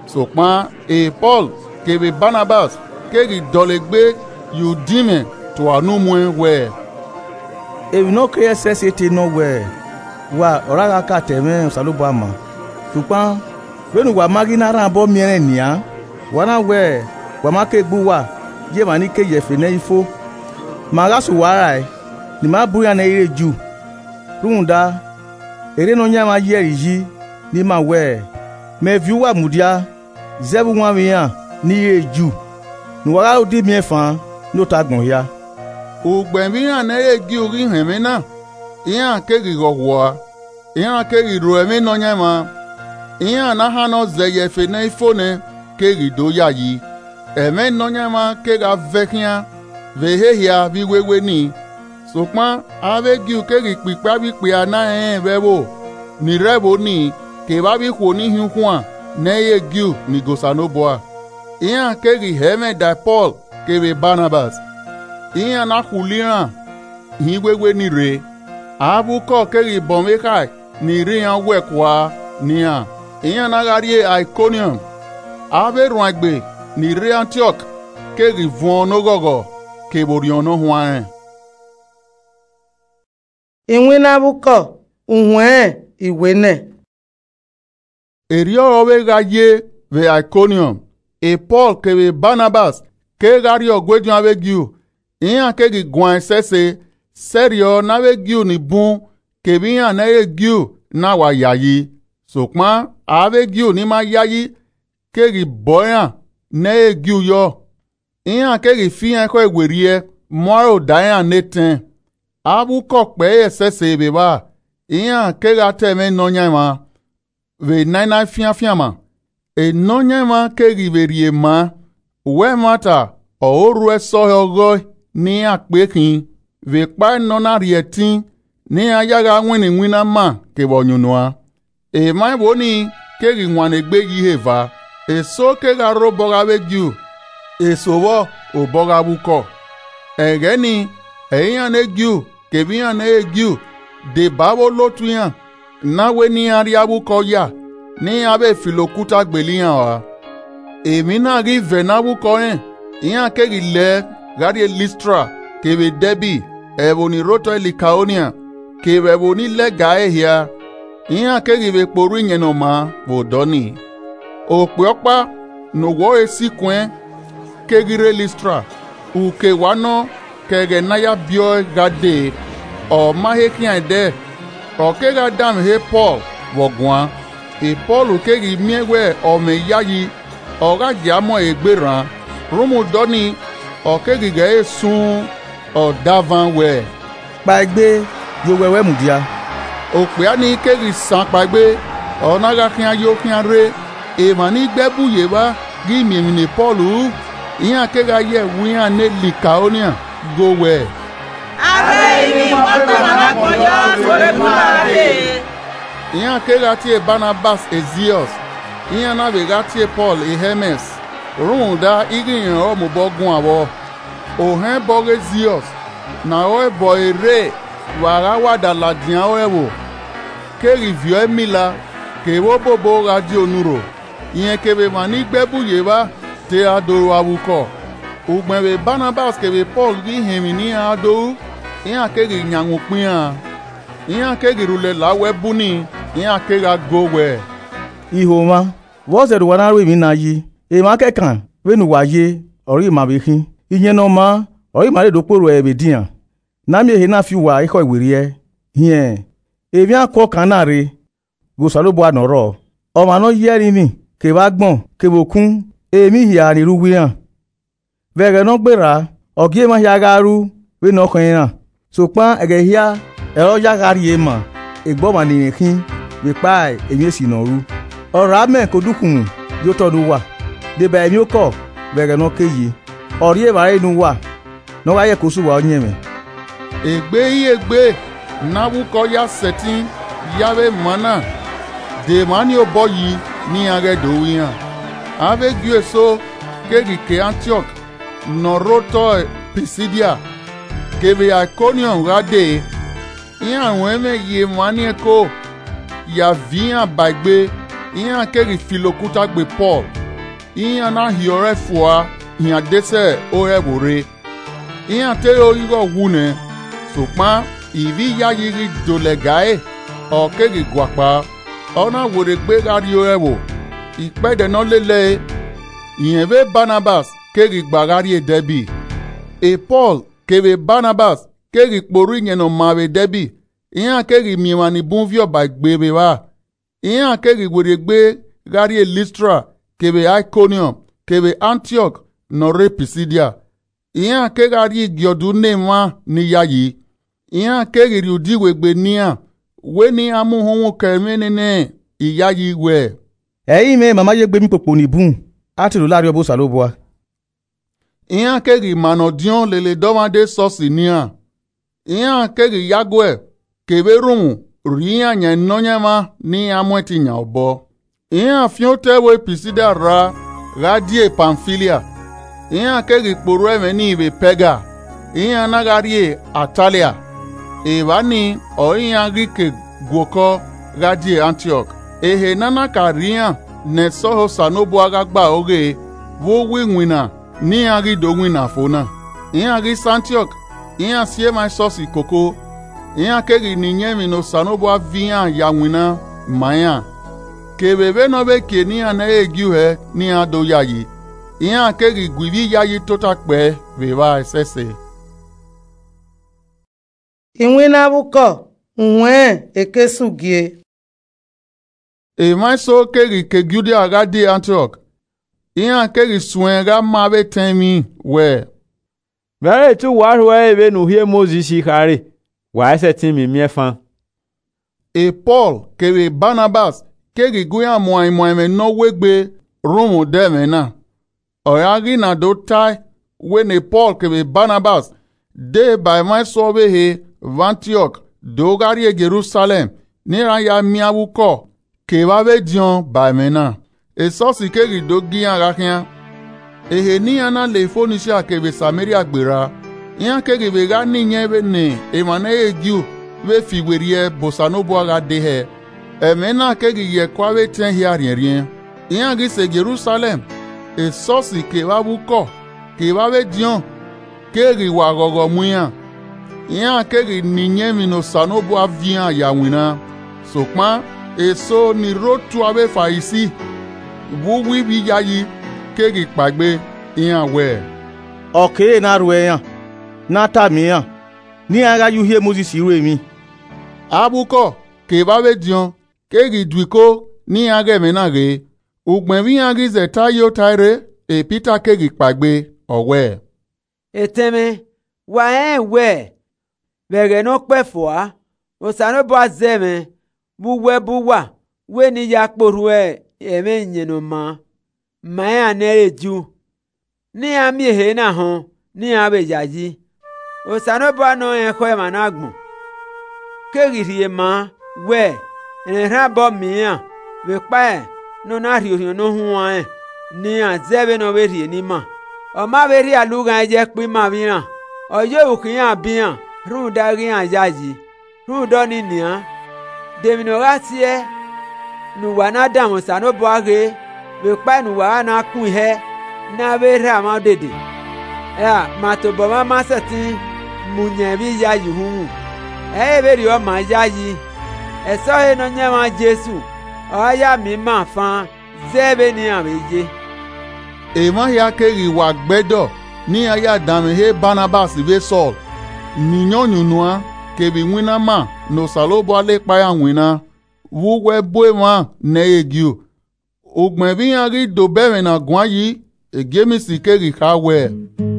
sokpan e Paul kebe Barnabas kegi dolegbe Yudime to anumwe we. Ebi no keye sese te no we. Wa oraga ka teme salobo ama. Sokpan wenu wa magina ran bo miere nia. Wana we wa make gbuwa je mani ke yefe na ifo. Maga su warai ni ma buya na ire ju. Runda ere no nyama yeri ji ni ma we. Me viwa mudia zebu nwa wiyan ni ire ju. Ni waga odi mi efan no tagbon ya. Ugbemiyan na egi ori heme na. Iyan kegi gogwa. Iyan kegi ro emi no nyama. Iyan na hano zeye fe na ifone kegi do yayi. Eme no nyama kega vekia vehehia bi wewe ni. Sokpan ave gi kegi pipa bi pe ana bebo. Ni rebo ni ke ba bi ko ni hinkwa na ye gi ni gosanoboa. Iyan kegi heme da Paul kebe Barnabas. Iyan na kuliran hiwewe ni re. Abu ko kegi bomekai ni re yan wekwa ni an. Iyan na garie Iconium. Ave ruagbe ni re Antioch kegi von ogogo keborion no huan. Inwe na buko unwe iwene. Erio owe gaye ve Iconium. E Paul kebe Barnabas ke gari ogweju avegiu. Iyan kegi gwan sese serio na avegiu ni bun kebi yan na egiu na wa yayi. Sokman avegiu ni ma yayi kegi boyan na egiu yo. Iyan kegi fiyan ko egwerie moro dayan neten. Abu kokpe sese beba. Iyan kega teme no nyama. Ve nai fian e no nyama kegi verie ma. We mata o oru eso ogo ni akpekin. Ve pa no na rietin ni ayaga wina ma ke bonyunwa. E mai boni kegi nwanegbe yi heva. E so kega ro boga beju. E so wo o boga buko. Egeni eyan egiu kebiyan egiu de babo lotuyan na we ni ariabu ko ya ni abe filokuta gbeliyan wa. Èmi náà rí venabu koen iyan kegi le gari Listra kebe Debi eboni roto Likaonia kebe eboni le gae hia iyan kegi be poru nyeno ma bodoni. Ope opa no wo esi kwen kegi re Listra uke wano kege naya bio gade o mahe kian de o kega dam he Paul wogwan e Paul kegi miewe o me yayi o ga jamo egberan rumu doni o kegi ge sun o davan we pagbe yo wewe mudia o pe ani kegi san pagbe o na ga kian yo kian re e mani gbebu ye ba gi mi ni Paul iyan kega ye wian ne Likaonia go we Abe ibi moto mama koyo sore bulare. Iyan kega ti Barnabas Ezios. Iyan na vega ti Paul e Hermes. Runda igi o mo bogun awo. O hen boge Ezios. Na o boy re wara wada la dian o ewo. Ke rivio Emila ke wo bobo radio nuro. Iyan kebe mani gbebu yeba te adoro awuko. Ugbenbe Barnabas kebe Paul gi hemi ni ado. Iyan kegi nyangu pian. Iyan kegi rule lawe buni. Iyan kega gowe. Ihoma. Woze ruwana we mi na yi. E ma kekan. We nu waye. Ori ma bekin. Iyen no ma. Ori ma le doporo ebe dian. Na mi he na fi wa iko iwerie. Hien. E bi an ko kanare. Go salobo anoro. O ma no yeri ni. Ke ba gbon. Ke bokun. E mi hi ani ruwian. Vere no gbera. Ogie ma yagaru. We no kan. Sokpan egehia ero yagari ema egbo ma ni kin we pa emi esi no ru ora me kodukun yo todu wa de ba emi oko bere no keyi ori e bare nu wa no wa ye kosu wa onyeme egbe nabu ko ya setin yawe mana de mani oboyi ni age do wian ave gueso kegi ke Antioch no roto Pisidia kebe Iconium rade iyan weme ye mani ko ya vian bagbe iyan kegi filokuta gbe Paul Iya na hiore fua, iya dese ore bore. Iya te oyigo wune, sokma ivi ya yiri dole gae, okegi gwakpa, ona wore gbe gari orewo, ikpede no lele, iyenve Barnabas kegi gbagari edebi. E Paul keve Barnabas kegi kporu nyeno mawe debi, iya kegi miwani bunvio ba gbebe wa. Iya kegi wore gbe gari Lystra, kebe Iconium, kebe Antioch, nore Pisidia. Iya kegari gyodu nema ni yayi. Iya kegiri udiwegbe niya. We ni amu honwo kemenene iyayi we. Ẹ̀yin me mama ye gbe mi popo ni bun. Ati lo lari obo Saloboa. Iya kegi manodion lele domade sosi niya. Iya kegi yagwe kebe rumu riya nye nonyama ni amweti nya obo. Iya fiotewe Pisidia ra radie Pamfilia. Iya kegi kporo eme ni ibe Pega. Iya nagarie Atalia. Evani o iya rike gwoko radie Antioch. Ehe nana karia ne soho Sanobu agagba oge wo wina ni agi do wina fona. Iya agi Antioch. Iya sie my sosi koko. Iya kegi ni nyemi no Sanobu avia ya wina maya. Kebebe no be ke ni ana egiwe ni ado yayi. Iya kegi gwivi yayi totakpe veva esese. Inwe na buko, nwe ekesugie. E maiso kegi kegude agadi Antioch. Iya kegi suenga mabe temi we. Bere tu warwe ebe nu hie Moses hikare. Wa ese timi miefan. E Paul kebe Barnabas kegi guya moime no wegbe rumu demena. Oyagi na do tai wene Paul kebe Barnabas de by my sobe he Antioch dogari Jerusalem nira ya miabuko kebabe dion by mena. E sosi kegi dogi agakian. Ehe ni ana le fonisha kebe Samaria gbera. Iya kegi vega ni nyebe ne emane egiu ve fiwerie Bosanobo aga dehe. Emena kegi ye kwawe ten hiarien rien. Iya gise Jerusalem. E sosi kebabu ko, kebabe dion, kegi wagogo muya. Iya kegi ninyemi no Sanobu avia ya wina. Sokma, e so ni rotu abe faisi. Wuwi bi yayi, kegi kpagbe, iya we. Okay na ruwe ya, na tami ya. Ni aga yu hie Moses iwe mi. Abuko, kebabe dion, kegi dwiko, ni aga menage. Ugbenvi agize tayo taire, e Peter kegi kpagbe, owe. Eteme, wa we. Vege no kpefua, Osanobu azeme, buwa, we ni yakporue, eme nyeno ma. Maya nere ju. Ni ami he na hon, ni abe jaji. Osanobu ano enko emanagmu. Kegi rie ma, we, enrabo miya, we kpae. No na rio no huan ni azebe no beri ni ma o ma beri aluga je pe ma bian o yo ukian bian run dari ajaji run do ni nian de mi no ratie nu wa na dam sa no boage be pa nu wa na kun he na be ra ma dede ya ma to bo ma seti munye bi ya yi hu e beri o ma jaji e so he no nya ma Jesu Oya mi ma fan zebe ni ameje. Ema ya kegi wa gbedo ni aya dame he Barnabas ve Saul. Ni nyonyunua kebi wina ma no Salobo ale pa ya wina. Wuwe boe ma ne egiu. Ogbenbi yari do bere na gwanyi egemi si kegi kawe.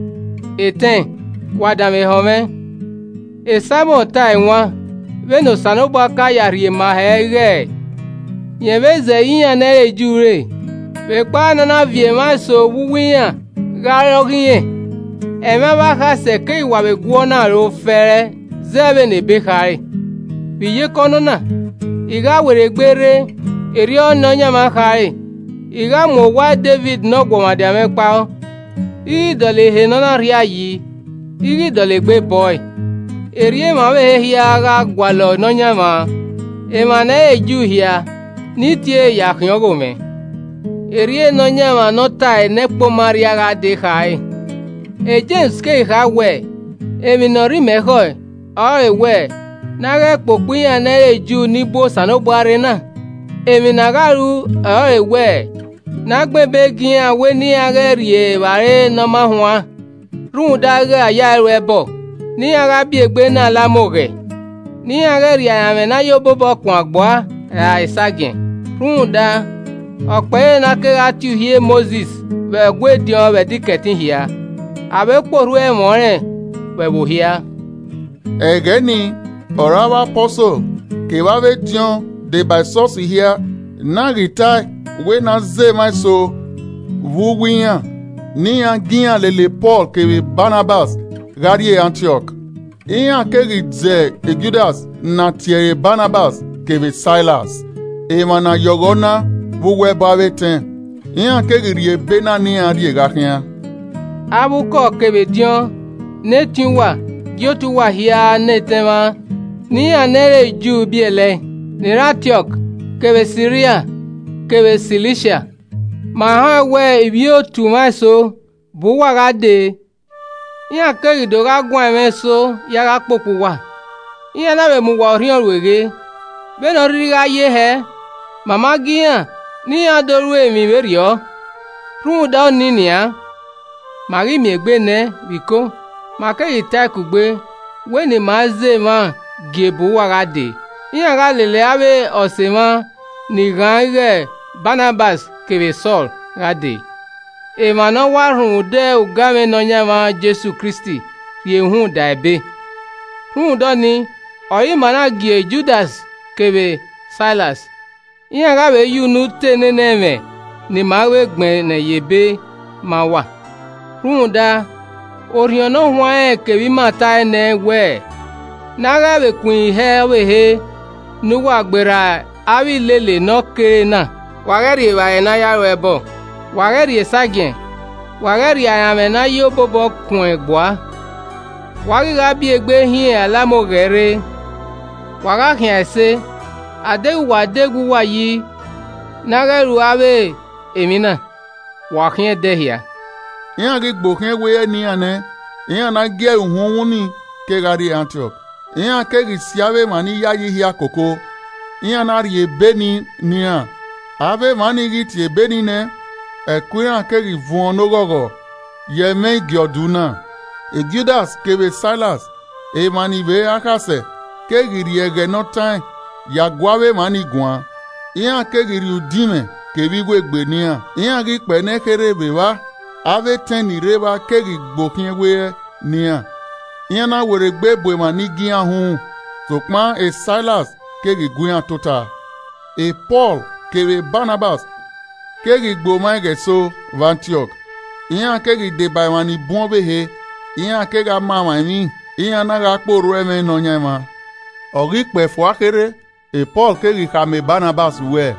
Eten wa dame home. E samo ta enwa ve no Salobo aka yari ma hege. Yeveze iya nere jure. Vekpa nana vie maso wuwiya. Garogiye. Eme baka seke iwa beguona ro fere. Zebe ne bekare. Biye konona. Iga were gbere. Eri ono nyama kare. Iga mwa David no gwamadi amekpao. Igi dole he nona ria yi. Igi dole gbe boy. Eri mawe hiya aga gwalo no nyama. Emane eju hiya. Nitie ya kyogo me. erie no nyama no tai ne kpo Maria ga de khai. E James ke ha we, emi no ri mehoi, o e we, na ga kpo kuya na eju ni bo sanobare na. Emi na ga ru o e we, na gbe be gian we ni aga rie bare no ma hua. Run da ga ya re bo, ni aga bi egbe na la moge. Ni aga ria ya me na yo bobo kun agbo a isagin. Run da ọ̀pẹ́ na ke ga tu hie Moses ve gwe dion ve diketin hia. Abe poru e more ve bo hia. Ege ni orava poso ke va ve dion de by source hia na ritai we na ze mai so vu wian ni an gian le Paul ke ve Barnabas gari Antioch. Ian ke ridze e Judas na tiere Barnabas ke ve Silas. E mana yogona vuwe bave ten. Ian ke rie bena ni an rie gakien. Abuko ke ve dion ne tinwa giotu wa hia ne tema. Ni anere ju biele ni Antioch ke ve Syria ke ve Cilicia. Ma ha we ibio tu maso buwa ga de. Ian ke do ga gwan me so ya ga popu wa. Ian na be mu wa rion wege. Be no ri ga ye he. Mama gian ni adoru emi berio. Run da ni nia. Mari mi egbe ne biko. Ma ke ita kugbe. We ni ma ze ma gebu wa ga de. Ian ga lele abe osema ni gange Barnabas kebe Saul ga de. E ma no wa run de ugame no nyama Jesu Kristi ye hun da ebe. Run do ni oyi mana gie Judas kebe Silas. Iyan ga be yunu tene neme ni ma we gben na yebe ma wa. Run da orion no hwa e kebi mata ne we. Na ga be kun he we he nu wa gbera awi lele no kere na. Wa gari wa na ya webo. Wa gari sagien. Wa gari ya me na yo bobo kun egboa. Wa ga bi egbe hin alamogere. Wa ga hin ese adegu wa yi nagaru abe emina wa khin de hia. Iyan ge gbo khin we ni ane. Iyan na ge uhun ni ke gari Antioch. Iyan ke ri siave mani ya yi hia koko. Iyan na ri ebeni ni an. Ave mani ri ti ebeni ne. E kuyan ke ri vuon no gogo. Ye me gioduna. E Judas ke be Silas. E mani be akase. Ke ri ege no time. Ya guave mani guan. Iyan ke giri udime ke bigwe gbenia. Iyan gi pene kere bewa. Ave teni reba ke gi gbokin we nia. Iyan na were gbe bwe mani gian hun. Sokman e Silas ke gi guyan tota. E Paul ke be Barnabas ke gi gbo mange so Antioch. Iyan ke gi de bay mani bon be he. Iyan ke ga mama mi. Iyan na ga kporo eme no nyama. Ori pe fwa kere. E Paul ke ri kame Barnabas we.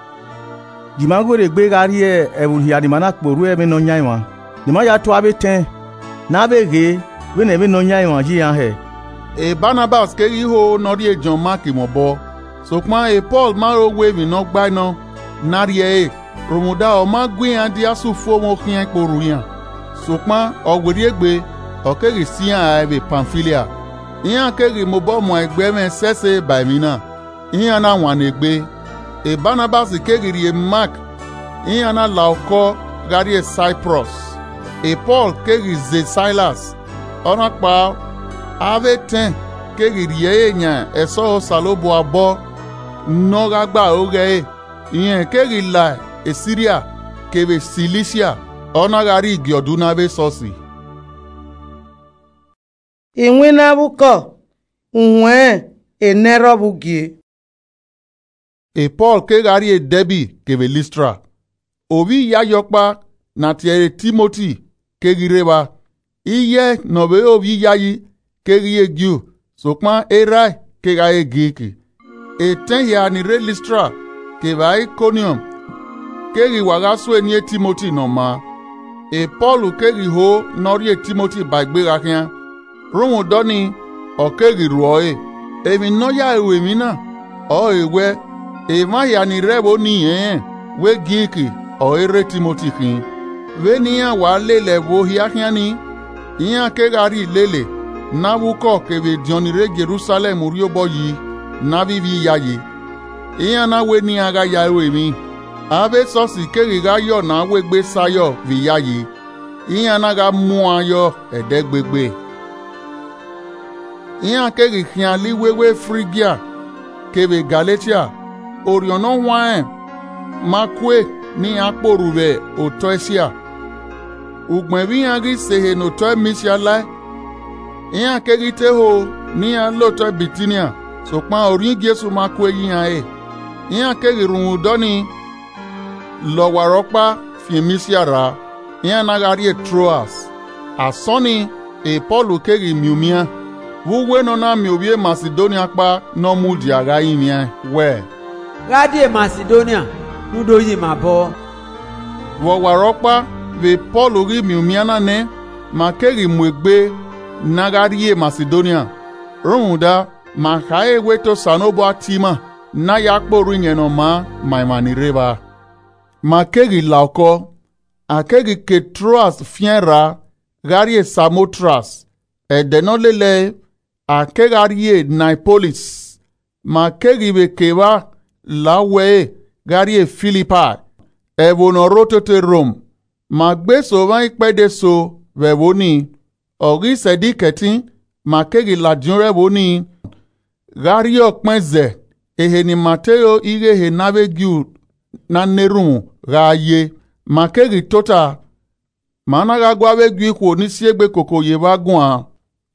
Dimago de gbe gari e bu hia di mana kporu e me no nyai wa. Di ma ya to abe ten. Na be ge we ne be no nyai wa ji an he. E Barnabas ke ri ho no ri John Mark mo bo. So kwa e Paul ma ro we mi no gba no. Na ri e romuda o ma gwi an di asu fo mo kien kporu yan. So kwa o gbe egbe o ke ri si an e be Pamphylia. Iyan ke ri mo bo mo egbe me sese by mi na. Iyan na wan egbe. E Barnabas ke giri e Mark. Iyan na lauko gari e Cyprus. E Paul ke giri ze Silas. Ona pa ave ten ke giri e nyan e so salobo abo. No gagba oge e. Iyan ke giri la e Syria ke be Cilicia. Ona gari gioduna be sosi. Inwe na buko. Unwe e nerobu gie. E Paul ke gari e Debi ke be Lystra. Obi ya yokpa na tiere Timothy ke gireba. Iye no be obi ya yi ke gie giu. Sokman erai ke ga e giki. E ten ya ni re Lystra ke ba Iconium. Ke gi waga so ni Timothy no ma. E Paul ke gi ho no ri Timothy ba gbe ga kian. Romo doni o ke gi ruoe. Emi no ya ewe mi na. O ewe. E ma ya ni rebo ni we giki ere Timothy kin ve niya wa lele wo hiahiani iya ke gari lele na wuko ke ve dionire Jerusalem riobo yi na vivi yayi iya na we ni aga yawe mi ave sosi ke ga yo na we gbe sayo vi yayi iya na ga mu ayo edegbegbe iya ke ri khian li wewe Phrygia ke ve Galatia oriono wan makwe ni aporuve otoesia ugbevi agi sehe no to Misia lai iya ke ri te ho ni a lo to Bitinia so pa orin Jesu makwe yin iya ke ri run doni lo waropa fi Misia ra iya na gari Troas asoni Paul ke ri miumia wuwe no na miobie Macedonia pa no mu di aga yin we Radie Macedonia nudo yi mabo wo waropa ve Paul ri miumiana ne makeri mwegbe nagarie Macedonia runda makae weto sanobo atima na yakporu nyeno ma maimanireba makeri lauko akeri ke Troas fienra garie Samotras edenolele akegarie Neapolis makeri bekeba lawe garie Philippi evonorotote Rome magbe sovan ikpede so vevoni ori sediketin makegi ladunre voni garie okpenze eheni Mateo irehe navegiu na nerun raye makegi tota managa gwavegi kwo ni siegbe kokoye vagun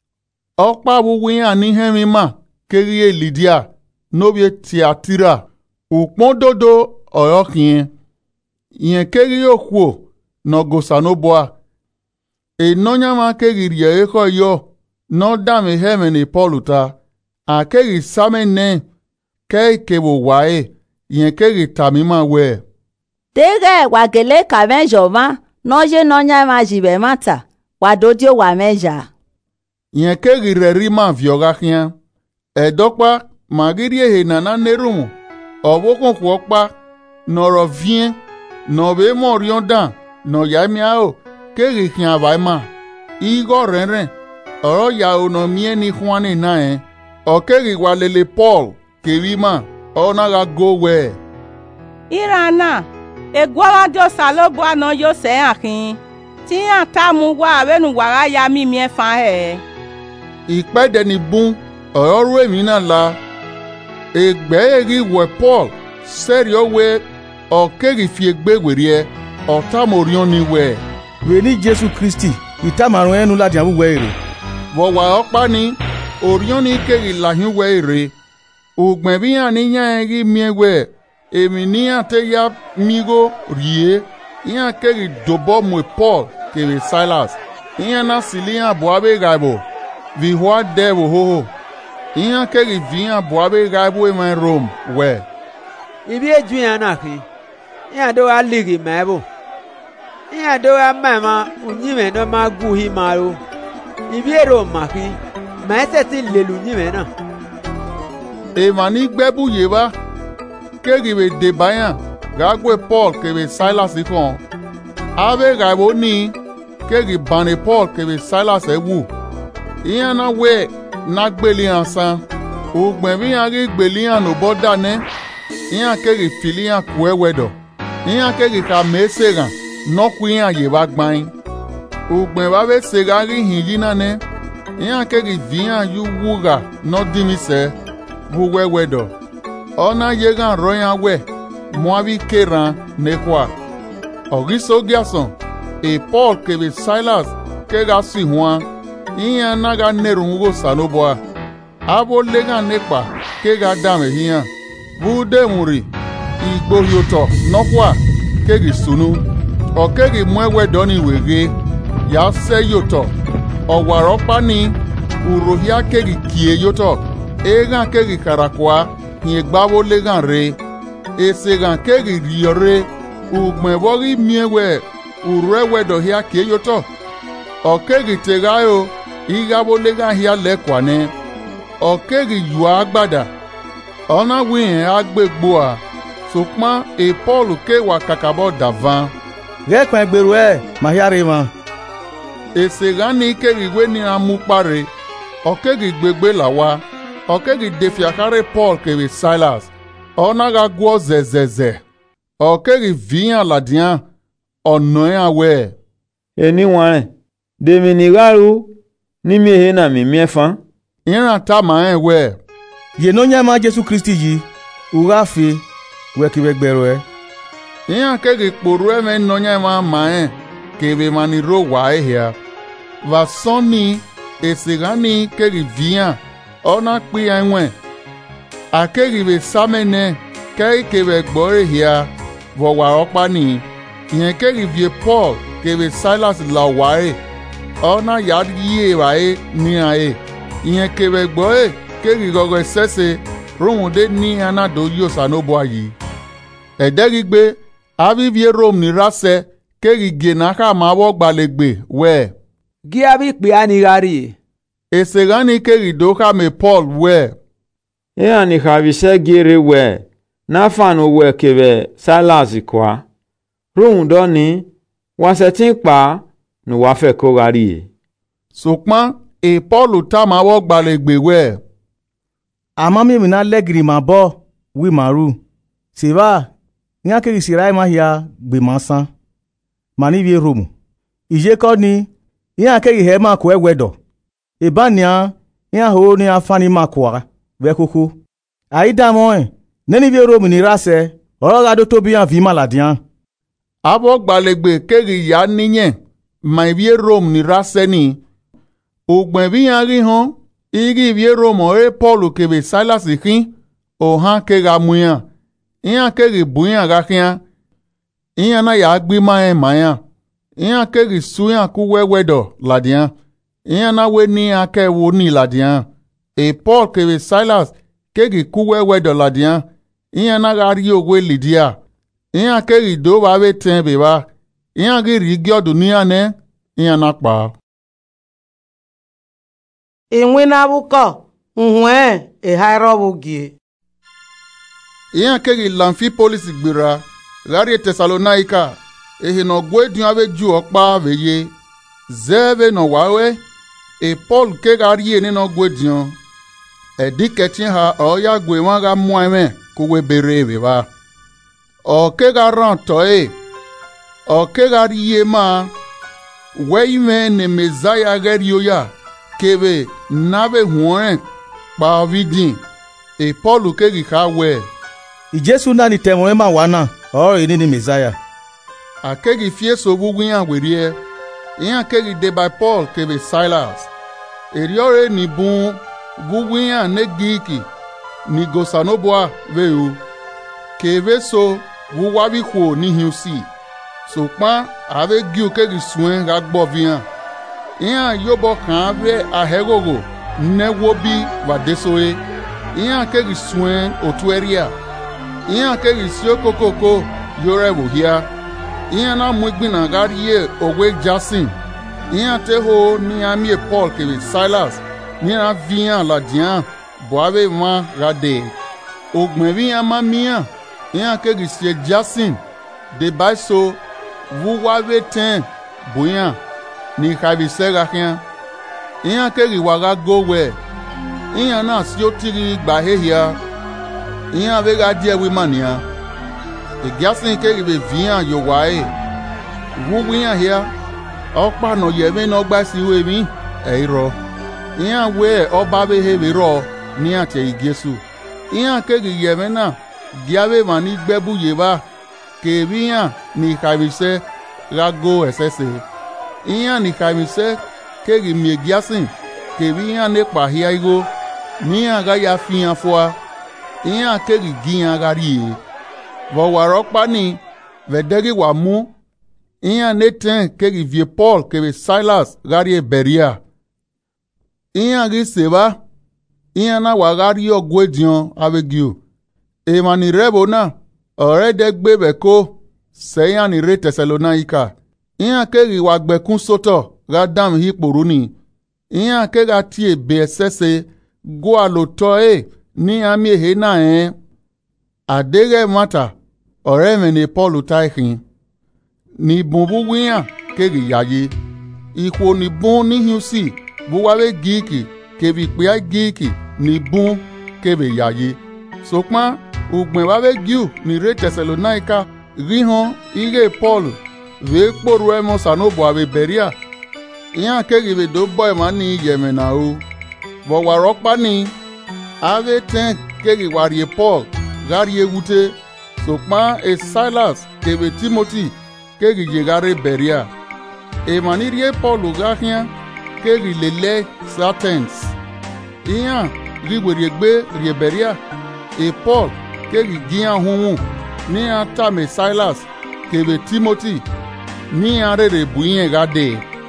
okpa wuwin ani hemima kerie Lydia nobie Tiatira ukpon dodo oyokin yen kerie okwo no gosanoboa enonya ma kegi eko yo no dame hemene Pauluta a kegi samene kebo wae yen kegi tamima we Tege wagele kavenjoma noje nonya ma jibe mata wadodio wa meja yen kegi rerima viogakian edokpa magirie henana nerumu obokon kwokpa noro vien no be morion dan no ya miao kegi kian vaima igo renren oro ya ono mie ni Juane na o kegi walele Paul kewima ona ga go we Irana egwala dio salobo ano yo se akin ti atamu wa avenu wara ya mi mie fa ìpẹ́dẹ ni bún ọ̀rọ̀ rú èmi náà la ègbẹ́ èrí wẹ̀ Paul sẹ́rí ọ̀wẹ́ ọ̀kẹ́rì fi ègbé wèrè ọ̀tàmọ̀ríọ́ ni wẹ̀. Wèní Jésù Kristi ìtàmàrún ẹnu láti àwùwẹ̀ èrè. Wọ̀wà ọ̀pá ni òríọ́ ni kẹ́rì làhín wẹ̀ èrè ògbẹ̀n bí yàn ní yàn ẹ̀rí miẹ̀wẹ̀ èmi ní yàn tẹ́ ya mígó rìé yàn kẹ́rì dòbọ̀ mọ̀ Paul kẹ́rì Silas yàn náà sì lé yàn bọ̀ abẹ́ gàbọ̀ vihua devo hoho iya keri vinya boabe gaibo in Rome we ibi eju yan na kin iya do a ligi mebo iya do a mama unyime no ma gu hi maro ibi Rome ma kin ma se ti lelu nyime na e mani gbebu yeba keri be de bayan gagwe Paul kebe Silas ikon ave gaibo ni keri bane Paul kebe Silas ewu iya na we na gbeli ansan ogben bi yan ri gbeli an no boda ne iya keri fili an ku ewedo iya keri ka meseran no ku yan ye ba gban ogben ba be sera ri hin yi na ne iya keri vian yu wuga no dimise bu wewedo ona ye gan royan we mo abi keran ne kwa oriso giason e Paul kebe Silas kega si huan iya naga nerungo sanoboa abo lega nepa kega dame hiya bude muri igbo yoto nokwa kegi sunu o kegi mwewe doni wege ya se yoto o waropa ni urohia kegi kie yoto ega kegi karakwa hi gbabo lega re esega kegi riore ugmebogi miewe urewe dohia kie yoto o kegi tegayo igabo lega hia lekwane okegi yua agbada ona win agbegboa Sokman et Paul ke wa kakabo davan. Rekwen gbèrò ẹ̀ mahiare wọn. Esegani ke rigwe ni amupare. Okegi gbegbe lawa. Okegi defiakare Paul kebe Silas. Onaga guo zezeze. Okegi viyan ladian. Onoya we. Eni wane. Demi ni garu. Ni mihe na mi miefan. Iran ta ma we. Ye no nyama Jesu Kristi yi. Ura fi. Wekiwe gbèrò ẹ̀. Iyan kegi kporu eme no nyama ma kebe maniro wa ehia. Vasoni esegani kegi viyan. Ona kpi enwe. Akegi be samene. Kei kebe gbore hia. Vowa okpani. Yen kegi vie Paul kebe Silas la wae. Ona yad ye wae ni ae. Yen kebe gbore kegi gogo sese. Runde ni anado yosanobo ayi. Edegigbe avivie Rome ni rase kegi genaka mawo gbalegbe we. Gi abi pe anigari. Esegani kegi doka me Paul we. Ani havise gire we. Na fanu we kebe Silas kwa. Rundo ni wasetin pa nu wa fe ko gari. Sokman e Paul ta mawo gbalegbe we. Amami mi na legiri ma bo wi maru. Siva nya kegi sirai ma hia gbe masan. Mani vie Rome. Ije ko ni nya kegi he ma ko ewedo. Ebania nya ho ni afani ma kwa we koko. Aida mo neni vie Rome ni rase. Oroga do to bi an vi maladian. Abo gbalegbe kegi ya niyen. Ma vie Rome ni rase ni. Ogben bi an ri hon. Igi vie Rome e Paul kebe Silas kin. Ohan kega muyan. Iyan kegi buyan gakian. Iyan na ya agbi mayan. Iyan kegi suyan ku wewedo ladian. Iyan na we ni ake wo ni ladian. E Paul kebe Silas kegi ku wewedo ladian. Iyan na gari ogwe lidia. Iyan kegi do ba we ten beba. Iyan gi rigi odunia ne. Iyan na pa. Inwina buko. Nhwe e hairobu gie. Iyan kegi lanfi polisi gbira. Gari Tesalonaika. Ehe no gwe diyawe ju okpa veye. Zeve no wawe. E Paul ke gari ye no gwe diyan. E di ketien ha oya gwe wanga mweme kuwe bere beba. O ke garan toe. O ke gari ye ma. Weime ne mezaya gari yoya. Kebe nave huone pa vidin. E Paul ke gika we. Ijesu na ni temwe ma wana. Ini ni Messiah. Akegi fie so buguyan werie. Iyan kegi de by Paul kebe Silas. Eriore ni bun guguyan ne giki. Ni gosanoboa veu. Keve so wuwabi kwo ni hiusi. So pan ave giu kegi suen gagbo vian. Iyan yobo kan ave ahegogo. Ne wobi va desoe. Iyan kegi suen otueria. Iyan kegi sio kokoko yore wohia. Iyan na mwigbina gariye owe jasin. Iyan teho ni amie Paul kebe Silas. Ni na vian la dian. Boave man rade. Ogmen vian ma mian. Iyan kegi sie jasin. De baiso wuwave ten boyan. Ni kavise gakian. Iyan kegi waga gowe. Iyan na sio tiri gbahehia. Iyan vega die wimania. E gasin kegi be vian yo wae. Wuwian hia. Okpa no yeve no gba si we mi. Eiro. Iyan we oba be hebe ro ni ate igesu. Iyan kegi yeve na diave mani gbebu yeba. Kebian ni kavise rago esese. Iyan ni kavise kegi mi gasin. Kebian ne pa hia igo. Ni aga ya fian foa. Iyan kegi giyan gari. Vowarokpa ni vedegi wa mu. Iyan neten kegi vie Paul kebe Silas gari Beria. Iyan gi seba. Iyan na wagari ogwe dion avegio. Emani rebo na. Ore degbe beko. Seyan ni re Tesalonaika. Iyan kegi wagbekun soto. Gadam hipuruni. Iyan kega tie besese. Go alotoe. Ni amie hena Adege mata ọ̀rẹ́ mi ni Paul táìkìn ní bùn búwíyàn kéèkì yáyé ìkó ní bùn níhìn sí búwáwé gíìkì kébì pé gíìkì ní bùn kébè yáyé sọpọ́n ògbìn wáwé gíù ní ré Tẹsẹlónáíkà ríhan ire Paul rèé kpóru ẹmọ sànóbọ̀ àwẹ̀ bẹ̀ríà ìyàn kéèkì bè dó bọ́ ẹ̀mọ́ ní yẹ̀mẹ̀nà o bọ̀wàrọ̀ pa ní àwẹ̀ tẹ́ kéèkì wàríye Paul gáríye wúté sọpọ́n Silas kébè Timothy kéèkì yegare bẹ̀ríà èmàníríé Paul gáhíán kéèkì lélẹ̀ Satens ìyàn ríwèrè gbé ríe bẹ̀ríà Paul kéèkì gíyàn húnhùn ní àtàmì Silas kébè Timothy ní àrèrè bùyẹn gádé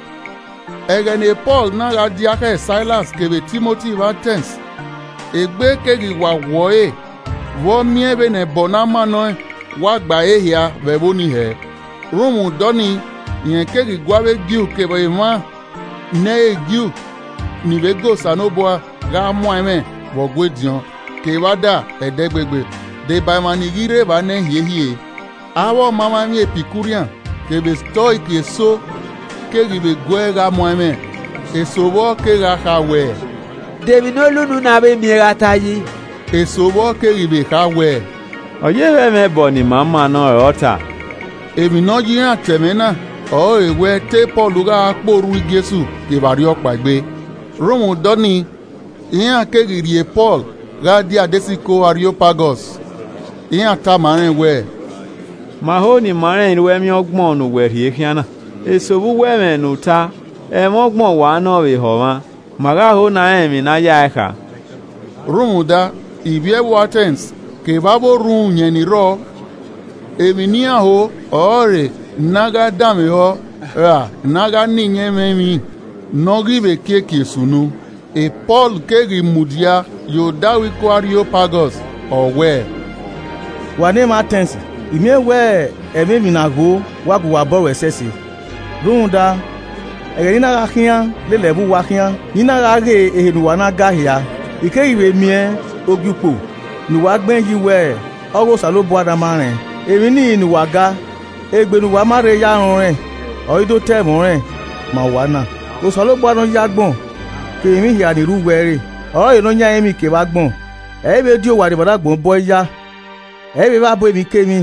ẹ̀gẹ̀ ní Paul náà di akẹ́ Silas kébè Timothy Vatens ègbé kéèkì wà wọ́ọ̀ẹ́ wọ́n miẹ́bẹ̀ nẹ̀ bọ̀ náà mánà wá gbà éhìá bẹ̀bó nìhẹ́ rúmù dọ́ni ìyẹn kéèkì gbáwé gíù kébè ìmọ̀ nẹ́ẹ̀ gíù nìbégò sànóbọ̀ gá mọ́ ẹ̀mẹ́ wọ̀gbé diàn kèwádà ẹ̀dẹ́gbẹ̀gbẹ̀ dèbàmánì gírè bá nẹ́ hìéhìé awọ mama mi Epicurian kébè stoic èso kéèkì bè gbọ́ gá mọ́ ẹ̀mẹ́ èso wọ́ kéèkà ká wẹ̀ dèmi n'olúnu náà bẹ mìíràn táyé èso wọ́ kéèkì bè ká wẹ̀ ọ̀yẹ́ rẹ̀ mẹ́ bọ̀ ní màmá náà ọ̀tà èmi náà yíyàn tẹ̀mẹ́ náà ọ̀ èwẹ́ tẹ́ Paul gá kpóru Jésù kèbàrí ọ̀pàgbé rómù dọ́ni ìyàn kéèkì rìé Paul gá di Adésíkò Areopagus ìyàn ta màrin wẹ̀ mahoni màrin wẹ́mi ọgbọ̀n nù wẹ̀rì èkìánà èso wúwẹ́ mẹ́ nù ta ẹ̀mọ́gbọ̀n wà náà rè họ̀ wá màgáhó náà ẹ̀mí náà yá ẹ̀ka. rúmù dá ìbíẹ́wò Athens kèbábó rún yẹn ní rọ èmi níyàwó ọ̀ọ́rẹ̀ nága dàmí họ rà nága níyẹn mẹ́mi nọ́gìbè kéèkì sùnú Paul kéèkì mùdíà yóò dáwí kó Areopagus ọ̀wẹ́. wà ní ma tẹ̀sí ìmíẹ̀wẹ̀ ẹ̀mí mìnàgó wàgùwà bọ̀rọ̀ ẹ̀sẹ̀sì rúhùn dá ẹ̀rẹ̀ nínú ara kíá lélẹ̀bú wa kíá nínú ara rè èhènùwà náà gáhìá ìkéyìwé miẹ́ ogbìpò nùwà gbẹ́yìí wẹ̀ ọ̀rọ̀ sàlóbọ̀ adama rẹ̀ èmi ní ìnùwà ga egbenuwà má re yárun rẹ̀ ọ̀rídó tẹ̀mù rẹ̀ mà wà náà òsàlóbọ̀ adama yá gbọ̀n kèmí hìá nìrú wẹ̀rẹ̀ ọ̀rọ̀ yìí ló yá ẹ̀mí kèwà gbọ̀n ẹ̀ẹ́bẹ̀ dí òwà àdìbọ̀dá gbọ̀n bọ́ yá ẹ̀ẹ́bẹ̀ bá bọ́ èmi kémi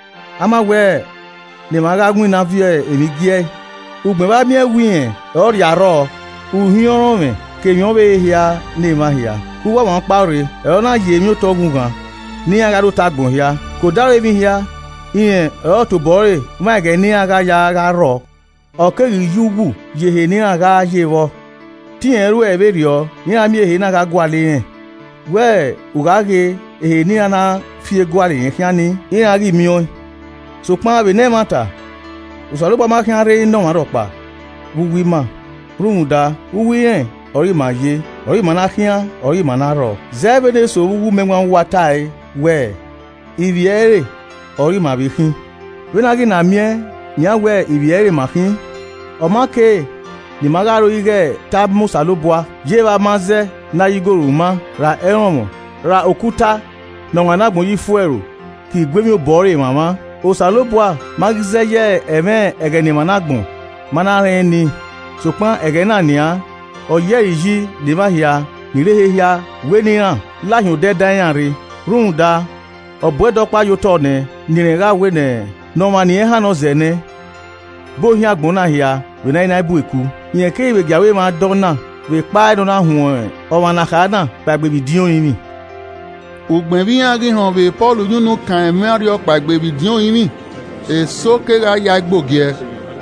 amáwẹ̀ lè má rá gún iná fi èmi gíẹ́ ùgbẹ́ bá miẹ́ wí yẹn ọ̀rì àrọ̀ ùhín ọ̀rọ̀ mẹ́ kèmí ọ̀bẹ̀ hìá ní ìmá hìá kúwọ́ wọn pàrọ̀ ẹ̀rọ náà yé mi ó tọ́gùn gan ní agado ta gbọ̀n hìá kò dára èmi hìá ìyẹn ẹ̀rọ tó bọ́ọ̀rẹ̀ má ẹ̀gẹ́ ní aga ya aga rọ̀ ọ̀kẹ́rì yúwù yèhè ní aga yé wọ́ tíyẹn rú ẹ̀ bẹ́ẹ̀ rí ọ ní àmì èhè náà ká gbọ́ alẹ́ yẹn wẹ́ẹ̀ ùgáge èhè ní àná fi gbọ́ alẹ́ yẹn kíá ní ìyẹn àrí mi ọ́ sọpọ́n àbẹ̀ náà má ta òsàlùpọ̀ má kí á rí náà wà rọ̀pà wúwí mà rúhùn dá wúwí yẹn ọ̀rí mà yé ọ̀rí mà náà kí á ọ̀rí mà náà rọ̀ zẹ́ẹ̀bẹ̀dẹ̀ sọ wúwú mẹ́wàá wá táì wẹ́ẹ̀ ìrì ẹ̀rẹ̀ ọ̀rí mà bí kín wínági nà miẹ́ nyà wẹ́ẹ̀ ìrì ẹ̀rẹ̀ mà kín ọ̀máke nìmàgàrò igẹ̀ tábùmù sàlùbọ̀à yéwà má zẹ́ náà yígòrò má ra ẹ̀rọ̀n mọ̀ ra òkúta nọ̀wọ̀n anágbọ̀n yí fún ẹ̀rọ kì í gbẹ́mí bọ́ọ̀rẹ̀ màmá òsàlùbọ̀à mágísẹ́ yẹ ẹ̀mẹ́ ẹ̀gẹ̀ nìmànàgbọ̀n mánàrin ni sọpọ́n ẹ̀gẹ̀ náà nìyà ọ̀yẹ́ yìí lèmáhìá nìrèhìá wéníhàn láhùn dẹ́dáyàn rí rúhùn dá ọ̀bùẹ́dọ́pá yóò tọ̀ nẹ nìrìnrà wénẹ̀ nọ̀wọ̀n hàn ọ̀zẹ̀ ní bóhin àgbọ̀n náà hìá wénáyìn náà bú èkú ìyẹn kéwì gàwé máa dọ́ náà wè pa ẹ̀dùn náà hùn ọ̀wọ̀n àkàrà náà gbàgbébì dín òyìn mi. ògbìn bí yàn rí hàn wè Paul yúnú kan ẹ̀mí àríọ̀ gbàgbébì dín òyìn mi èso kéra ya gbòógì ẹ̀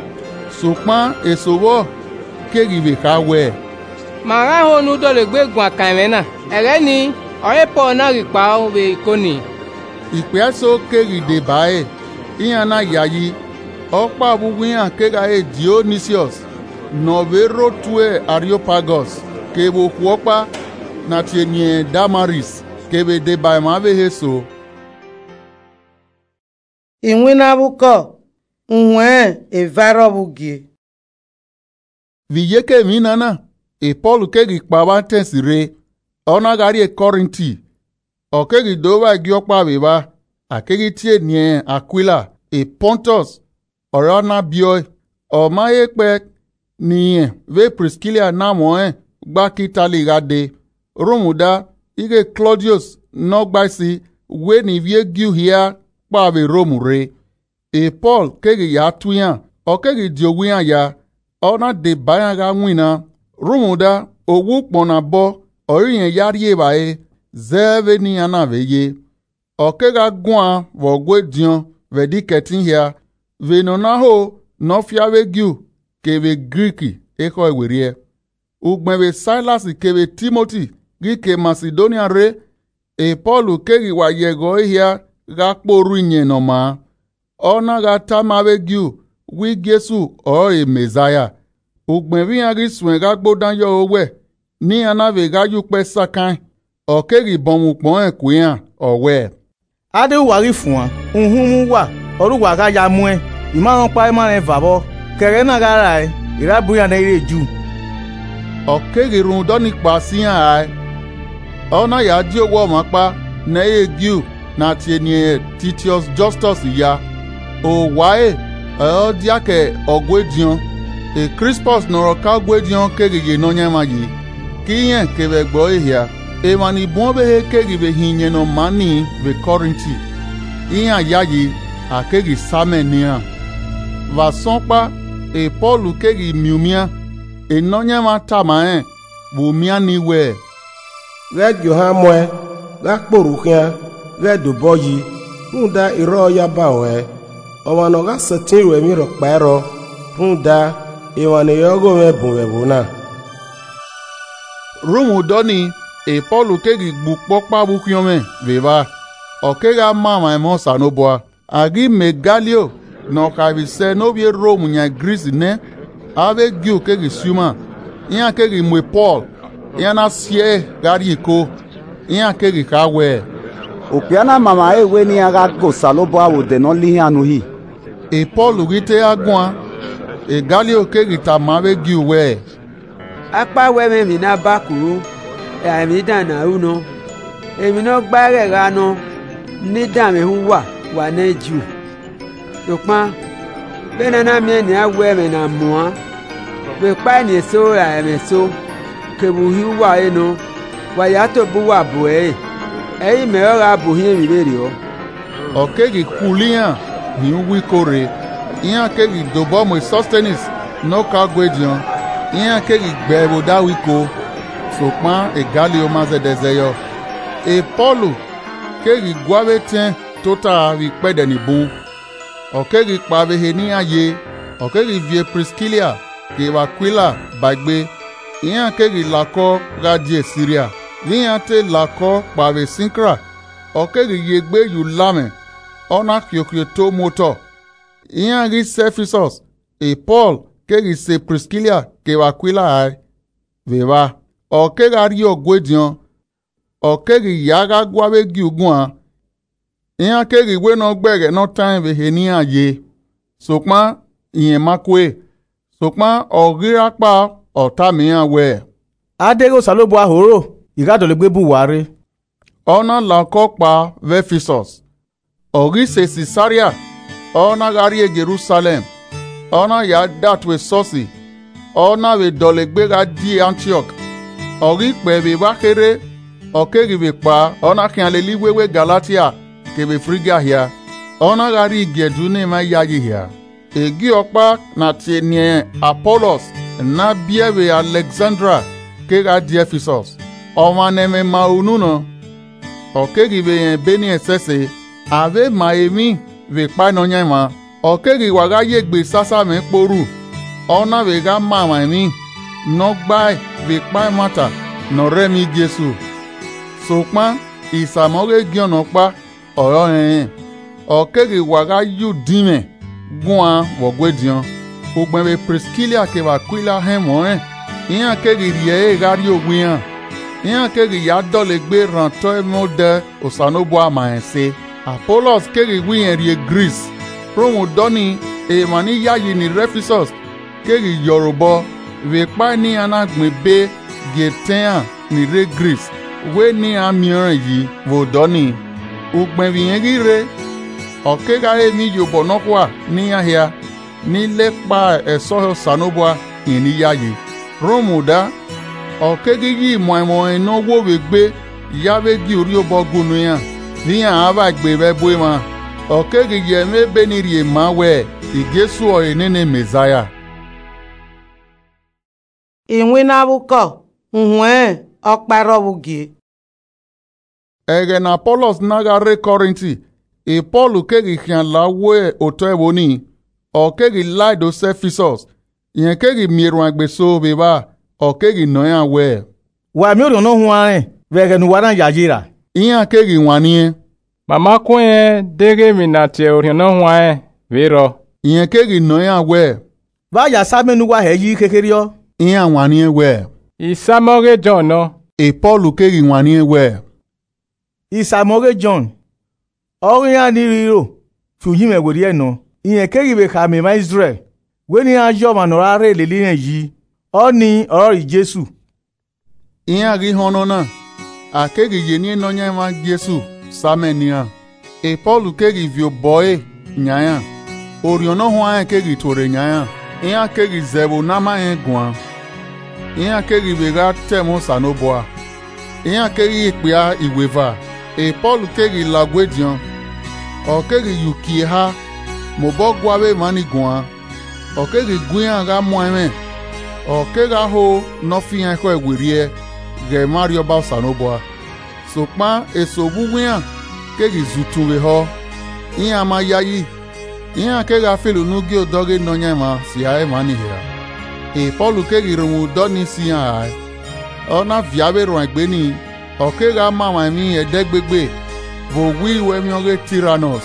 sùpọ́n èso wọ́ kéèrì wè ká wẹ̀. màrá honu dọ̀lẹ̀ gbégun àkànmẹ́ náà ẹ̀rẹ́ ni ọ̀rẹ́ Paul náà rí pa òwe ìkóni. ìpẹ́sọ kéèrì dè báyẹ̀ ìyàn náà yáyí ọ̀pá gbogbo yàn kéra ẹ̀ Dionysius nọ̀wérò tuẹ̀ Areopagus kébò kúọ́pá nàti ènìyàn Damaris kébè dè báyìí má bẹ̀ hẹ́ so. ìwínàbùkọ̀ nhwẹ́ ìvárọ̀bùgì. viyeke mi nana Paul kéèrì pa wá tẹ̀sí re ọ̀nàgàrí Kọ́ríńtì ọ̀kéèrì dọ́wà gí ọ̀pá wèwá akegi tie nie Aquila e Pontus orana bioi o maye pe nie ve Priscilla na moe gba kitali gade Romuda ige Claudius no gbaisi we ni vie giu hia pa ve Romure e Paul kegi ya tuyan o kegi diowian ya ona de bayan ga wina Romuda owu pona bo oriyen yarie bae zeve ni anaveye okega gwa vogwe dion vedi ketin hia venona ho no fiawe giu keve Greeki eko ewerie ugbenwe Silas keve Timothy gike Macedonia re e Paul kegi wa yego hia ga kporu yen no ma ona ga tamawe giu wi Jesu o e Messiah ugbenwi agi swen ga gbodan yo owe ni anave ga yupe sakan okegi bomu pon ekwian owe ade wari fún wa nhun wa oruwa ga ya mu e imaran pa imaran vabo kere na ga rai irabuya na ire ju okegi run doni pa sian ai ona ya di owo mo pa na egiu na tienie Titius Justus ya o wae o diake ogwedion e Crispus noro ka gwedion kegige no nyama yi kiyen kebe gbo ehia e mani bonbe he kegibe hinye no mani ve Corinthi iya yayi akegi samenia va sonpa e Paul kegi miumia e no nyama tama bu mia ni we ve Johan moe ga kporukia ve do boyi unda iro ya bawe o no ga satin we mi ro paero unda e wan yogo me bunwebuna Rumu doni e Paul kegi gbukpo pa bukiome veva okega mama emo sanoboa agi Megalio no kavise no vie Rome nya Greece ne ave giu kegi suma iya kegi mwe Paul iya na sie gari ko iya kegi kawe opiana mama ewe ni aga go saloboa wo de no lihi anuhi e Paul gite agwa e Galio kegi tamawe giu we apa we mi na bakuru e mi dana uno èmi no gbare rano ni dame huwa wa na ju topan bena na mi ni awe me na moa be pa ni so ra me so ke bu hiwa eno wa ya to bu wa bo e me ora bu hin mi beri o okegi kulian ni wi kore iya kegi dobo mo Sosthenes no ka gwedion iya kegi gbebo dawiko sopan e Galio mazedezeyo e Paulu kegi guave tien tota vi pede ni bon okegi pave he ni aye okegi vie Priscilla ke Aquila bagbe iya kegi lako radie Syria viyan te lako pave Sinkra okegi yegbe yu lame ona kyokyo to moto iya ri Ephesus e Paul kegi se Priscilla ke Aquila ai veva okega ri ogwedion okegi yaga gwawe giugun iya kegi we no gbere no time ve heni aye sokma iyen makwe sokma ogira pa ota mi awe adego salobo ahoro igado le gbe buware ona la kopa Ephesus ori se Caesarea ona gari Jerusalem ona ya datwe sosi ona we dole gbega di Antioch ori pe be bakere okegi be pa ona kian le liwewe Galatia kebe Frigia hia ona gari gedu ne ma yayi hia egi opa na tienie Apollos na biebe Alexandra kega di Ephesus oma neme maununo okegi be beni esese ave maemi ve pa no nyama okegi waga yegbe sasa me poru ona ve ga mama mi no gbai ve pa mata no remi Jesu sokpa isamoge giono pa oro okegi waga yu dime gwa wogwedion ogbenbe Priscilla ke Aquila hemo iya kegi rie gari ogwian iya kegi ya dole gbe ranto mode osanobo amaense Apollos kegi gwian rie Greece Romo doni e mani yayi ni Ephesus kegi Yorubo ve pa ni anagbin be getean ni re Greece we ni amiran yi vodoni ugbenviyen gire okegare mi yobo nokwa ni ahia ni lepa eso sanobwa ini yaye romuda okegigi moimo no wo wegbe yabe gi ori obo gunu ya ni aba gbe be boema okegigi eme beniri mawe igesu o enene mezaya inwe na buko nhwe okparobugie ege na Apollos nagare Korinti e Paul kegi khian lawe oto eboni o kegi laido Ephesus yen kegi miru agbeso beba o kegi noya we wa mi oro no hu an vege nu waran yajira iyan kegi wanie mama kwen dege mi na te ori no hu an vero yen kegi noya we va ya samenu wa heyi kekerio iyan wanie we isamoge John no e Paul kegi wanie we isamoge John orin ani riro fuyin megori eno iyen kegi be ka me ma Israel we ni ajo manora lele yi oni ori Jesu iyan ri hono na akegi yeni nonya ma Jesu samenia e Paul kegi vio boy nyaya oriono ho an kegi tore nyaya iyan kegi zebo na ma engwan iyan kegi be ga temo sanoboa iyan kegi ipia iweva e Paul kegi lagwedion o kegi yuki ha mo bogwabe mani gwan o kegi gwian ga moeme o kega ho no fian ko ewerie ge Mario ba sanoboa so pa esobu gwian kegi zutunwe ho iyan ma yayi iyan kega felu nugi odoge nonyama si ae mani hia e Paul kegi rumu doni si ai ona viabe ro egbeni o kega mama mi edegbegbe vo wi we mi oge Tyrannus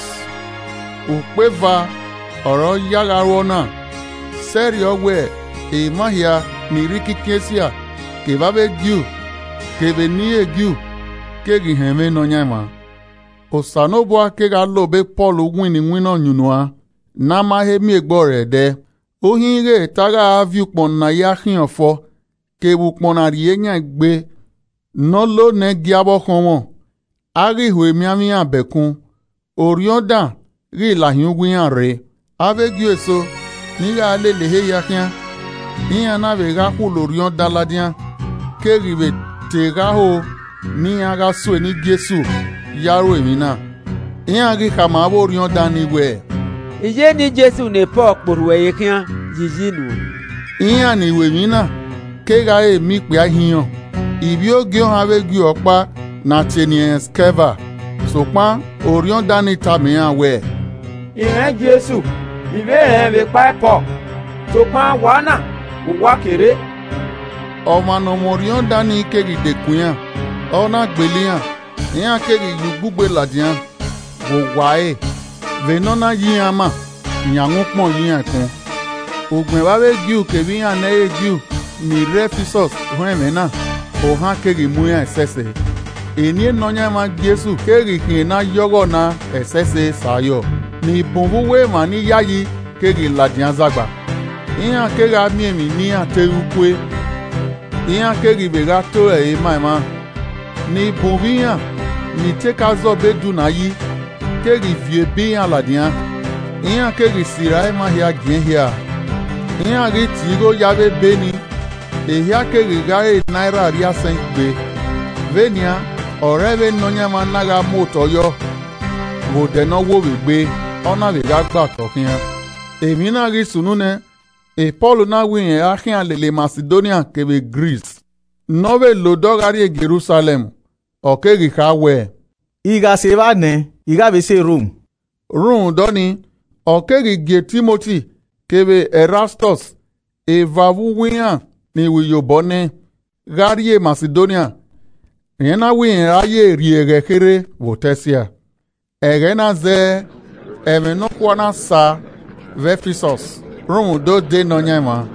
upeva oro yagarona serio we e mahia ni rikikesia ke babe giu ke benie giu ke gi heme no nyama osanoboa ke ga lobe Paul wini nyunua na mahe mi egbore de ohinge taga aviu pon na yahin ofo ke bu pon ari enya gbe no lo ne giabo komo ari hwe miami abekun orioda ri lahin gwian re avegi eso ni ga lele he yakin iyan na be ga ku lorion daladian ke ribe te ga ho ni aga so ni Jesu yaro emina iyan ri kama bo orion dani we iye ni Jesu ne po poruwe yakin yiyinu iyan ni we mina ke ga e mi pe ahiyan ibi oge on avegi opa na tenien skeva so pa orion dani tamian we ìrẹ́ Jésù ìbéèrè mi pápọ̀ tó pa wánà wá kéré. ọmọ nọmọrion dání kegi dekuyan ọ̀nà gbeliyan ìyàn kegi yugbugbe ladiyan wò wáyé venona yiyan ma ìyàwó pọ̀ yiyan kun ògbìn wáwé giu kèbí yàn nẹ́yẹ giu ní Ephesus hàn mẹ́nà òhàn kegi múyàn ẹ̀sẹ̀sẹ̀ èní nọ́nyà ma Jésù kegi kìí na yọ́gọ̀ na ẹ̀sẹ̀sẹ̀ sàyọ̀ ni bonvuwe mani yayi kegi ladian zagba iyan kega miemi ni aterukwe iyan kegi bega to e maima ni bonvian ni tekazo bedu na yi kegi vie bian ladian iyan kegi sira e mahia gien hia iyan ri tigo yabe beni e hia kegi gare naira ria 5 gbe venia orebe nonyama naga moto yo wo deno wo gbe ona le gagba tokian èmi na ri sunune e Paul na wi ahian le Macedonia kebe Greece nove lo dogari Jerusalem o kegi kawe iga se ba ne iga be se Rome doni o kegi ge Timothy kebe Erastus e vavu wian ni wi yobone gari Macedonia yena wi aye riege kere votesia egena ze no kwana sa Ephesus Rome do de nonyama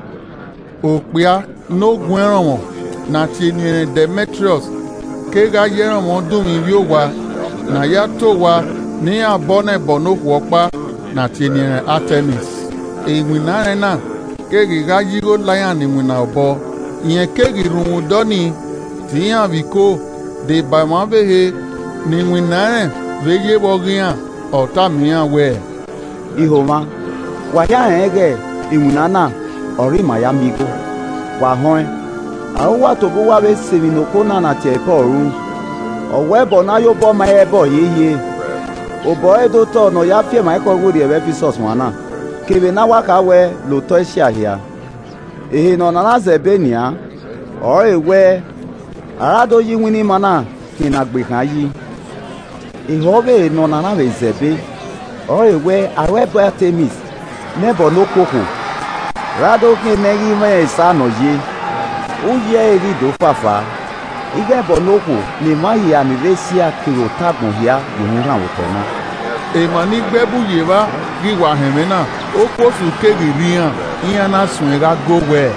opia no gweran won na ti ni Demetrius ke ga yeran won dun mi wi owa na ya to wa ni abone bono wopa na ti ni Artemis ewina rena ke ga yiro lion ni wina obo iyen ke run do ni ti yan biko de ba ma behe ni wina veye bogian otamian we ihoma waya hege imunana ori maya migo wa hon awa to bo wa be seminoko na chepo oru owe bo na yo bo ma ebo yeye obo edo to no ya fie ma ko gori Ephesus wana kebe na waka we lo to ahia ehe no na zebenia o ewe arado yi wini mana kina gbe kan yi ihobe no na we zebe o ewe awe bo Artemis nebo no koko rado ke negi me sa no ye uye eri do fafa ige bo no ko ni mayi anivesia kiro tagbon hia gbonra otona emani gbebu yeba giwa hemena okosu kegi rian iana sun ga go we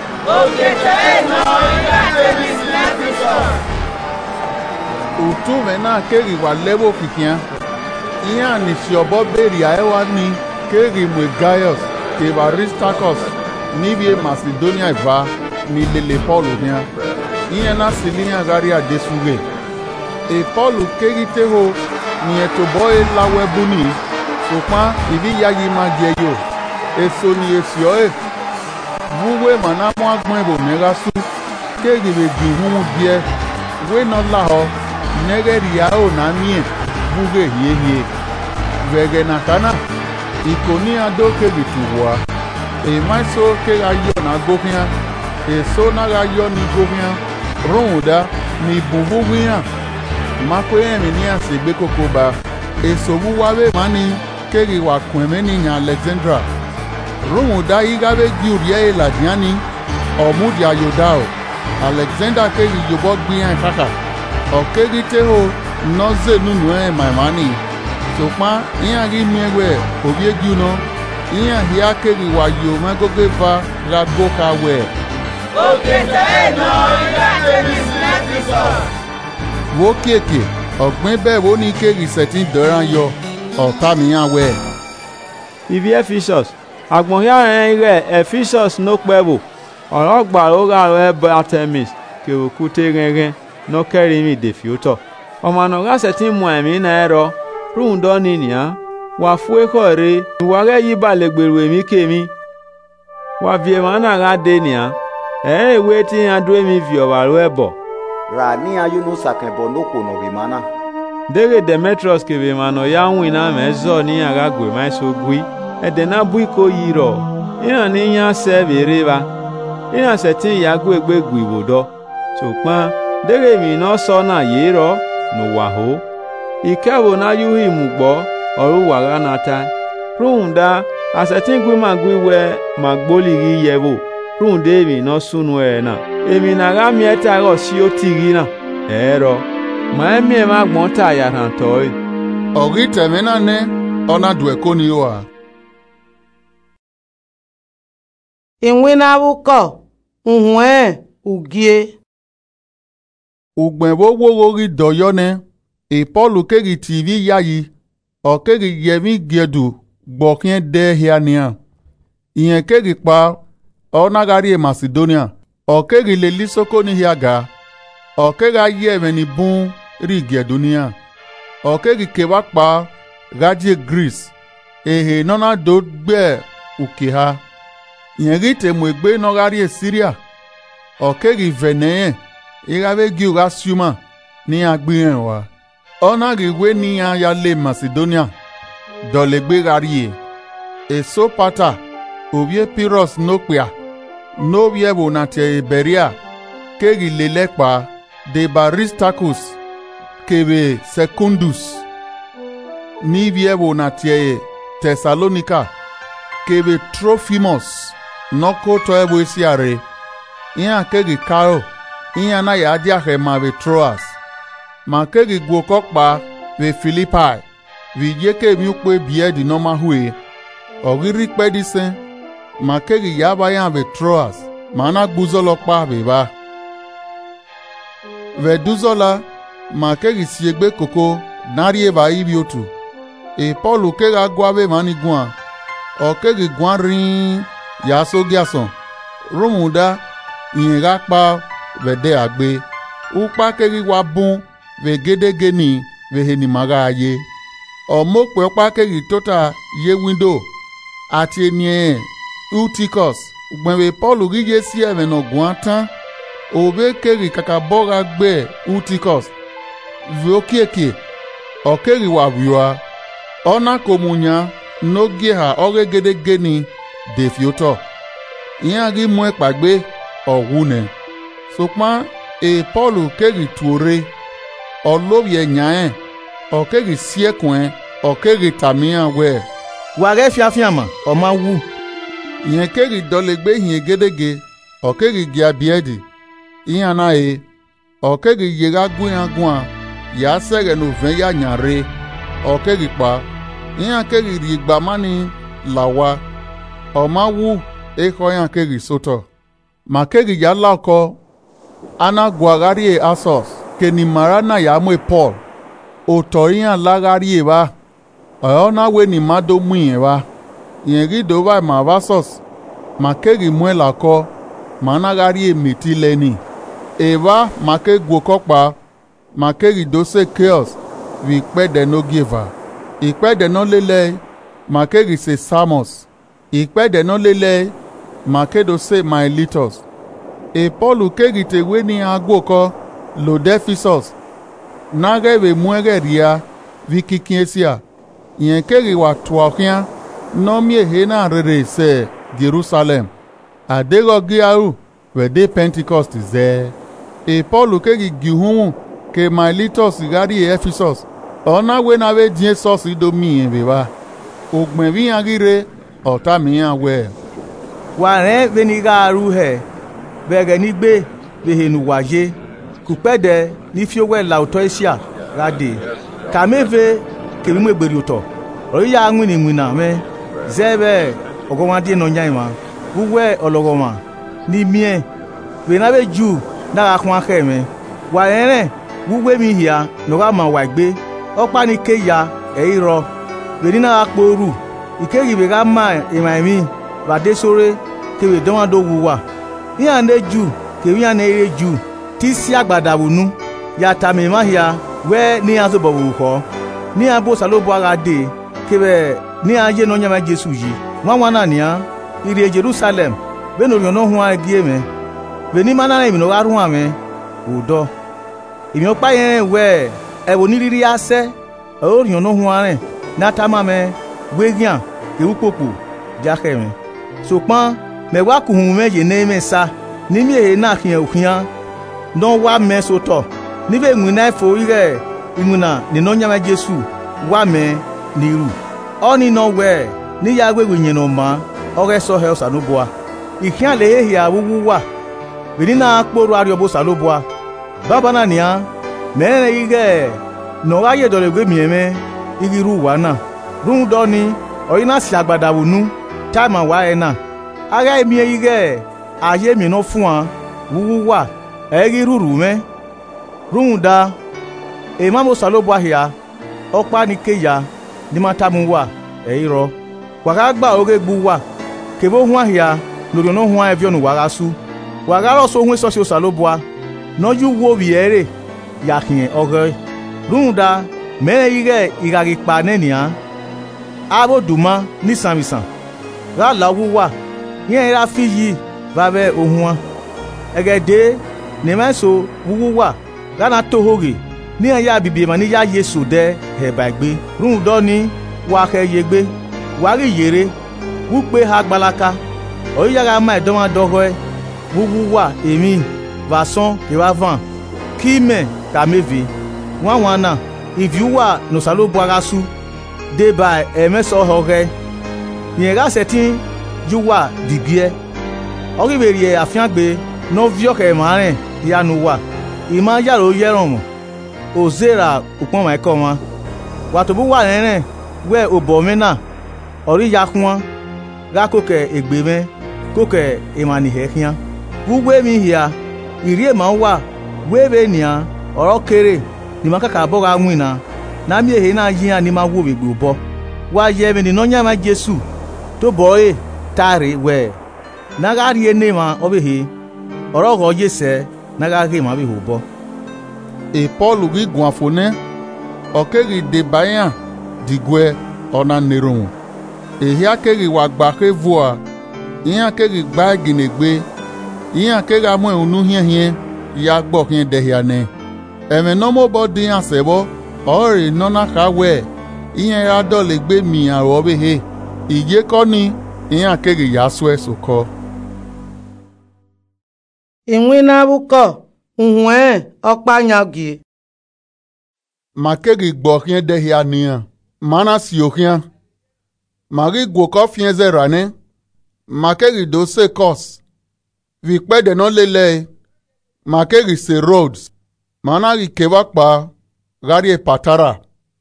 utu mena kegi wa lebo kikian iya ni si obo beri aewa ni kegi mwe Gaius ke Aristarchus ni bie Macedonia va ni lele Paul nia iya na silinia gari a desuge e Paul kegi teho ni eto boy lawe buni sokpa ibi yayi magie yo eso ni esio wuwe mana mo agbon ebo mega su kegi be gi hu die we no la ho negeri ya o na mie buge yeye vege na kana ikoni ado kegi tuwa e maiso ke ayo na gohia e so na ayo ni gohia ronda ni bubuwia mako emi ni asegbe kokoba eso wuwawe mani kegi wa kwemeni nya Alexandra ronda igabe giurie eladiani omudi ayodao Alexander kegi yobo gbian kaka okegi teho noze nunu maimani sokpa iya gi miegwe obie giuno iya hia kegi wa yo magoge va rago kawe wo keke ọ̀gbìn bẹ́ẹ̀ wo ní kéré sẹ̀tìn dọ́ran yọ ọ̀tá mìíràn wẹ̀. ibi Ephesus agbọ̀nyá rẹ̀ rẹ̀ Ephesus ló pẹ́ bò ọ̀rọ̀ gbà ló rà rẹ̀ bọ́ Artemis kèròkúté rẹ̀rẹ̀ ló kẹ́rin mi dèfì ó tọ̀ ọmọ náà rà sẹ̀tìn mọ ẹ̀mí náà ẹ̀rọ rúùndọ́ ni nìyà wà fún ẹ̀kọ́ rẹ̀ ìwà rẹ̀ yí balẹ̀ gbèrò èmi kémi wà fi ẹ̀mọ́ náà rà dé nìyà ẹ̀ ìwé tí yàn dúró mi fi ọ̀wà rẹ̀ bọ̀ ra ni ayuno sakebo no kono bimana dere Demetrius ke bimano ya nwina mezo ni agagwe mai so gui ede na bu iko yiro ina ni yan se bereba ina se tin ya gwe gbe gui bodo sopan dere mi no so na yiro no waho ikewo na yuhi mugbo oru wara nata runda asetin gui magui we magboli ri yebo runde mi no sunu na èmi na ga mi eta ro si o tiri na ero ma mi e ma gbon ta ya ran to yi ogi temena ne ona du ekoni wa inwina buko uhwe ugie ugben bo wo ri doyo ne e Paul kegi TV yayi o kegi yemi gedu gbokin de hiania iyen kegi pa ona gari Macedonia okegi le lisoko ni hiaga okega yeme ni bun rigi dunia okegi kewa pa gaje Greece ehe nona do gbe ukiha yengi mo egbe no gari Syria okegi vene igabe giuga suma ni agbiren wa ona giwe ni ya le Macedonia dole gbe gari eso pata obie Pyros nokpia no biebo na te Beria kegi lelepa de Aristarchus kebe Secundus ni biebo na te Thessalonica kebe Trophimus noko to ebo isiare iya kegi Karo iya na ya dia he ma be Troas ma kegi gwokokpa be Philippi vi yeke mi upe bie di noma hue ogiri pedisen ma kegi yaba ya be Troas mana gbuzolo pa beba ve duzola ma kegi siegbe koko nari eba ibi otu e Paul kega gwabe mani gwa o kegi gwa rin ya so giason rumuda yinga pa ve de agbe upa kegi wa bun ve gedege ni vehe ni maga ye. Omokpe okpa kegi tota ye window. Ati nie Eutychus. Gbenwe Paul rije si eve no guantan. Obe kegi kakabora gbe Eutychus. Viokieke. Okeri wabiwa. Ona komunya nogie ha oregede geni defioto. Iyangi mwe pagbe orune. Sokma Paul kegi tuore. Olobye nyae. Okeri siekwen. Okeri tamia we. Ware fiafiama ọma wu. Yen kegi dolegbe hien gedege. Okeri gia biedi. Iyan na okeri yega gwan. Ya sege no ven ya nyare. Okeri pa. Iyan keri rigba mani lawa. Ọma wu yan keri soto. Ma keri ya lauko. Ana guagari asos. Keni marana ya mwe Paul. Oto iyan lagari ba. Ona we ni mado mwe ba. Yen rido ba ma vasos. Ma keri mwe lako. Mana gari miti leni. Eva make gwokokpa. Makeri dose chaos vi pede no giver. Ipede no lele makeri se Samos. Ipede no lele makedo se Miletus. Paul keri te weni agwoko Lodephisos. Nage ve mwege ria vi kikiesia. Yen keri wa tuakia no mie hena rere se Jerusalem. Adego giaru ve de Pentecost ze. Paul keri gihumu ke Miletus gari Ephesus. Ona we na we die sos do mi beba. Ogben vi agire ota mi we. Wa re veniga ruhe. Bege ni gbe behenu waje. Kupede ni fiowe la otoisia rade. Kameve ke mi egberi uto. Ori ya nwini nwina me. Zebe ogonwa die no nyaima. Wuwe ologoma ni mie. We na be ju na akwa keme. Wa re wuwe mi hia no ga ma wa gbe opa ni ke ya eiro we ni na akporu ikeyi be ga ma imaimi ba de sore ke we don do wuwa ni ande ju ke wi ane ere ju ti si agbada wonu ya ta mi ma hia we ni aso bo wu ko ni abo salobo ara de ke be ni aye no nyama Jesu yi wan na nia ire Jerusalem be no yo no hu agie me be ni mana na mi no wa ru ame udo imi opa yen we ewo ni riri ase orion no hu arin na tama me wegian ewupopo jake me so pon me wa ku hu meje ne me sa ni mi e na kian okian no wa me so to ni be nwi na fo ire imuna ni no nyama Jesu wa me ni ru oni no we ni ya gwe yin no ma ore so he sanoboa ikian le hia wuwu wa bi na akporu ariobo sanoboa baba na nia mere ige no aye dole gbe mieme igiru wa na run do ni oyina si agbada wonu time wa e na ara emi ige aye mi no fun an wuwu wa egi ruru me run da e ma mo salobo ahia opa ni keya ni mata mu wa e iro wa ga gba oge gbu wa kebo hu ahia lori no hu avionu wa rasu wa ga ro so hu so si salobo no ju wo bi ere yakin oge runda me ige igari pa nenia aboduma ni samisan ra lawu wa yen ra fi yi ba be ohun egede ni meso wuwu wa gana tohoge ni ya bibi ma ni ya Yesu de he ba gbe rundo ni wa ke yegbe wa ri yere wu pe ha gbalaka o yara ma edoma dogo wuwu wa emi vason ewavan kime kamevi wana if you wa no salo boarasu de by emeso hoge yen ga setin you wa dibie oriberie afiangbe no vio ke marin yanu wa ima yaro yeron ozera upon ma ko ma wa to bu wa ren we obomina ori yakun ga koke egbe me koke imani hekian bugbe mi hia iri ma wa webe nia oro kere ni makaka bo ga nwina na mi ehe na yin ni ma wo be gbo wa ye me ni no nya ma Jesu to boy tare we na ga ri ene ma obehe oro go yese na ga ge ma be ho bo Paul gi gun afone okeri debaya digwe ona nerun ehia keri wa gbake voa iya keri gba ginegbe iya keri amwe unu hie ya gbo hie dehiane eme nomo body asebo ori nona kawe iya ya dole gbe mi aro be he ije koni iya keri ya swe soko inwi na buko nhwe okpanyagie makegi gbo hie dehiane mana si ohia mari gwo ko fien zerane makegi do se kos vi pe de no lele makegi se roads mana ri kewa pa gari patara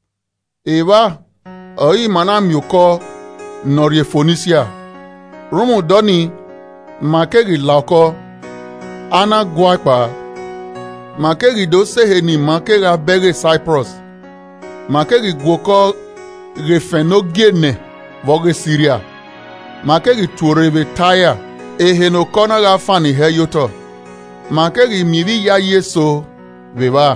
eva oi mana miuko norie Phoenicia rumu doni makegi lako ana gwa pa makegi do se heni makega bege Cyprus makegi gwo ko refenogene voge Syria makegi turebe taya eheno kona ga fani heyoto makegi mivi ya yeso beba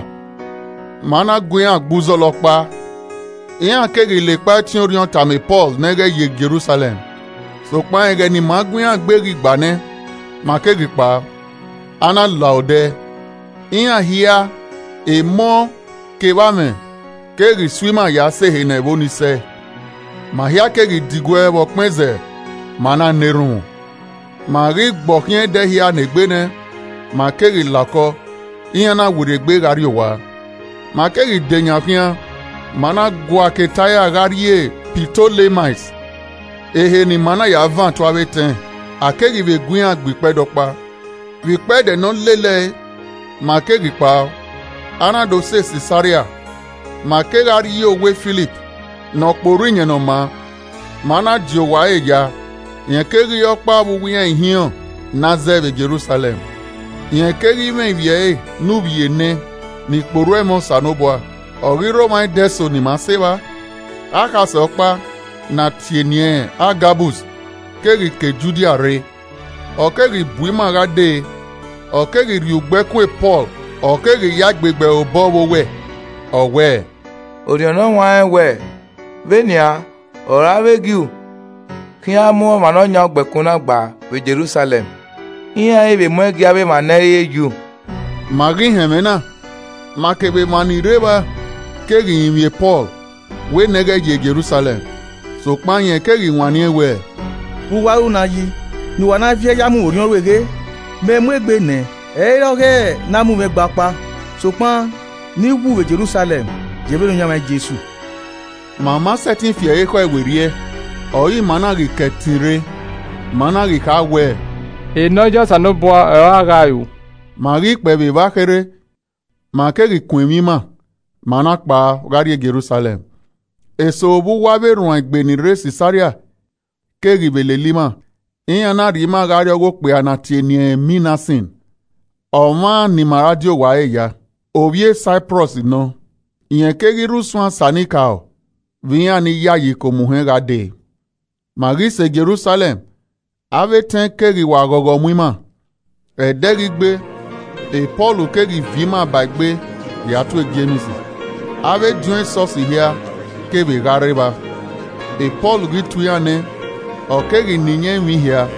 mana gwen agbuzo lokpa iya kegi lepa ti orion tame Paul nege ye Jerusalem so pa ege ni magwen agberi gbane makegi pa ana laude iya hia e mo kebame kegi swima ya se hene bonise mahia kegi digwe bo peze mana nerun mari gbokien de hia negbene makegi lako iya na wuregbe gari wa makegi denyafia mana gwa ketaya garie Ptolemais ehe ni mana ya van to aweten akegi be gwin agbipe dopa wipe de no lele makegi pa ana do se Caesarea makegari owe Philip no poru yen no mana dio wa eja yen kegi opa bu yen hian Nazareth Jerusalem yen kegi me vie nu biene ni poru emo sanoboa ori Roman deso ni maseba aka se opa na tienie Agabus kegi ke Judea re okegi buima gade okegi riugbekwe Paul okegi yagbegbe obowo we owe oriọna nwa we venia ora vegiu kia mu ma no nya ogbekuna gba we Jerusalem iya ebe mo gi abe ma na eju magi hemena makebe manireba kegi imie Paul we nege je Jerusalem so panye kegi nwani ewe buwaru na yi ni wana vie ya mu orion wege me mu egbe ne eroge na mu me gbapa so pan ni wu we Jerusalem jebe no nyama Jesu mama setin fie eko ewerie oyi mana ri ketire mana ri ka we enojo sanoboa agayu mari pebe bakere makeri kwemima mana pa gari Jerusalem eso bu wabe run egbe ni re Caesarea kegi belelima iyana rima gari ogo pe anati ni minasin oma ni maradio wa eya obie Cyprus no iyen kegi ruswan sanikao vinya ni yayi ko muhenga de mari se Jerusalem ave ten kegi wa gogo mwima ederigbe e Paul kegi vima bagbe ya tu James ave join source here kebe gareba e Paul gitu yane okegi ninye mi here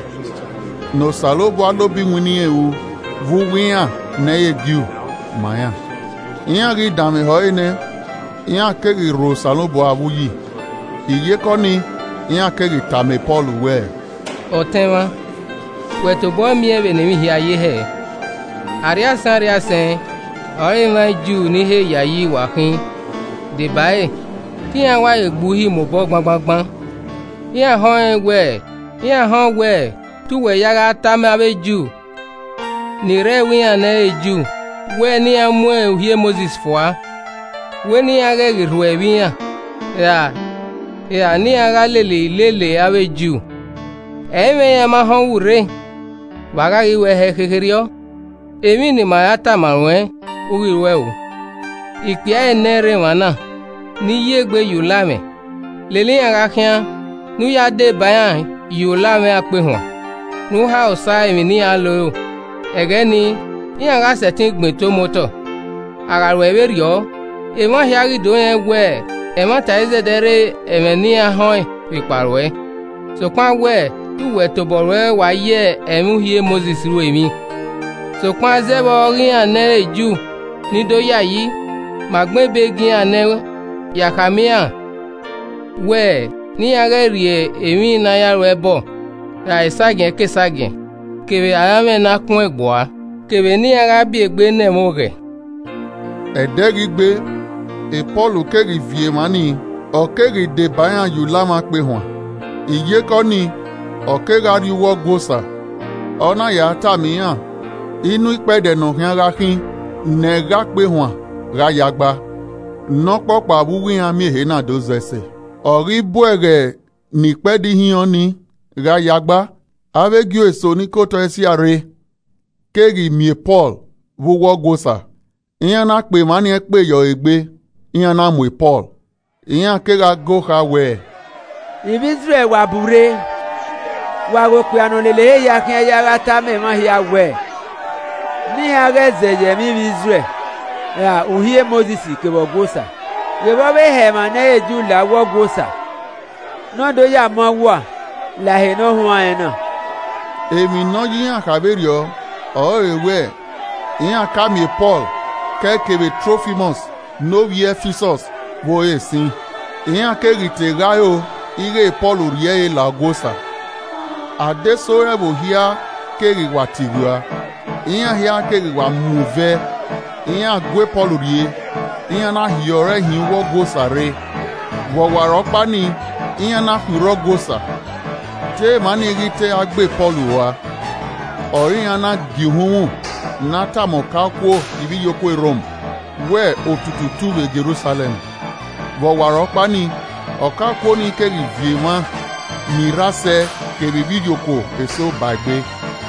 no salobo alobi wini ewu vuwia na egiu maya iya gi dame hoine iya kegi ro salobo awuyi iye koni iya kegi tame Paul we otema weto bo mi ebe ne mi hia ye he aria sen ore ma ju ni he yayi wa hin de bae ti an wa egbu hi mo bo gbangbangban ya ho we tu we yaga ta ma be ju ni re wi an e ju we ni amu e hie Moses foa we ni aga giru e wi ya ni aga lele abe ju eme ya ma ho wure waga gi we he kekerio emi ni ma ata marwe ugiwe o ipia enere wana ni yegbe yulame lele aga kian nu ya de bayan yulame apehun nu ha osa emi ni alo ege ni iya ga setin gbin to moto ara we rio ema hiari do yen we ema ta ezedere emenia hon piparwe so kwa we tu we to borwe wa ye emu hie Moses ru emi so kwa zebo ri anere ju ni do yayi magbe begi ane yakamia we ni yare rie emi na yaro ebo ya isagen kesagen kebe ayame na kun egboa kebe ni yara bi egbe ne mo re edegigbe e Paul keri vie mani o keri de bayan yu lama pe hwan iye ko ni o keri ariwo gosa ona ya tamiyan inu ipede no hian ra kin ne ga pe hwan ra yagba no popa wuwi an mi he na do zese ori buere ni pedi hian ni ra yagba avegio eso ni koto esi are keri mi Paul wo gosa iyan na pe mani e pe yo egbe iyan na mu Paul iyan kera go ha we Ibizre wa bure wa go pe anu lele ya kin ya rata me ma ya we ni are zeye mi bizre ya uhie Moses ke bo gosa ye bo be he ma na eju la wo gosa no do ya mo wa la he no hu an na èmi no yin ka berio o ewe iyan ka mi Paul kekebe Trophimus no wie Ephesus wo esin iyan kerite gayo ire Paul rie la gosa adesore bo hia keri watigua iyan hia keri wa move iyan gwe Paul rie iyan na hiore hin wo gosa re wo waro pani iyan na huro gosa te mani rite agbe Paul wa ori iyan na gihun nata mokakwo ibi yoko Rome we otututu we Jerusalem wo waro pani okakwo ni keri viema mirase keri yoko eso bagbe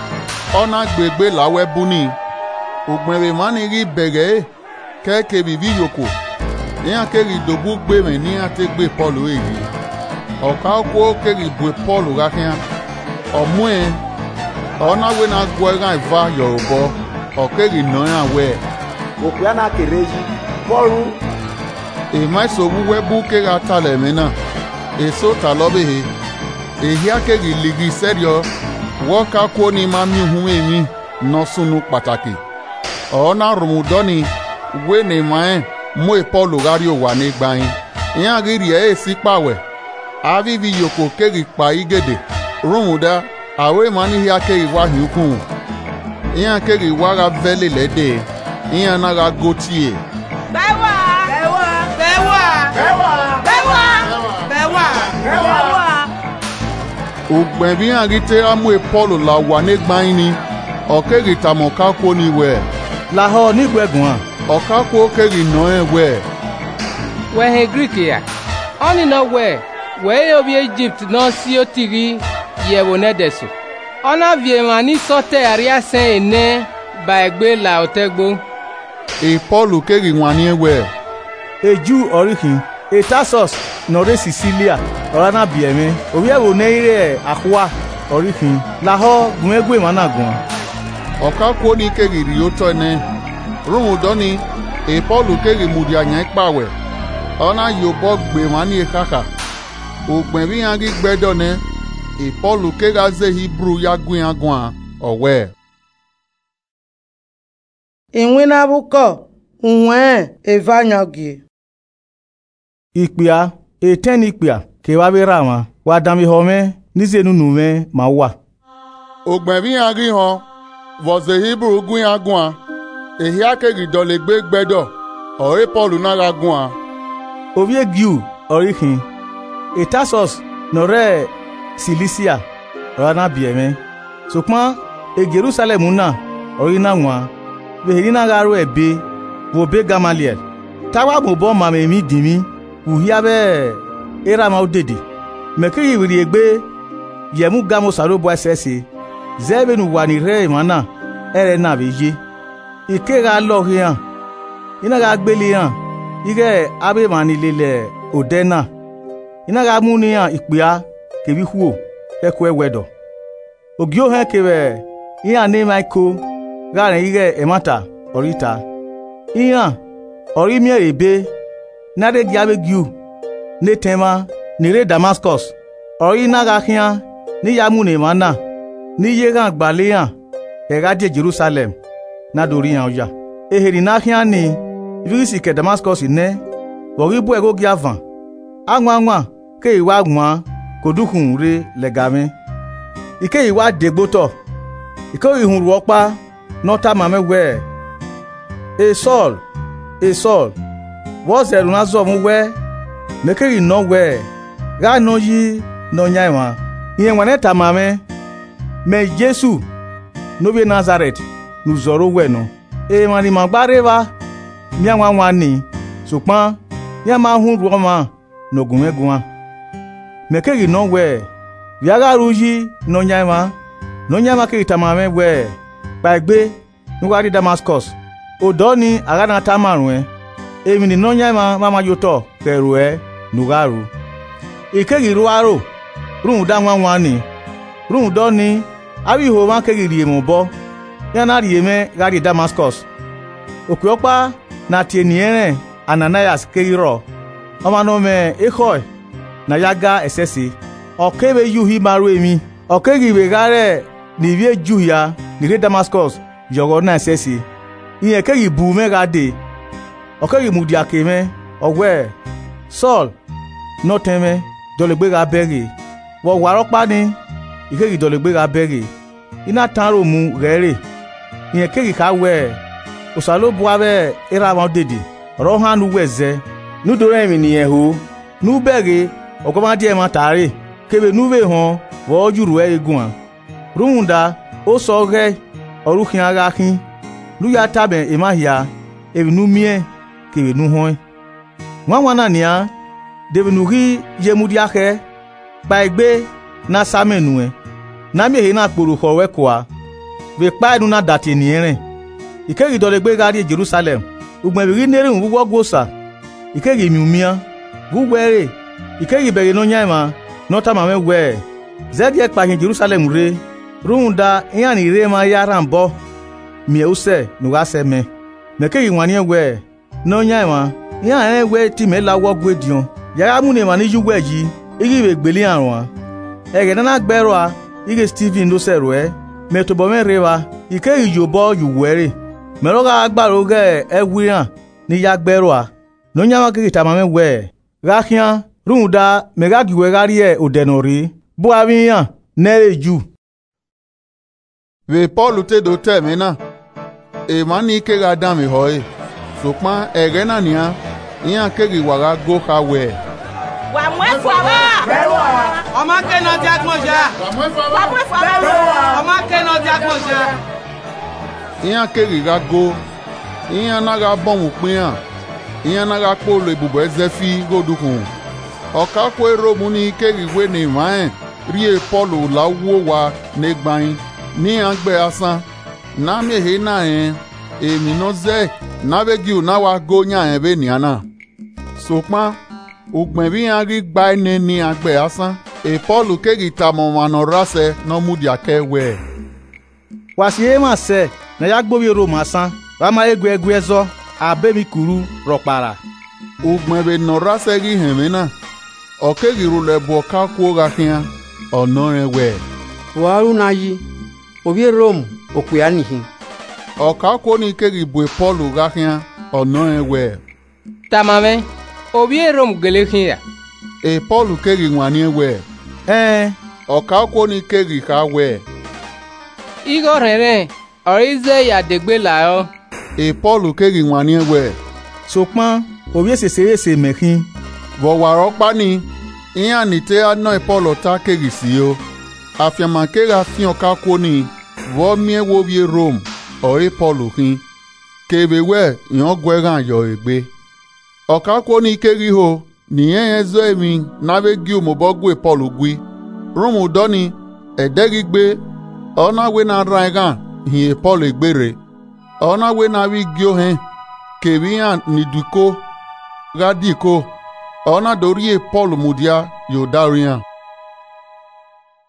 ona gbegbe lawe buni ogbenwe mani ri bege ke bibi yoko yan keri dobu gbe me ni ategbe Paul eyi okakwo keri bwe Paul rakian omwe ona we na gwo ran va Yoruba okeri no yan we òkúya náà kéré yìí bọ́ọ̀rù. èèmọ̀ ìṣòwò wẹ́bù kéra talẹ̀ mìíràn èso tà lọ́bẹ̀ẹ́ èyí akéèrè lìgì sẹ́ríọ̀ wọ́ọ̀ká kó ní máa mí hun èmi nọ súnú pàtàkì ọ̀ọ́nà rùmùdọ́ni wé ní máa mú ìpọ́lù rárí òwà ní gbayin ìyá rírì ẹ̀ èsì pàwẹ̀ àvívi yòókù kéèrè pa igèdè rùmùdá àwẹ̀ máa ní ìyá kéèrè wá hìúkùn ìyá kéèrè wára vẹ́lẹ̀ lẹ́dẹ̀ẹ́ ìyẹn náà gotie. Bẹ́wà. Bẹ́wà. Bẹ́wà. Bẹ́wà. Bẹ́wà. Bẹ́wà. Bẹ́wà. ògbẹ̀bí àríté amú Paul la wà nígbàyín ni ọ̀kẹ́rì tàmọ̀ kákó ni wẹ̀. làhọ́ nígbẹ̀gùn hàn. ọ̀kákó kẹ́rì nà ẹ̀ wẹ̀. wẹ̀hìn Greek ya ọ́nì náà wẹ̀ wẹ̀ẹ́ obi Egypt náà sí ó tìrí yẹ̀wò nẹ́dẹ̀sù ọ̀nà vièmà ní sọ́tẹ̀ àríyàsẹ́ ẹ̀nẹ́ bà ẹ̀gbẹ́ là ọ̀tẹ́gbó. Paul keri nwani ewe eju orihin Etasos nore Sicilia orana bieme obiebo neire akwa orihin laho gunegwe managun okakwo ni keri rioto ne rumudoni Paul keri mudianya ipawe ona yobo gbe mani ekaka ogbenbi yan gbedo ne Paul keri ze Hebrew yagun agwan owe Inwina buko unwe evanyogi ikpia eten ikpia ke wa bera ma wa dami home nizenu nume ma wa ogbenbi agi ho voze Hebrew gun agwan ehi akegi dolegbe gbedo o Paul na agwan ovie giu orihin Etasos nore Cilicia rana bieme sokman Jerusalem na orina nwa behirina garu ebe wo be Gamaliel tawa mo bo ma mi dimi uhia be era ma odede mekiri wiri egbe yemu gamo sarobo ss zebenu wani re mana ere na beje ike ga lo hian ina ga gbele han ige abe mani lele odena ina ga mu ni han ipia kebi huo eko ewedo ogio han kebe iya ne maiko gare ige emata orita iya ori mi ebe na de giabe giu ne tema ni re Damascus ori na ga khian ni yamu ne mana ni ye gan gbaleyan e ga de Jerusalem na dori yan oja eheri na khian ni virisi ke Damascus ne wori bo ego giavan anwa ke iwa gwan kodukun re legame ike iwa degboto ike ihun ruopa nota mame we e Saul wo zeru na zo mu we mekeri no we ga no yi no nyaiwa iye wane ta mame me Jesu no be Nazareth nu zoro we no e mani magbareva mi anwa ni supan ya ma hun ruoma no gunwegun mekeri no we biaga ruji no nyaiwa ke tamame we bagbe nuwari Damascus odoni agana tamarun emi ni no nyaiwa mama yoto keru nugaru ikegi ruaro run da nwa ni run do ni abi ho ma kegiri emo bo yana rieme gari Damascus okwopa na tieniere Ananias kegiro omano me ehoi na yaga esesi okebe yuhi maru emi okegi begare ni vie juya ni re Damascus yogo na esesi iye kegi bu me gade okegi mudia keme owe Saul no teme dolegbe ga begi wo waropa ni ikegi dolegbe ga begi ina tanro mu rere iye kegi ka we osalobu abe era ma dede rohanu weze nudore mi ni ehu nu begi okoma die ma tare kebe nuve hon wo juru egun runda o so ge orukin aga kin lu ya tabe emahia ebinu mie kebe nu hon wana nia devenugi yemudi ake pa egbe na samenu na mi he na kporo kowe kwa be pa enu na dati ni eren ikegi dolegbe gari Jerusalem ugbe bi nere nwo gwosa ikegi miumia gugwere ikegi bege no nyaima nota mame we zedie pa Jerusalem re runda yan ni re ma yaran bo mi use nu ga se me mekegi wani we no nyaima yan we ti me lawo gwedion yara mu ne mani juwe yi igi be gbeli arun ege na gbero a ige Stephen do sero me to bo me rewa ike ijobo yuwere me ro ga agbaro ge ewiran ni ya gbero a no nyama ke ta mame we ga khian runda me ga giwe gari odenori bo awiyan nereju we Paul te do te mena e mani ke ga dan mi hoye sopan ege na nia iyan kegi waga go ka we wa mwefu wa ọmọ kẹ́nà tí a kàn ṣá. ọmọ kẹ́nà tí a kàn ṣá. ìyẹn kéré ga go ìyẹn náà ga bọ́ọ̀mù pín hàn ìyẹn náà ga kpolo ìbùbọ̀ ẹ̀zẹ̀ fi gòdùkùn ọ̀ka kó eromu ní kéré wé ní ìmáyẹn rí e Paul làwọ̀ wa nígbàyìn ní àgbẹ̀ asán náà mèhé náà yẹn èmi náà zẹ́ nábẹ́gì náà wá gó yàn yẹn bẹ́ẹ̀ nìyẹn náà sopán ògbẹ̀bí yẹn rí gba ẹni ní àgbẹ̀ asán e Paul kegi tamomano rase no mudia kewe wasie ma se na ya gbobi Roma san wa ma egwe ezo abemi kuru ropara ugbebe no rase gi hemena o kegi rule bo ka ku ga kian onore we waru na yi obi Rome okuya nihin o ka ku ni kegi bo Paul ga kian onore we tamame obi Rome gele kian e Paul kegi nwani we ọ̀ka kó ní kéré ká wẹ̀. Igor rẹ̀ ọ̀ríṣẹ́ yàdégbé làárọ̀. E Paul kéré wọn ní wẹ̀. Sopọ́n òbí èsèsèrèsè mẹ́kín. Bọ̀wàrọ̀ pa ni ìyẹn nìtẹ́ àná Paul ta kéré sí o. Àfihàn kéré àfihàn ká kó ni wọ́n miẹ́ wo bí Rome ọ̀rẹ́ Paul kín. Kébé wẹ̀ ìyẹn gbẹ́ràn yọ̀ ègbé. Ọ̀ka kó ní kéré o. Nìyẹn ẹzọ èmi nábẹ́gí òmùbọ́gbé Paul gwi rúmù dọ́ni ẹ̀dẹ́gígbé ọ̀nàwé náà ra ẹ̀gàn hìyẹ Paul gbére ọ̀nàwé náà wí gíó hẹ́n kèwí hàn nìdúkó gádìkó ọ̀nàdóríyè Paul mùdíá yóò dárí hàn.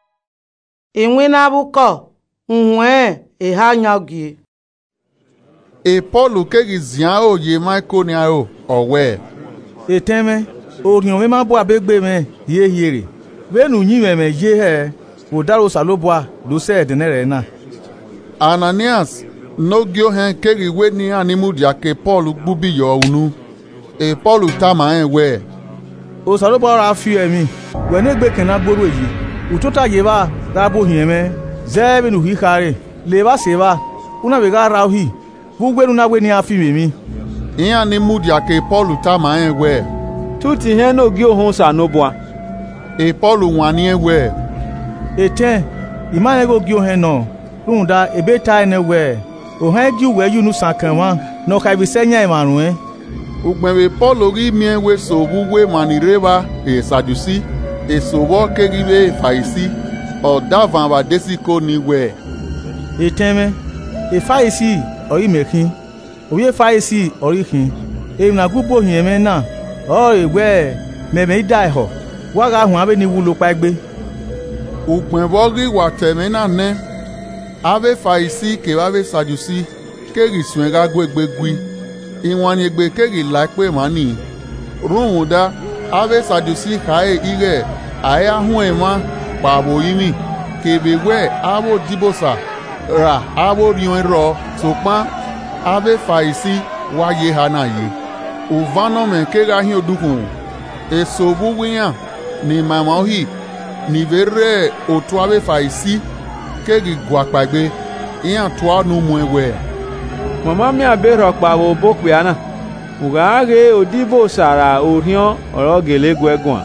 ìwé náà bú kọ̀ ǹhùn ẹ̀ ìhà yàn gì. E Paul kegi zian o ye Maikonia o owe. Eteme orion me ma bo abegbe me ye yere. We nu yin me ye he wo daro salobwa lo se denere na. Ananias no gyo hen kegi we ni animu dia ke Paul gbubi yo unu. E Paul ta ma en we. O salobwa ra fi emi. We ne gbe kan na gboro yi. Utota ye ba ra bo hin me. Ze be nu hi kare. Le ba se ba. Una be ga ra hi. Bugwenu na we ni afi mimi. Iya ni mudia ke Paul ta ma en we. Tuti hen no gi ohun sanobua. E Paul wani en we. Eten imane go gi ohen no. Runda ebe ta en we. O hen gi we yu nu sankan wa no ka bi senya imarun e. Ugbenwe Paul ri mi en we so bugwe manireba e sadusi e so wo kegi we faisi o davan ba desiko ni we. Eteme e faisi ori mekin oye faisi ori kin e na gubo hin me na o egbe meme dai ho wa ga hun abe ni wulo pa egbe Ugbenwo ri wa teme na ne ave faisi ke wa be sadusi kegi sun ga gbegbe gui iwan ni egbe kegi la pe mani ruhun da ave sadusi kae ire aya hun e ma pa bo yimi kebe we abo dibosa ra abo rion ro sopan ave faisi wa ye hana ye uvano men kega hin odukun eso buwiyan ni mama ohi ni vere otu ave faisi kegi guapagbe iyan to anu mu ewe Mama mi abero pa wo bokwe ana. Ugage odibo sara orion oro gelegwe gwan.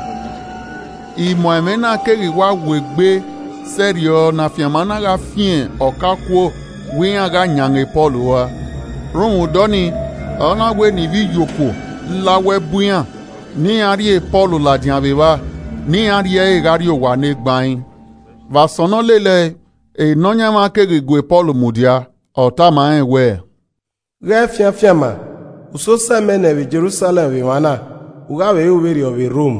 Imo emena kegi wa wegbe serio na fiamana ga fien okakuo wiyan ga nyange Paul wa. Rohun doni ona we ni vi yoko lawe buyan ni ari Paul la dianbeba ni ari e gari o wa ne gbain. Va sono lele e nonya ma kegi gwe Paul mudia ota ma enwe. Ge fiafiama uso semene we Jerusalem we wana uga we uberi of Rome.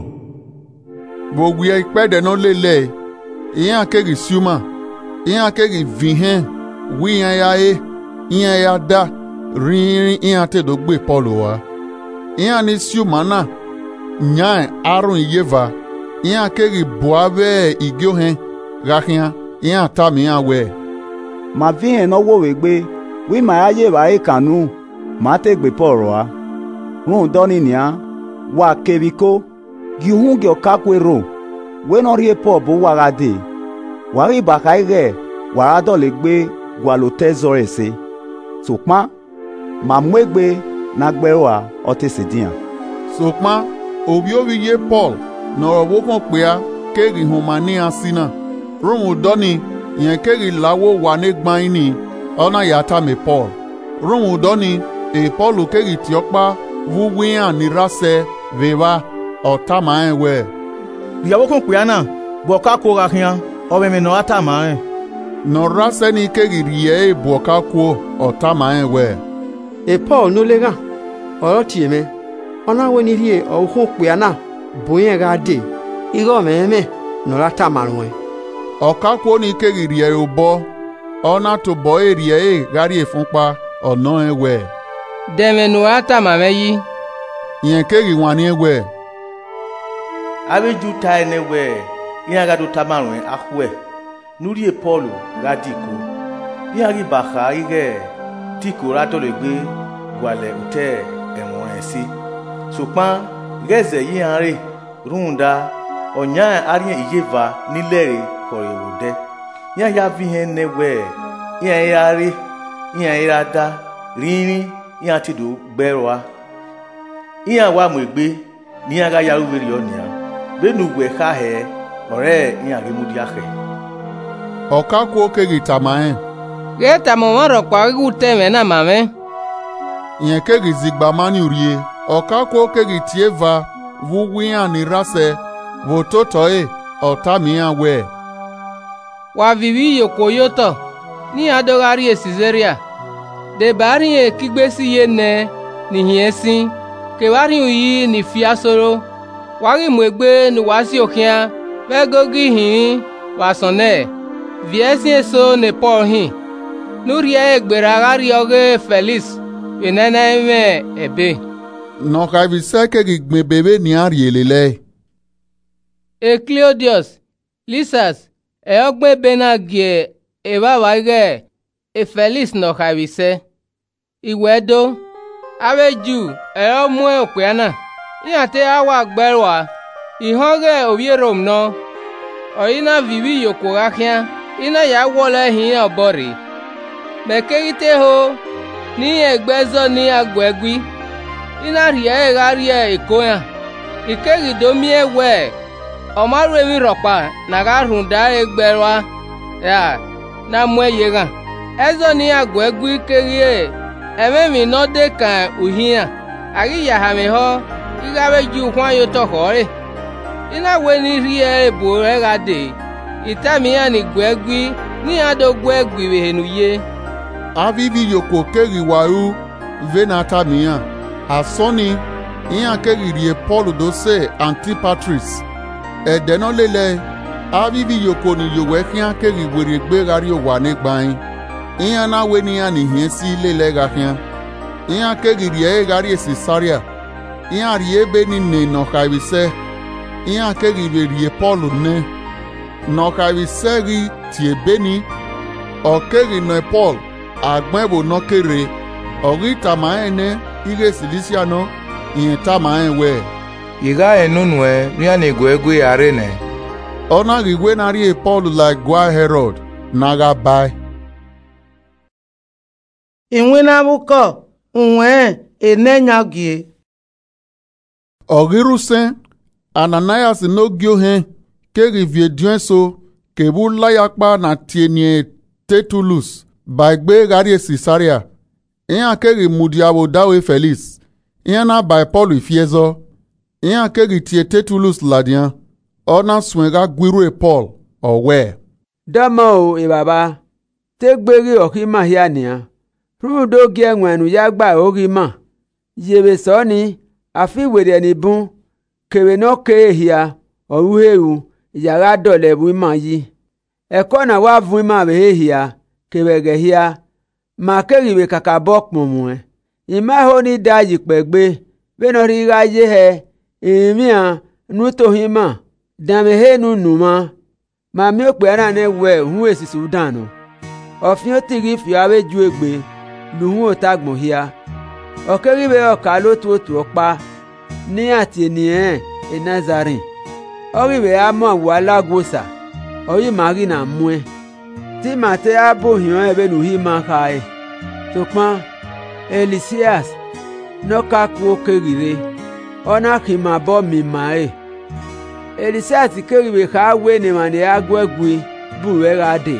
Bogwe ipede no lele iyan kegi siuma iyan kegi vihen wiyan ya e iyan ya da rin iyan te do gbe Paul wa iyan ni siuma na nyan arun yeva iyan kegi boabe igiohen gakian iyan ta mi an we ma vihen no wo we gbe wi ma aye ba e kanu ma te gbe Paul wa run doni nia wa kebiko gi hun gi okakwero we no rie Paul bo wa gade wa ri ba kai ge wa do le gbe gwa lo tezore se sopma ma mwegbe na gbewa otesidian sopma obi obi ye Paul no wo kon pe a kegi humani asina run doni yen kegi lawo wa ne gban ni ona yata me Paul run doni e Paul kegi ti opa wuwian ni rase veva otama enwe Ìyàwó kan pè ana bo ka ko ga kian o me no ata ma en no rase ni kegi rie e bo ka ko otama enwe E Paul no lega oro ti me ona we ni rie o ho pè ana boyen ga de igo me no ata ma run ọ̀ká kwo ni kegi rie obo ona to bo rie e gari efunpa ọ̀nà ewe Demenu ata mameyi. Yen kegi wani ewe Abeju ta enewe iyan ga do tamarun ahwe nuri Paul ga diko iyan ri baha ige tiko ra to le gbe gwale ute ewon esi sopan geze iyan re runda onya ari iyeva nilere korewode iyan ya vi hen newe iyan ya re iyan ira da rinrin iyan ti do gberoa iyan wa mo egbe ni iyan ga ya ruveri onia benu gwe ka he ore iyan ge mudi ahe ọ̀ká kwo kegi tamaen Ge tamo ro kwa gute me na mame. yen kegi zigba mani urie ọ̀ká kwo kegi tieva wuwian ni rase wo toto e otami anwe Wa vivi yokoyoto ni adogari e Caesarea. De bari e kigbesi ye ne ni hiesin ke wari yi ni fiasoro. Wari mwegbe ni wasi okian vegogi hin wasone. Viesi eso ne Paul hin. Nuri e gbera gari oge Felix venene me ebe no kavise ke gbe bebe ni arielele Cleodius Lisas ogbe benagie eba wage Felix no kavise iwedo abeju mu opeana yate awa gberwa ihoge ovierom no oina vivi yokogakia ina ya wole hin obori mekegite ho ni egbezo ni agwegwi ina rie garie ekoya ikegido mi ewe omaru emi ropa na garunda egberwa ya na mweyega ezo ni agwegwi kegie ememi no de kan uhia agi ya hameho igabe ju kwan yo to hore ina we ni rie ebo egade itami ani gwegwi ni ado gwegwi behenuye avivi yoko kegi waru venatamiya asoni iya kegi rie Paul dose Antipatris edeno lele avivi yoko ni yowe kia kegi were gbe gari owa ne gbain iya na we ni ani hien si lele gahia iya kegi rie gari Caesarea iya rie be ni ne no kavise iya kegi rie Paul ne no kavise ri tie beni o kegi no Paul agbebo no kere ori tamaene ige Cilicia no yin tamaenwe iga enunwe riane gwegwe arene ona rigwe na rie Paul like gwa Herod naga bai inwe na buko unwe enenyagie ogiruse Ananias no gyohe ke rivie dienso ke bula yakpa na tienie Tertullus bagbe gari Caesarea iya keri mudiabo dawe Felix iya na by Paul ifiezo iya keri tie Tertullus ladian ona swenga gwiru Paul owe damo e baba te gberi okima hiania rudo gie nwenu ya gba orima yebe soni afi were ni bun kewe no ke hia oruheru yara dole bu ma yi eko na wa vu ma be hia kewege hia ma keriwe kaka bok mumwe ima ho ni daji pegbe be no ri gaye he imia nuto hima dame he nunuma ma mi ope na ne we hu esi Sudan ofin o tiri fi awe ju egbe luhun otagbon hia okeriwe oka lo tu otu opa ni ati eni Nazarin oriwe amo wa lagosa oyi mari na mue ti mate abo hion ebe nu hima kai tokpan Elisias no ka ku kerire ona kima bo mi mai Elisias keriwe ka we ni mane agwegwi buwe rade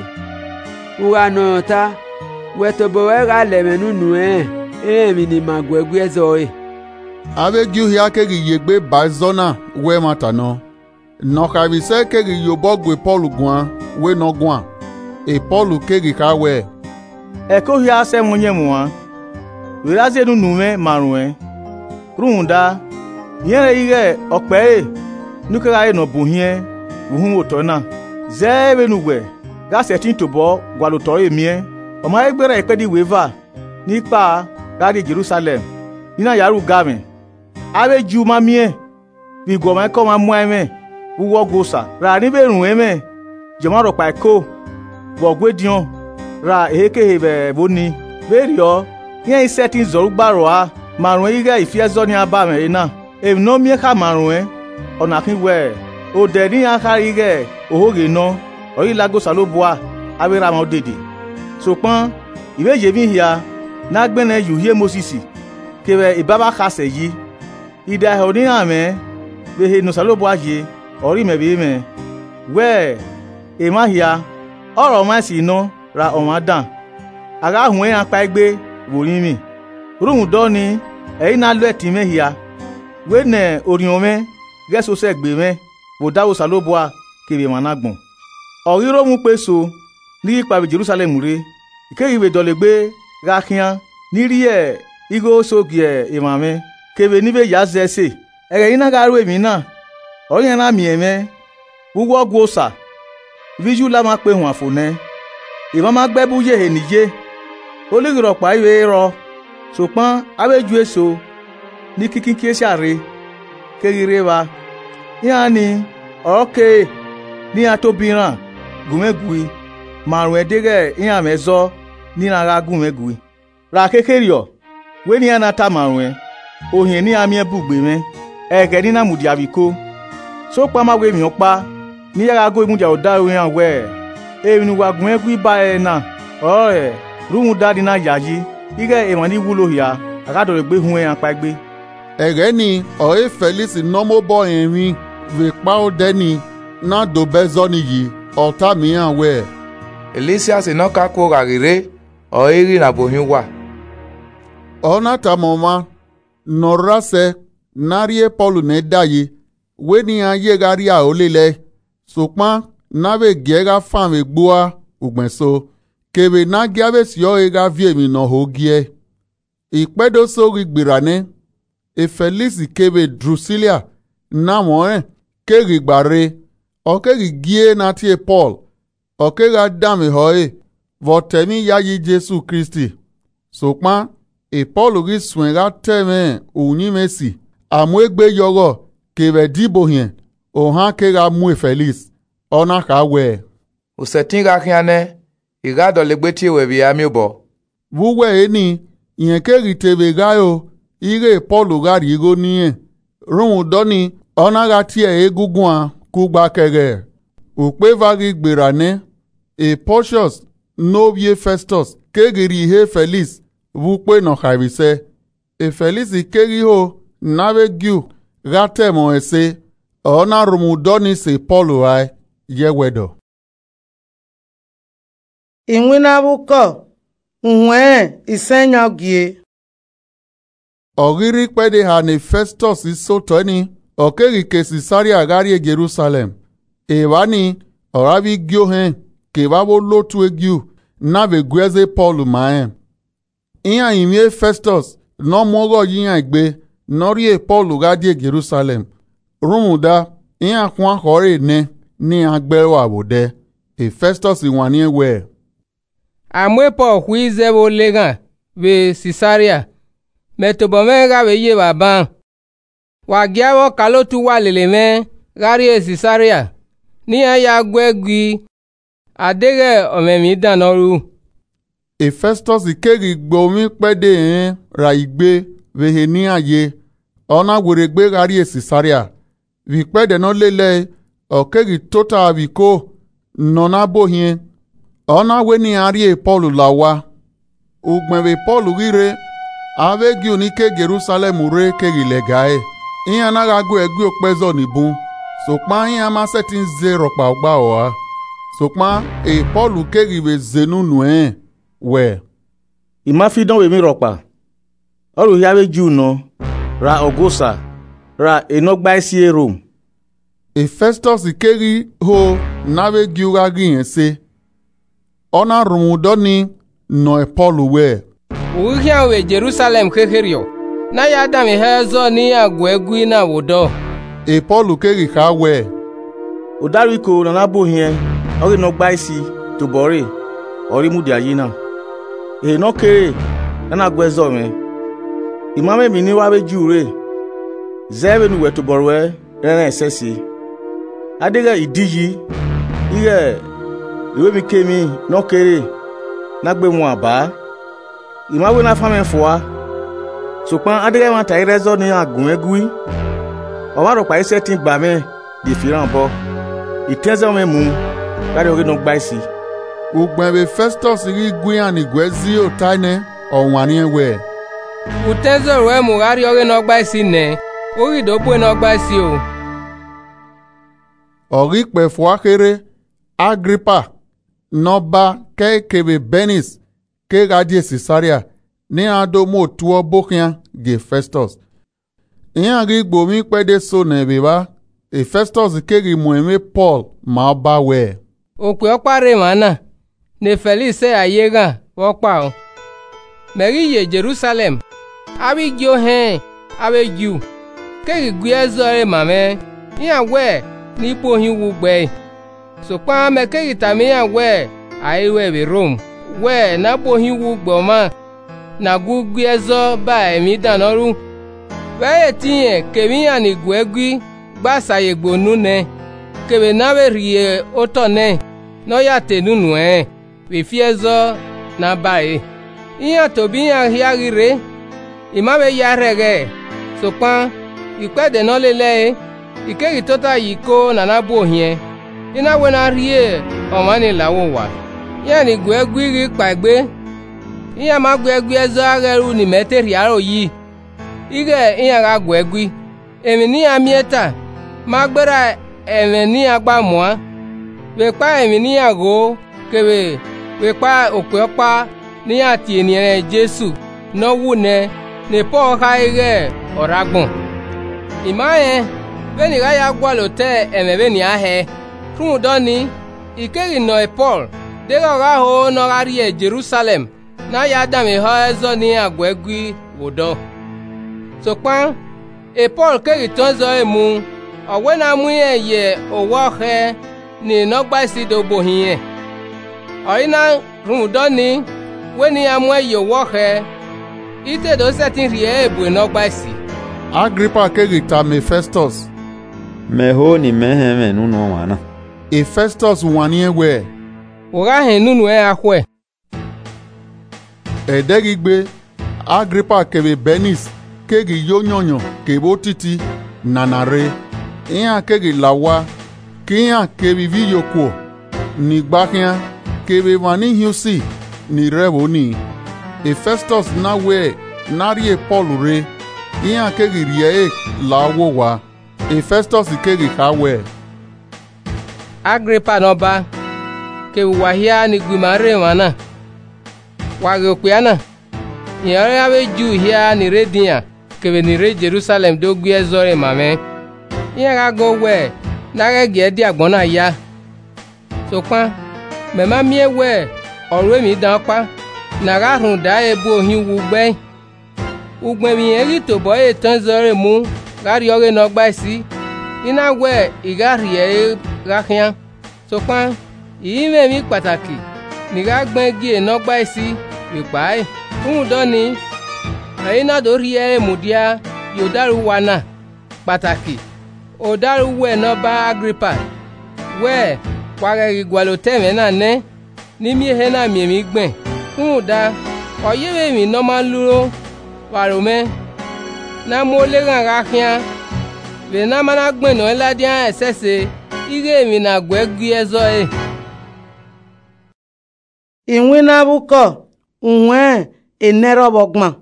uga no ta wetobo we ga lemenu nu emi ni magwegwi ezoe ave gihia kegi yegbe bazona we matano no kavise kegi yobogwe Paul gwan we no gwan e Paul kegi ka we eko hia se munye muwa wiraze nu nume marun runda yere ige ope nukera no buhie buhun otona zebe nugwe ga setin to bo gwaloto emie o ma egbere ipedi weva nipa gari Jerusalem ina yaru gamen abe ju mamie bi go ma ko ma mu eme wuwo gosa ra ni berun eme je ma ro pa ko bo gwedion ra eheke hebe boni berio yen setting zorugbaro a marun ige ifiezo ni aba me na e no mi ka marun ona kin we o de ni akari ge ohoge no oyi lagosa lo boa abira ma odede so pon ibeje bi hia na gbene yuhie Moses kebe ibaba khase yi ida honi ame behe no salo boa ye ori me bi me we e ma hia oro ma si no ra o ma dan aga hun apa egbe wori mi ruhun do ni e na lo eti me hia we ne orion me geso se gbe me bo dawo salo boa kebe managbon ori ro mu peso ni pa Jerusalem re ikeyiwe dolegbe ga kian ni ri e igo sogie imame kebe nibe yazese ere ina garu emi na oyin na mi eme wuwo gwosa viju la ma pe hun afone imama gbebu ye enije oligiro pa iwe ro sòpọ́n abéjú èso ní kíkín kí sàre kéré wa yíyan ni ọ̀rọ̀ ké ní atóbìrán gùnmẹ́gùi màrún ẹ̀dẹ́gẹ̀ yíyan mẹ́zọ́ ní ara gùnmẹ́gùi ra kékeré ọ̀ wé ní ẹ̀nà ta màrún ẹ̀ òhìn ní àmì ẹ̀bùgbé mẹ́ ẹ̀kẹ́ ní nàmùdí àbíkó sópa má wé mìíràn pa ní yàrá gó ìmúdìá ò dá orin àwẹ̀ èmi wà gùnmẹ́gùi bá ẹ̀ náà ọ̀rọ̀ ẹ̀ rúhun dáadé náà yàyí ike èèmọ̀ ní wúlò yá àkàdọ̀rẹ̀ gbé hun ẹ̀ apá gbé. ẹ̀rẹ́ ni ọ̀rẹ́ Felix nọ́mọ́bọ̀ ẹ̀rín rèpá ó dẹ́ni náà dòbẹ́zọ́ nìyí ọ̀tá mìíràn wẹ̀. Elisias náà kákó ràrèrè ọ̀rẹ́ rí nàbòyún wà. ọ̀nà tàmọ̀má nọ̀rọ̀sẹ̀ náríé Paul ní dáyé wé ní ayé rárí àólélẹ̀ sòpán náwó gẹ́gà fáwọn gbóa ògbẹ̀nso kèrè náà gíárẹ̀ sí ọ̀rẹ́ rà fíèmí náà ó gíẹ́. ìpẹ́dọ́sórí gbìrànẹ́ Felix kèrè Drusilla náà wọ́n ẹ̀ kèrè gbàre ọ̀kèrè gíé náà tiẹ̀ Paul ọ̀kèrè dàmì ọ̀rẹ́ vọ̀tẹ̀mí yáyí Jésù Kristi sòpán Paul rí sùnra tẹ̀mẹ̀ òyìn mẹ́sì àmúégbé yọrọ kèrè dìbò yẹn òhàn kèrè mú Felix ọ̀nà kàwé. òsètí rakíánẹ́ ìrádọ̀lẹ́gbẹ́ tí ìwẹ̀ bí amí bọ̀. wúwẹ̀ ẹni ìyẹn kèrè tèbè gáyò ire Paul rárí iró níyẹn rúhùn dọ́ni ọ̀nà ra tiẹ̀ egúngún à kúgbà kẹrẹ̀ òpé vari gbèrànẹ́ Porcius nóbíé Festus kèrè rí ihe Felix wúpé nà xàrìsẹ́ Felix kèrè hó náwégiu rátẹ̀mọ̀ ẹ̀sẹ̀ ọ̀nà rúhùn dọ́ni sè Paul ráì yẹ̀wẹ̀dọ̀. ìwínàbùkọ nhwẹ́ẹ̀ ìsẹ́nyàgìe. ọ̀rírí pẹ́ẹ́dẹ́ hà ní Festus sọ́tọ̀ ni ọ̀kẹ́rì kèsì sáré àgárí Jerusalem èèwá ni ọ̀rábí gíó hẹ́n kèwáwó lótú egiu náà gbẹ́zẹ́ Paul máa ìyàn ìmí Festus náà mọ́rọ̀ yíyàn gbé nọ́rí Paul rádìé Jerusalem rúmùdá ìyàn kún àkọ́rẹ́ ní agbẹ́rọ àwòdẹ Festus wà ní ẹwẹ́. Amwepo huize bo legan be Caesarea metobo men ga be ye baban wa giawo kalotu wa lele men gari Caesarea ni aya gwegui adege omemi danoru. Festus keri gbomi pede ra igbe vehe ni aye ona were gbe gari Caesarea vi pede no lele okeri tota viko nona bohien ọ̀nà wé ní àárí Paul là wá ògbẹ̀wé Paul ríre àwẹ́gí oníké Jerusalem ré kéré lẹ́gà ẹ̀ ìyẹn náà gbé ẹgbẹ́ òpẹ́zọ̀ nìbọn sòpá ìyẹn máa ṣẹ́tì ń zé rọ̀pà ọgbà ọ̀há sòpá Paul kéré wé zenu nù ẹ̀ wẹ̀. ìmáfídán wèmí rọ̀pà ọ̀rọ̀ yàwé jù nà ra ọ̀gọ́sà ra ìnọ́gbà sí Rome. Festus kéré ho náwẹ́gí rárí yẹn ṣe ọ̀nà rùmùdọ́ni nọ Paul wẹ̀. Uhian we Jerusalem kekerio na ya dami hezo ni agwegui na wodo. Paul keri ka wẹ̀. Odariko na bohien ori no gba isi to bore ori mudi ayina. No kere na gwezo me. Imame mi ni wa be jure. Zebe nu we to borwe rena esesi. Adega idiji ire ìwé mi ké mi náà kéré nágbé wọn àbá ìmáwé náà fámẹ́ fọ́ wa ṣùgbọ́n adékẹ́ wọn tàí rẹ́zọ́ ní àgùnmẹ́gúí ọ̀wá rọ̀pá iṣẹ́ tí ń gbà mẹ́ lè fi ràn bọ́ ìtẹ́sẹ̀ wọn mú láti orí náà gbá sí. ògbẹ̀wé Festus rí gbìyàn ìgbẹ́ sí òtáìnẹ́ ọ̀hún àníyànwẹ̀. ìtẹ́sẹ̀ rẹ̀ mú rárí orí náà gbá sí nẹ̀ orí ìdógbò náà gbá sí o. ọ̀rí pẹ̀fọ́ akéré Agrippa nọba kẹ́kẹ̀wé Benis kéradìé Caesarea ní àdómò tuọ́ bókíá gé Festus. ìyẹn rí gbòmí pẹ́dé so nẹ̀bẹ̀ wá Festus kéré mọ̀ẹ́mẹ́ Paul máa bá wẹ̀. òpè ọ̀párẹ̀ màánà ní Felix ayégan wọ́pà ọ́ mẹ́rí yé Jerusalem abíjó hẹ́n abéjú kéré gbé ẹ̀zọ́ rẹ̀ màmẹ́ ìyẹn wẹ̀ ní bóhin wú gbẹ́ sòpá mẹ́kẹ́rì tàmíyàn wẹ̀ àìwẹ̀ wẹ̀ Rome wẹ̀ nábòhin wú gbọ̀mọ́ na gugui ezo ba emi danoru we tinye kemi ya ni gwegui gbasa yegbo nune kebe na we rie otone no ya tenunu we fi ezo na bae iya tobi ya hiagire imabe ya rege sopan ikpede no lele ikegi tota yiko na na bo hie ina we na rie omani lawo wa ya ni gwegui ri pagbe iya ma gwegui ezo ageru ni meteri aro yi ige iya ga gwegui emi ni amieta magbera emi ni agbamoa we pa emi ni ago kebe we pa okwepa ni ati eniere Jesu no wune ne po ha ige oragbon imaye beni ga ya gwalo te eme beni ahe fun doni ikeri no Paul de ga ho no gari Jerusalem na ya dame ho ezo ni agwegui wodo sopan Paul keri tonzo emu owe na mu ye owo he ni no gba si do bohin oina run doni weni amwe yo wo he ite do setin rie ebu no gba si Agrippa keri ta me Festus meho ni meheme nunu wana Festus wani we ora he nunu ahwe edegigbe Agrippa kebe Benis kegi yonyonyo kebo titi nanare iya kegi lawa kiya kebi viyoko ni gbakia kebe wani hiusi ni revoni Festus na we narie Paul re iya kegi rie lawo wa Festus kegi kawe Agrippa no ba ke wahia ni gumare wana wage kwiana yare ave ju hia ni redia ke ni re Jerusalem do gbe ezore mame iya ga go we na ga ge di agbona ya so pa me ma mi ewe oru mi dan pa na ga run da ebu ohin wugbe ugbe mi eri to bo e tan zore mu gari ore no gba si ina we igari e rakian so pa ime mi pàtàkì ni ga gbon gi e no gba si ipa e fun do ni aina do ri e mudia yo daru wana pàtàkì o daru we no ba Agrippa we kware igwalo teme na ne ni mi he na mi gben fun da oye mi no ma luro warome na mo le ran rakian le na mana gbin no ladian esese ige mi na gwegui ezo e inwi na buko unwe enero bogma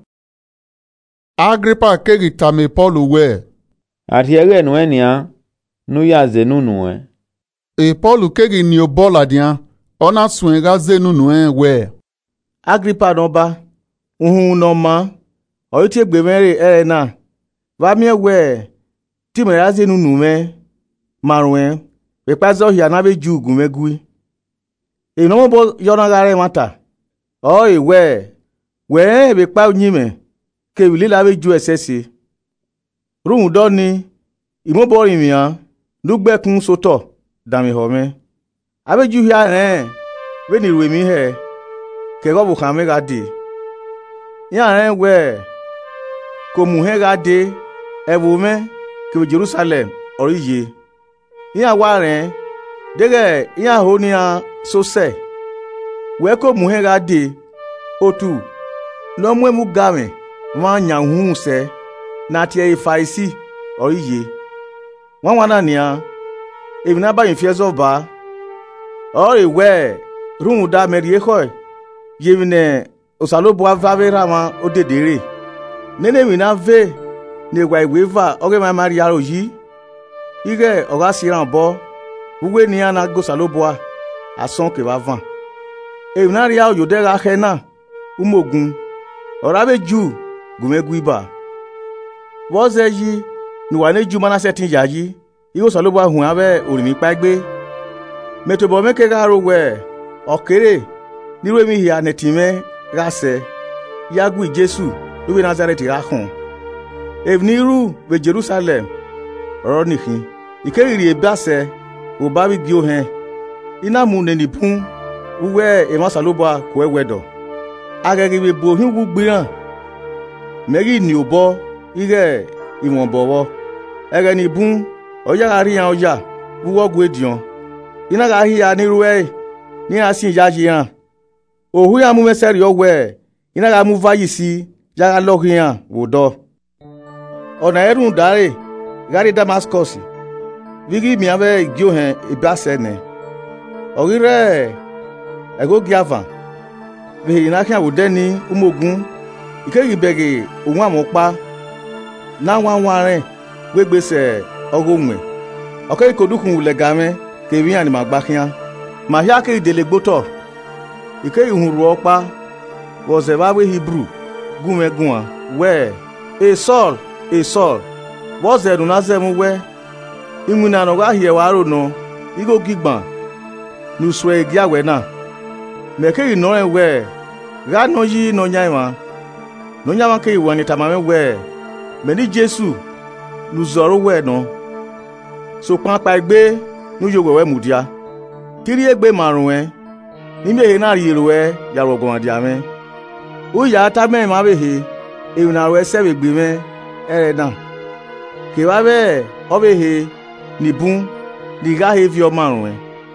Agrippa kegi ta me Paul we atiere no enia nu ya zenunu Paul kegi ni obola dia ona swenga zenunu we Agrippa no ba uhun no ma o ti egbe mere na va mi we ti me zenunu me marwen we pazo hia na be ju gun megui no bo yona gare mata o we be pa nyime ke wili la be ju esese run do ni imo bo rin mian dugbe kun soto dami ho me abe ju hia we ni ruwe mi he ke go bu kan me ga de ya we ko mu he ga de e bu me ke Jerusalem oriye ya wa dege ya ho ni a so se we ko mu he ga de otu no mu emu game wa nyanhu se na tie ifaisi oriye wan wana ni a ebi na ba yin fiezo ba ori we run da merie ko yevine osalobo avavera ma odedere nene mi na ve ne gwa igweva oge ma maria royi ige oga siran bo uwe ni ana go salobo ason ke ba van e na ria oyo de ga khena umogun ora be ju gumegu iba woze yi ni wa ne ju mana setin yayi igo salobo hun abe orimi pagbe metobo meke ga ro we okere niwe mi hia netime gase yagu Jesu luwe Nazareth ga khun evniru be Jerusalem oro nikin ikeriri ebase o ba bi gio hen ina mu ne ni pun uwe e masalobo ko ewedo agẹgẹbẹ bohin gbugbiran mẹri ni ò bọ ire ìwọ̀n bọ̀wọ̀ ẹgẹ ni bún ọjà ká rí yan ọjà wúwọ́ gu èdìyàn iná ká hí ya nírú ẹ̀ ní àsìn ìyá ṣe hàn òhun yà mú mẹsẹ̀rì ọwọ́ ẹ̀ iná ká mú fáyì sí yàrá lọ́hìn hàn wò dọ́ ọ̀nà ẹ̀rùn dárè gárí Damascus vigi miavẹ igio hẹn ibasẹnẹ ọrírẹ ẹgógi avan vèhì náà àwòdẹni umogun ìkéyìí bẹgẹ òun àmọpa náwáwárẹ gbégbèsè ọgọmùẹ ọkẹ ìkòdùkùn lẹgàmẹ kèwì ànìmàgbàkíá màhíà kéyìí délé gbótọ ìkéyìí hùrù ọpa wọzẹbàwé Hebrew gúnmẹgùnà wẹ Saul wọzẹdùn názẹmú wẹ imuna no ga hie waro no igo gigban nu swe giawe na meke no enwe ga no yi no nyama ke iwani tamame we meni Jesu nu zoro we no so pa igbe nu yo wewe mudia kiri egbe marun ni me na ri ro ya rogon dia me o ya ta me ma be he e na ro ese be gbe me ere na ke ba be o be he ni bun ni ga heavy o marun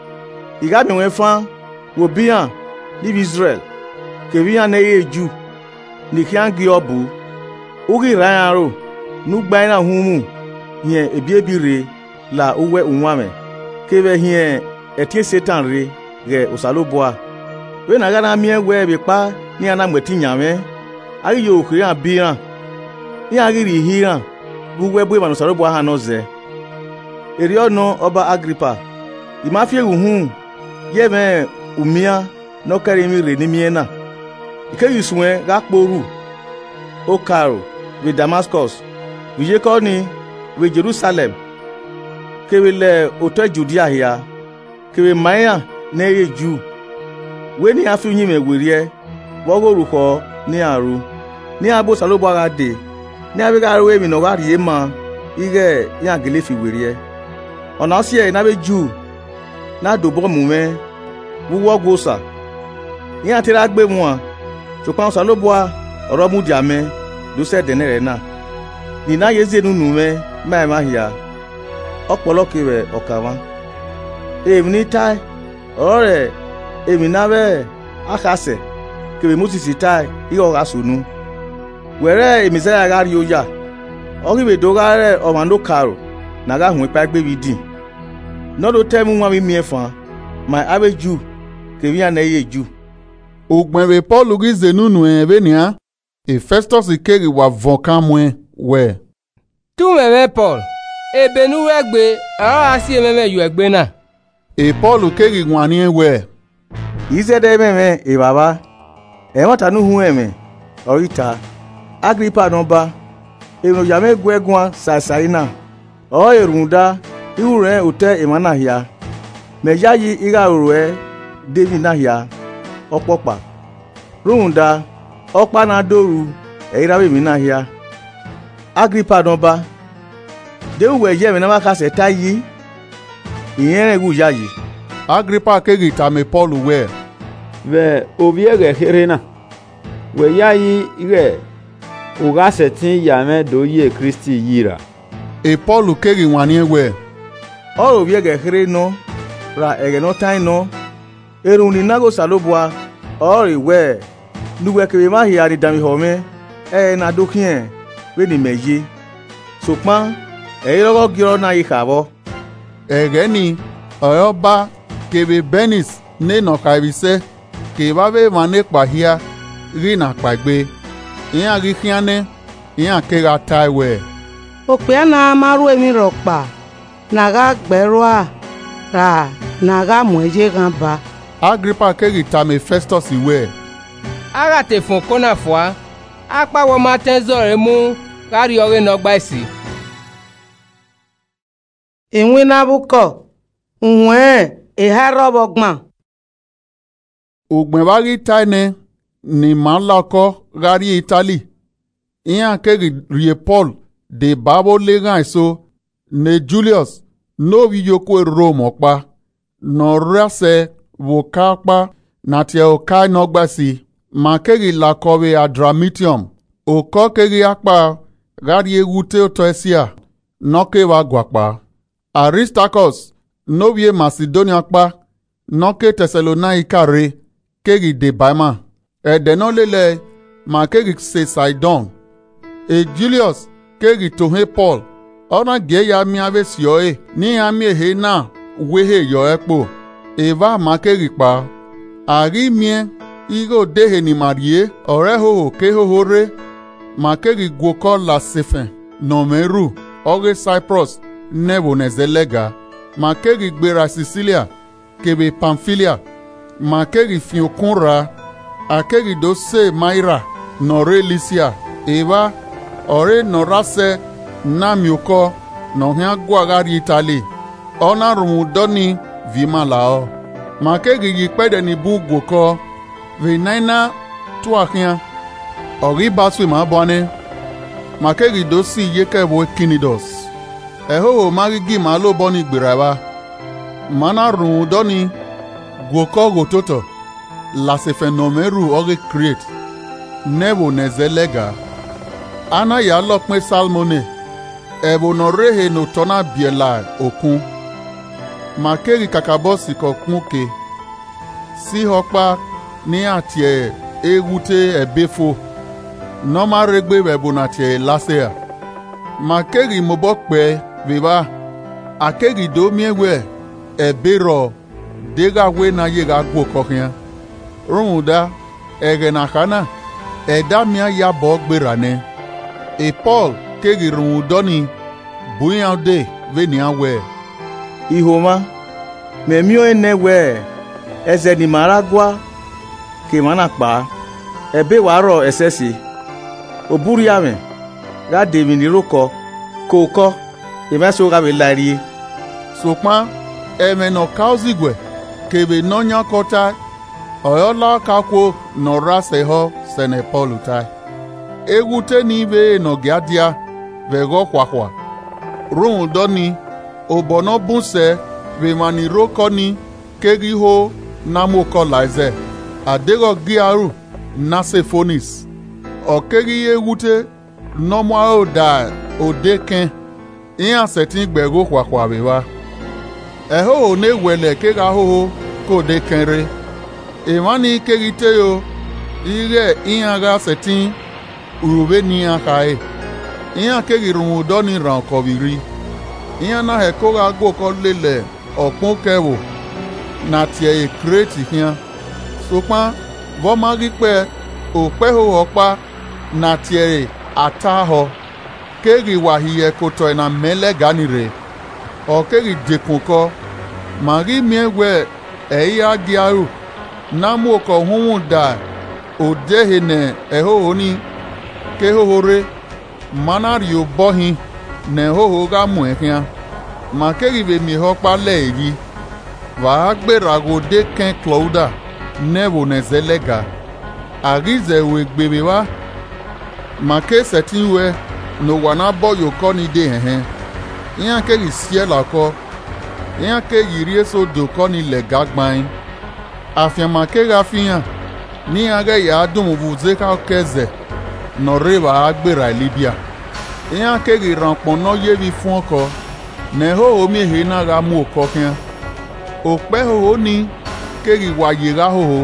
iga mi wen fan wo bian ni Israel ke bian na yeju ni kian gi obu uri rayaro nu gba na humu yen ebiebire la owe unwame ke be yen etie Satan re osaloboa we na ga na mi ewe bi pa ni ana mweti nyame ari yo krian bian ni ari ri hiran buwe bu ma osaloboa ha no ze eri ọ̀nà ọba Agripa ìmáfíà ìhùn yẹ́mẹ̀ umia nọ́kẹ́rẹ́ mi rè ní miena ìkéyìí sùn ẹ́ gápòrú ó kàrò wí Damascus wíyé kọ́ ni wí Jerusalem kéwì lẹ̀ òtọ́ Judea hìá kéwì Maya ní ẹ̀yẹ jù wé ní àfi yín mẹ̀wèrè ẹ́ wọ́gọ́rùkọ́ ní àrù ní abó sàlóbọ̀ ara dè ní abẹ́gàrú èmi nọ̀gá rèé ma ire yín àgẹ́lẹ́ fi wèrè ẹ́ ọ̀nà sí ẹ̀ náà bẹ jù náà dòbọ̀ mú mẹ́ wúwọ́ gbòòsà yín àtẹ́rẹ́ àgbẹ̀ mu à ṣùgbọ́n sàlóbọ̀ ọ̀rọ̀ mú dìá mẹ́ lọ́sẹ̀ dẹ̀nẹ́ rẹ̀ náà nínú ayé zénu nù mẹ́ máa má hìá ọ̀pọ̀lọpọ̀ rẹ̀ ọ̀kà wá èmi ní táì ọ̀rọ̀ rẹ̀ èmi náà bẹ́ẹ̀ àkàsẹ̀ kèmí mùsìsì táì ìyọ̀ ọ̀rá sùnú wẹ̀rẹ̀ èmi sẹ́yà rárí ó yà ọ̀rìbèdóra rẹ̀ ọ̀mà ló kàrò nàgà hùn ipa gbé wí dì nọ́dọ̀ tẹ́ mú wọn mi ẹ̀fọn mà ábẹ́ jù kèmí àná iye jù. ògbẹ̀rẹ̀ Paul rí zenunu ẹ̀ bẹ́nìá Festus kéèrè wà vọ̀kán mu ẹ̀ wẹ̀. tú mẹ̀mẹ́ Paul ebenu ẹgbẹ́ ọ̀rọ̀ àti ẹ̀mẹ́mẹ́ yọ ẹgbẹ́ náà. Paul kéèrè wọn ní ẹ̀ wẹ̀. ìṣẹ́dẹ́ mẹ́mẹ́ ìbàbá ẹ̀wọ̀n tánú hu ẹ̀mẹ́ ọ̀ríta Agripa nọba èròjà mẹ́gbẹ́gun ṣàṣàyí náà ọ̀ èrùndá ihu rẹ̀ òtẹ́ ìmọ̀nà hìá mẹ̀yà yìí ìhà òrò ẹ̀ David náà hìá ọ̀pọ̀pà rúndá ọ̀pá náà dóru ẹ̀yìnráwé náà hìá Agripa nọba déwù ẹ̀yẹ́ mi náà má kásẹ̀ tá yìí ìyẹn rẹ̀ wù yá yìí. Agripa kéèrè tàmí Paul wẹ̀. Ve ovie ge herena. We ya yi ge uga setin yame do ye Kristi yira. Paul kéèrè wọn ní ẹ̀ wẹ̀. Ọ̀rọ̀ ovie ge here no ra ege no time no. Erun ni nago salobua ọ̀rọ̀ ìwẹ̀ nuwe kere ma hìá ni dàmí họ̀mẹ́ na dókíẹ̀ wé ni mẹ̀yé. Sòpán ẹ̀yẹ́ lọ́gọ́ gírọ́ náà yìí kàbọ̀. Ẹ̀rẹ́ ni ọ̀yọ́ bá kebe Benis ní nọ̀kàrísẹ́ kèbá bẹ́ wọn ní pàhíà rí nà pàgbé ìyàn rí kíánẹ́ ìyàn kéra táìwẹ̀. òpè àná amárú èmi rọ̀ pa nàgà gbẹ̀rọ̀ à rà nàgà mọ̀ ẹ̀jẹ̀ kan bá. Agripa kéèrè tàmí Festus wẹ̀. ara tè fún kọ́nà fọ́á apáwọ̀ máa tẹ́ zọ̀rẹ́ mú kárí ọrẹ́ náà gbá sí. ìwé nábùkọ̀ ǹwẹ́ ìhà rọ́bọ̀ gbọ̀n. ògbẹ̀n bá rí táìnẹ́ ní màá lakọ́ rárí Italy ìyàn kéèrè rie Paul de bábó léràn èso ní Julius nóbi yòókù Rome ọ̀pá nọ̀rẹ́sẹ̀ wò kápá nàtìẹ̀ ọ̀ká nọ́gbàsí ma kegi lakowe Adramitium, oko kegi akpa gari egute otoesia, noke wa gwakpa. Aristarchus, novie Macedonia akpa, noke Thessalonica re, kegi de baima. Edeno lele, ma kegi se Sidon. Julius, kegi tohe Paul, ona ge ya miave sioe, ni ya miehe na, wehe yo ekpo. Eva ma kegi pa. Ari mie, igo dehe ni marie, ore hoho ke hoho re, ma kegi gwoko la sefen, nomeru, oge Cyprus, nebo nezelega, ma kegi gbera Sicilia, kebe Pamphylia, ma kegi fiokunra, a kegi dose Maira, nore Lycia, Eva, ore norase, namioko, nohia guagari Italy, ona rumudoni, vima lao. Ma kegi yikpede ni bu gwoko, ve naina tuakia, ori baswe ma bwane, ma kegi dosi yeke wo Kinidos. Eho marigi ma lo boni gbiraba, mana rumudoni, gwoko gototo, la se fenomeru ori create, nebo nezelega. Ana ya lokme salmone, ebo no rehe no tona biela okun. Ma kegi kakabosi kokmuke, si hokpa ni atie egute ebefo, noma regbe webo na tie lasea. Ma kegi mobokpe viva, akegi do miewe ebero dega we na yega gwo koknya. Rumuda ege na kana, eda mia ya bogbe rane. E Paul kegi rumudoni, buyan de venia we. Ihoma, memio enewe, eze ni maragwa, ke manakpa, ebe waro esesi, oburi ame, ga devini roko, koko, emeso ga belari. Sokma, eme no kauzigwe, kebe nonya kota, oyola kakwo nora seho sene polutai. Egute ni be no giadia, vego kwakwa. Run doni, obono bunse vemani rokoni kegi ho namoko laize adego giaru nasephonis okegi ewute nomo oda odeken in setin gbego kwakwa bewa eho ne wele kega ho ko dekenre emani kegi teyo ire inaga setin urube ni akae in kegi rumudoni rankobiri Iyan na hekoga gwoko lele okpon kewo na tie e kreti hian. Sokpa voma gikpe okpeho okpa na tie ataho. Kegi wahiye koto na mele ganire. O kegi dekunko. Magi miewe eya giaru. Namu oko humunda odehene eho oni kehohore manario bohin ne hoho ga muekia ma kegi be mi hokpa leyi va gberago de ken Clauda nebo nezelega arize we gbebe wa ma ke setinwe no wana boyo koni de hehe yan kegi siela ko yan kegi rieso do koni le gagbain afia ma ke gafian ni aga ya dum vuze ka keze no reba agbera Libya Iyan kegi rampon no yevi fun oko, ne ho omi he na ga mu oko kian. Okpe ho ni kegi waye ga ho.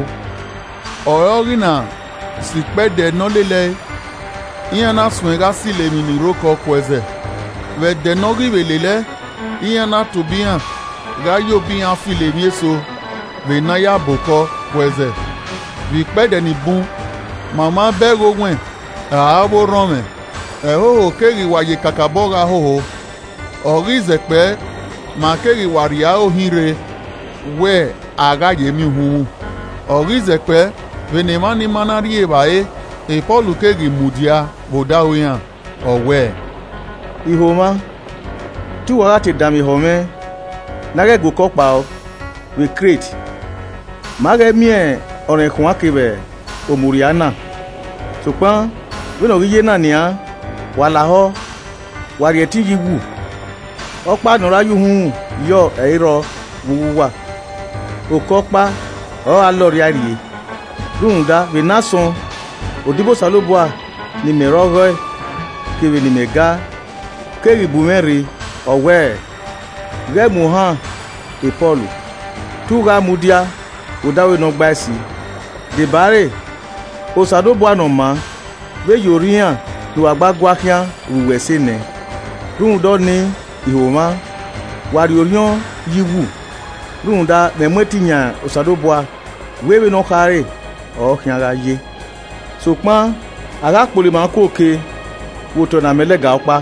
Orina sikpe de no lele. Iyan na swega sile mi ni roko kweze. Ve de no ri velele, iyan na tubian ga yo bian file mi eso. Ve na ya boko kweze. Vi pe de ni bun. Mama bego wen. A abo rome. Ehoho kegi waye kakaboga hoho. Orize pe ma kegi waria ohire we aga yemi hu. Orize pe venemani manari ebae e Paul kegi mudia boda oyan owe. Ihoma tu wa te dami home nage go kokpa o we create. Mage mie orin kun akebe omuriana. Sopan we no riye na nia wala ho warieti yiwu opa nora yuhun yo eiro wuwa okopa o alori ari Dunda we nason odibo Saloboa ni merogoi kewe ni mega keri bumeri owe re muhan e Paulu tuga mudia odawe no gbaisi de bare o Saloboa no ma we yorian lo agbagwa kian ruwe sene Dunda ni ihoma wari orion yiwu Dunda memetinya o Saloboa wewe no kare o kianga ye sokpan aga pole ma ko ke woto na melega opa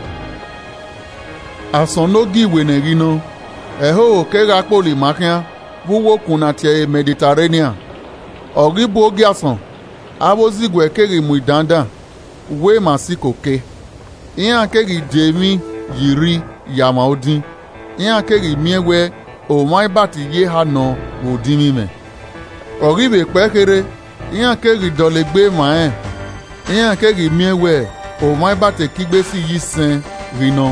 asonogi wenegino eho ke ga pole makia wuwo kuna tie Mediterranean ogibo ogi ason abozigwe keri mu dandan we masiko ke iyan keri jemi yiri yamaodin iyan keri miewe o mai bati ye ha no odimi me oribe pekere iyan keri dolegbe maen iyan keri miewe o mai bate kigbe si yisen rino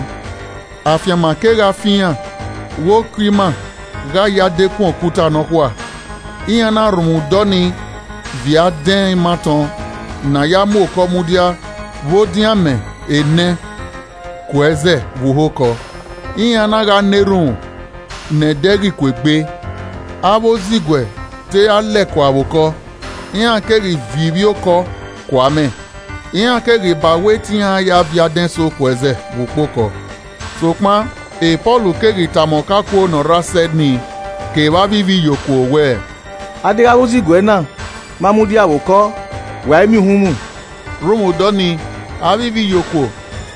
afiama kera fiyan wo krima ga ya dekun okuta no kwa iyan na rumu doni via den maton na ya mo komudia wo diame ene kweze wuhoko iyan na ga nerun nedegi kwegbe abozigwe te aleko awoko iyan keri vivioko kwame iyan keri bawe ti ya via den so kweze wupoko sokma e Paulu keri tamokako no rasedni ke ba vivi yoko we adira wozigwe na mamudi awoko wa mi humu rumu doni avivi yoko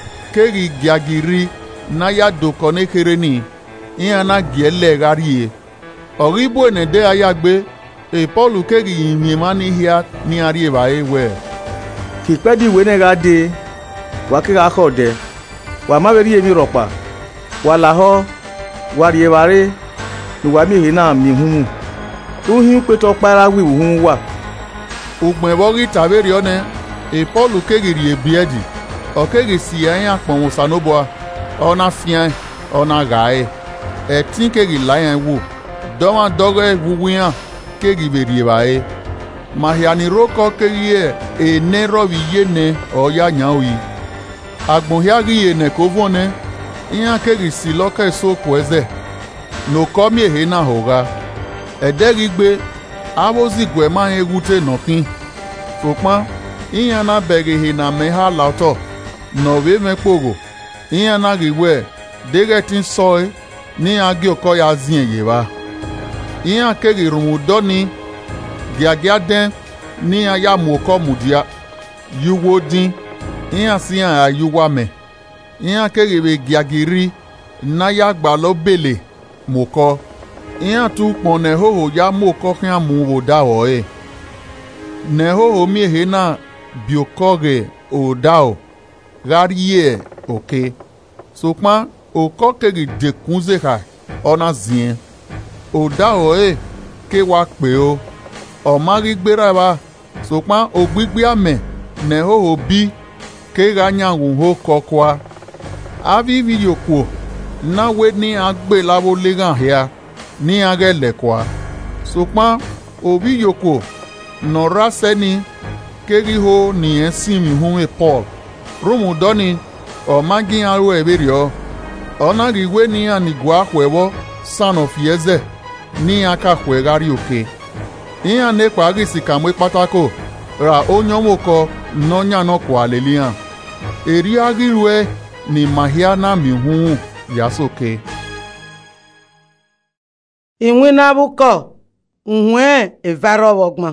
keri giagiri na ya doko ne kere ni iyan na giele garie oribo ne de ayagbe e Paulu keri yin ma ni hia ni ari ba ewe ki pedi we ne ga de wa kira khode wa ma beri emi ropa wa laho wa rie bare ni wa mi hina mi humu uhin pe to para wi hun wa ugbe bogi taberi one e Paulu keri rie biedi o keri si ayan apon Saloboa ona fian ona gae e tin keri layan wo doma doge wuwian keri berie bae mahiani roko keri e ne robi yene o ya nyawi agbon hiagi ene kovone iyan keri si loke so kweze no komi ehe na hoga ederigbe abozigwe ma egute nokin sokpan iyan na begehe na meha lauto no we mepogo iyan na giwe degetin soy ni agi oko ya zin yewa iyan keri rumu doni giagia den ni aya moko mudia yuwo din iyan si an ayuwa me iyan keri be giagiri na ya gba lo bele moko iyan tu pon ne hoho ya moko kan mu wo da o e ne hoho mi he na biokoge o dao garie oke sokpa o kokeri dekunze ka ona zien o dao e ke wa pe o mari gbera ba sokpa o gbigbe ame ne hoho bi ke ga nyanwu ho kokwa avi video ko na we ni agbe labo legan hia ni agele kwa sokpa obi yoko no raseni keri ho ni ensimi hu e Paul rumu doni o magi aru eberio ona riwe ni anigwa hwewo son of Yeze ni aka hwegari oke iya ne kwa gisi kamwe patako ra onyomoko nonya no kwa lelian eri agirwe ni mahia na mihu yasoke inwe na buko nhwe evaro wogma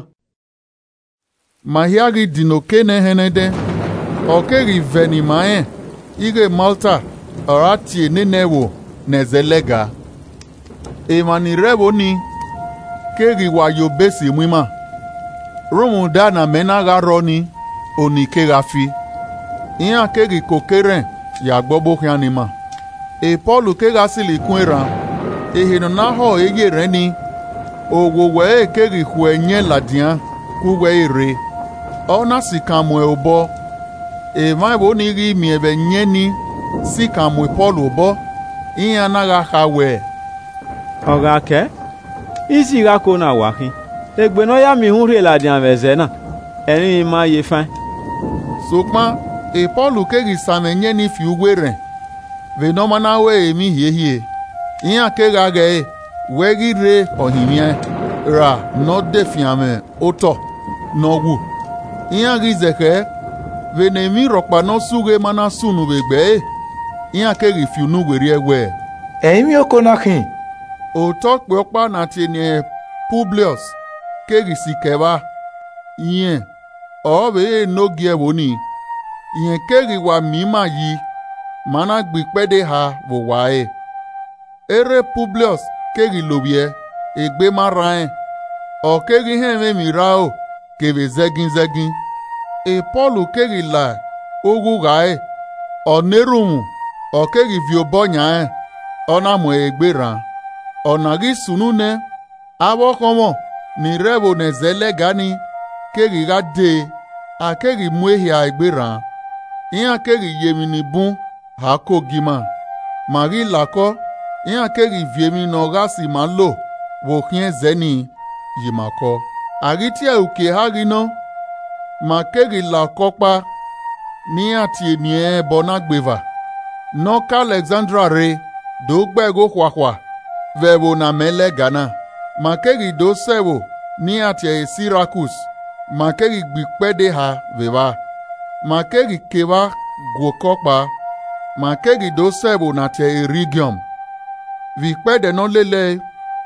mahia gi dinoke ne henede okeri veni mae ige Malta orati nenewo nezelega emani rebo ni keri wayo besi mwima rumu dana mena garoni oni kegafi iya keri kokeren ya gbogbo kianima e Paulu kega sili kunran ehino na ho eye reni owowe ekeri hwenye ladian kuwe ire ona sikamwe obo e maibo ni ri mi ebe nyeni sikamwe Paulu obo iya na ga hawe oga ke isi ga ko na wahi egbe no ya mi hun re la dian veze na eni ma ye fan sokpan e Paul kegi samenye ni fi ugwe ren ve no mana we emi hie iya kega ge wegi re ohimie ra no defiame oto no wu iya gizeke ve ne mi rokpa no suge mana sunu begbe iya kegi fi unu gweri egwe mi okonakin oto pe opa na ti ni Publius kegi sikeba yen obe no gie woni yen kegi wa mima yi mana gbipede ha wo wae ere Publius kegi lobie egbe maraen o kegi heme mirao kebe zegin e Paul kegi la ogu gae o nerumu o kegi viobonya ona mo egbe ran ona gi sunune abo komo ni rebo ne zele gani kegi ga de a kegi muehi a egbe ran iya kegi yemini bun ha ko gima mari lako iya kegi viemi no gasi malo wo kien zeni yimako agitia uke hagino ma kegi lako pa ni ati nie bona gbeva no ka Alexandra re do gbego kwakwa vebo na mele gana ma kegi do sewo ni ati Syracuse ma kegi gbipede ha veva ma kegi keba gwokopa ma kegi do sebo na te Regium vi pede no lele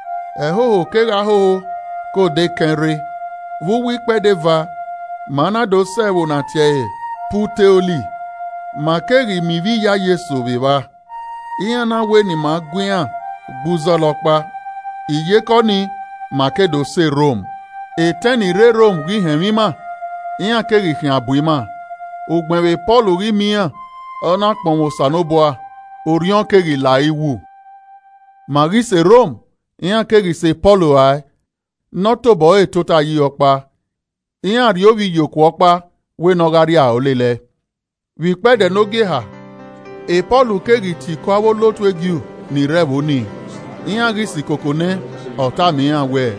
eho kega ho ko de kenre vu wi pede va mana do sebo na te Puteoli ma kegi mi vi ya Yesu viva iya na we ni ma gwian buzolopa iye koni ma kedo se Rome eteni re Rome wi hemima iya kegi hin abuima ogbenwe Paul ri mian ona pon sanoboa orion kegi la iwu mari se Rome iya kegi se Paul ai noto boy tota yi opa iya ri ovi yoku opa we no gari a olele wi pede no ge ha e Paul kegi ti kwawo lotu egu ni rebo ni iya ri si kokone ota mi an we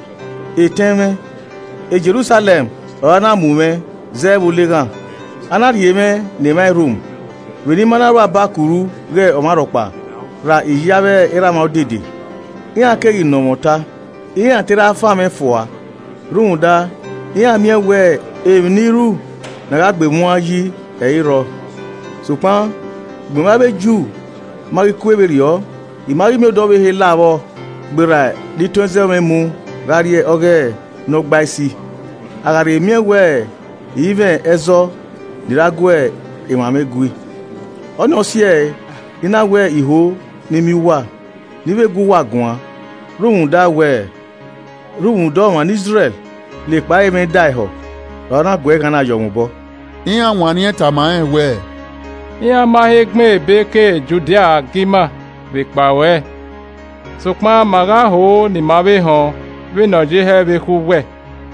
eteme e Jerusalem ona mume zebuligan anarieme ne my room weni manara bakuru re omarokpa ra iyabe era ma odede iya kegi nomota iya tira fame foa runda iya miewe emniru na gagbe mu ayi eiro supan gbema be ju mari kweberio imari mi odo be he lawo gbera di tonze memu rarie oge no gbaisi agare miewe even ezo diragwe imamegui ono sie ina we iho ni mi wa ni be gu wa gan ruhun da we ruhun do wan Israel le pa eme dai ho rona gwe kan ayo mu bo iya wan ni eta ma we iya ma hegme beke Judea gima be pa we sokma maga ho ni ma be ho we no je he be ku we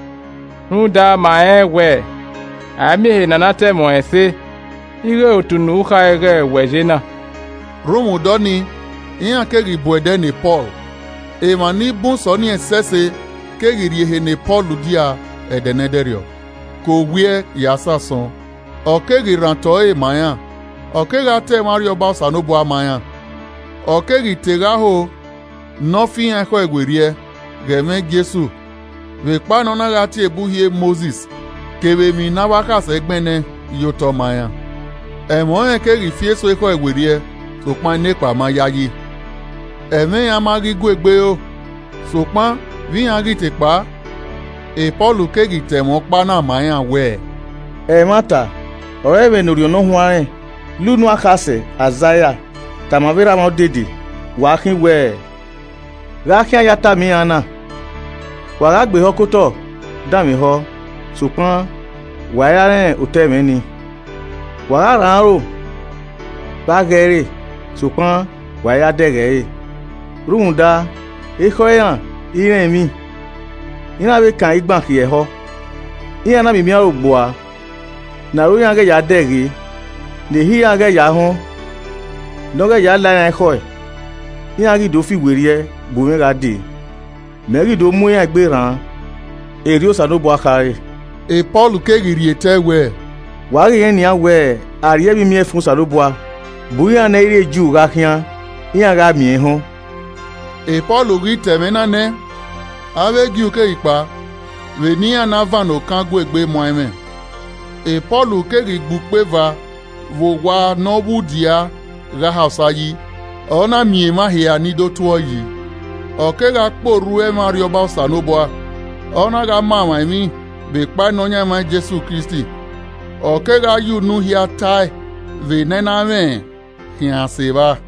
runda ma we ami nana te mo ese ire otunu ka ere wejena Romu doni iya kegi boede ni Paul e mani bun so ni esese kegi rihe ni Paul dia edenederio ko wie yasa son o kegi ranto e maya o kegi te mario ba sanobo amaya o kegi tegaho no fi an ko egwerie geme Jesu ve pa no na gati ebuhie Moses kebe mi na waka se gbene yoto maya emo en kegi fie so ko egwerie so pan nepa ma yayi eme ya magi gwegbe o so pan vi agi te pa e Paul kegi te mo pa na maya we e mata ore be no no huare lunu akase azaya tamavera ma dede wa kin we ra ki ayata mi ana wa ga gbe hokoto da mi ho supan wa ya ren oteme ni wa ra ro ba gere supan wa ya dere runda e ko yan ire mi ina be kan igban ki e ho iya na mi mi arogboa na ro yan ge ya dere de hi yan ge ya ho no ge ya la yan ko iya gi do fi weri e bo mi ga de me gi do mu yan gbe ran eri osanobo akare e Paul kegiri ete we wari yen nia we ariye bi mi fun salobo buya na ire ju ga kian yan ga mi ho e Paul ri temena ne ave gi uke ipa we ni ana vano kan gwegbe moime e Paul kegi gbupe va wo wa no budia ga hausayi ona mi ma hia ni do to yi o ke ga poru e mario ba sanobo ona ga mama mi be pa no nya ma Jesu Kristi o ke ga yu nu hia tai ve nena me hia se ba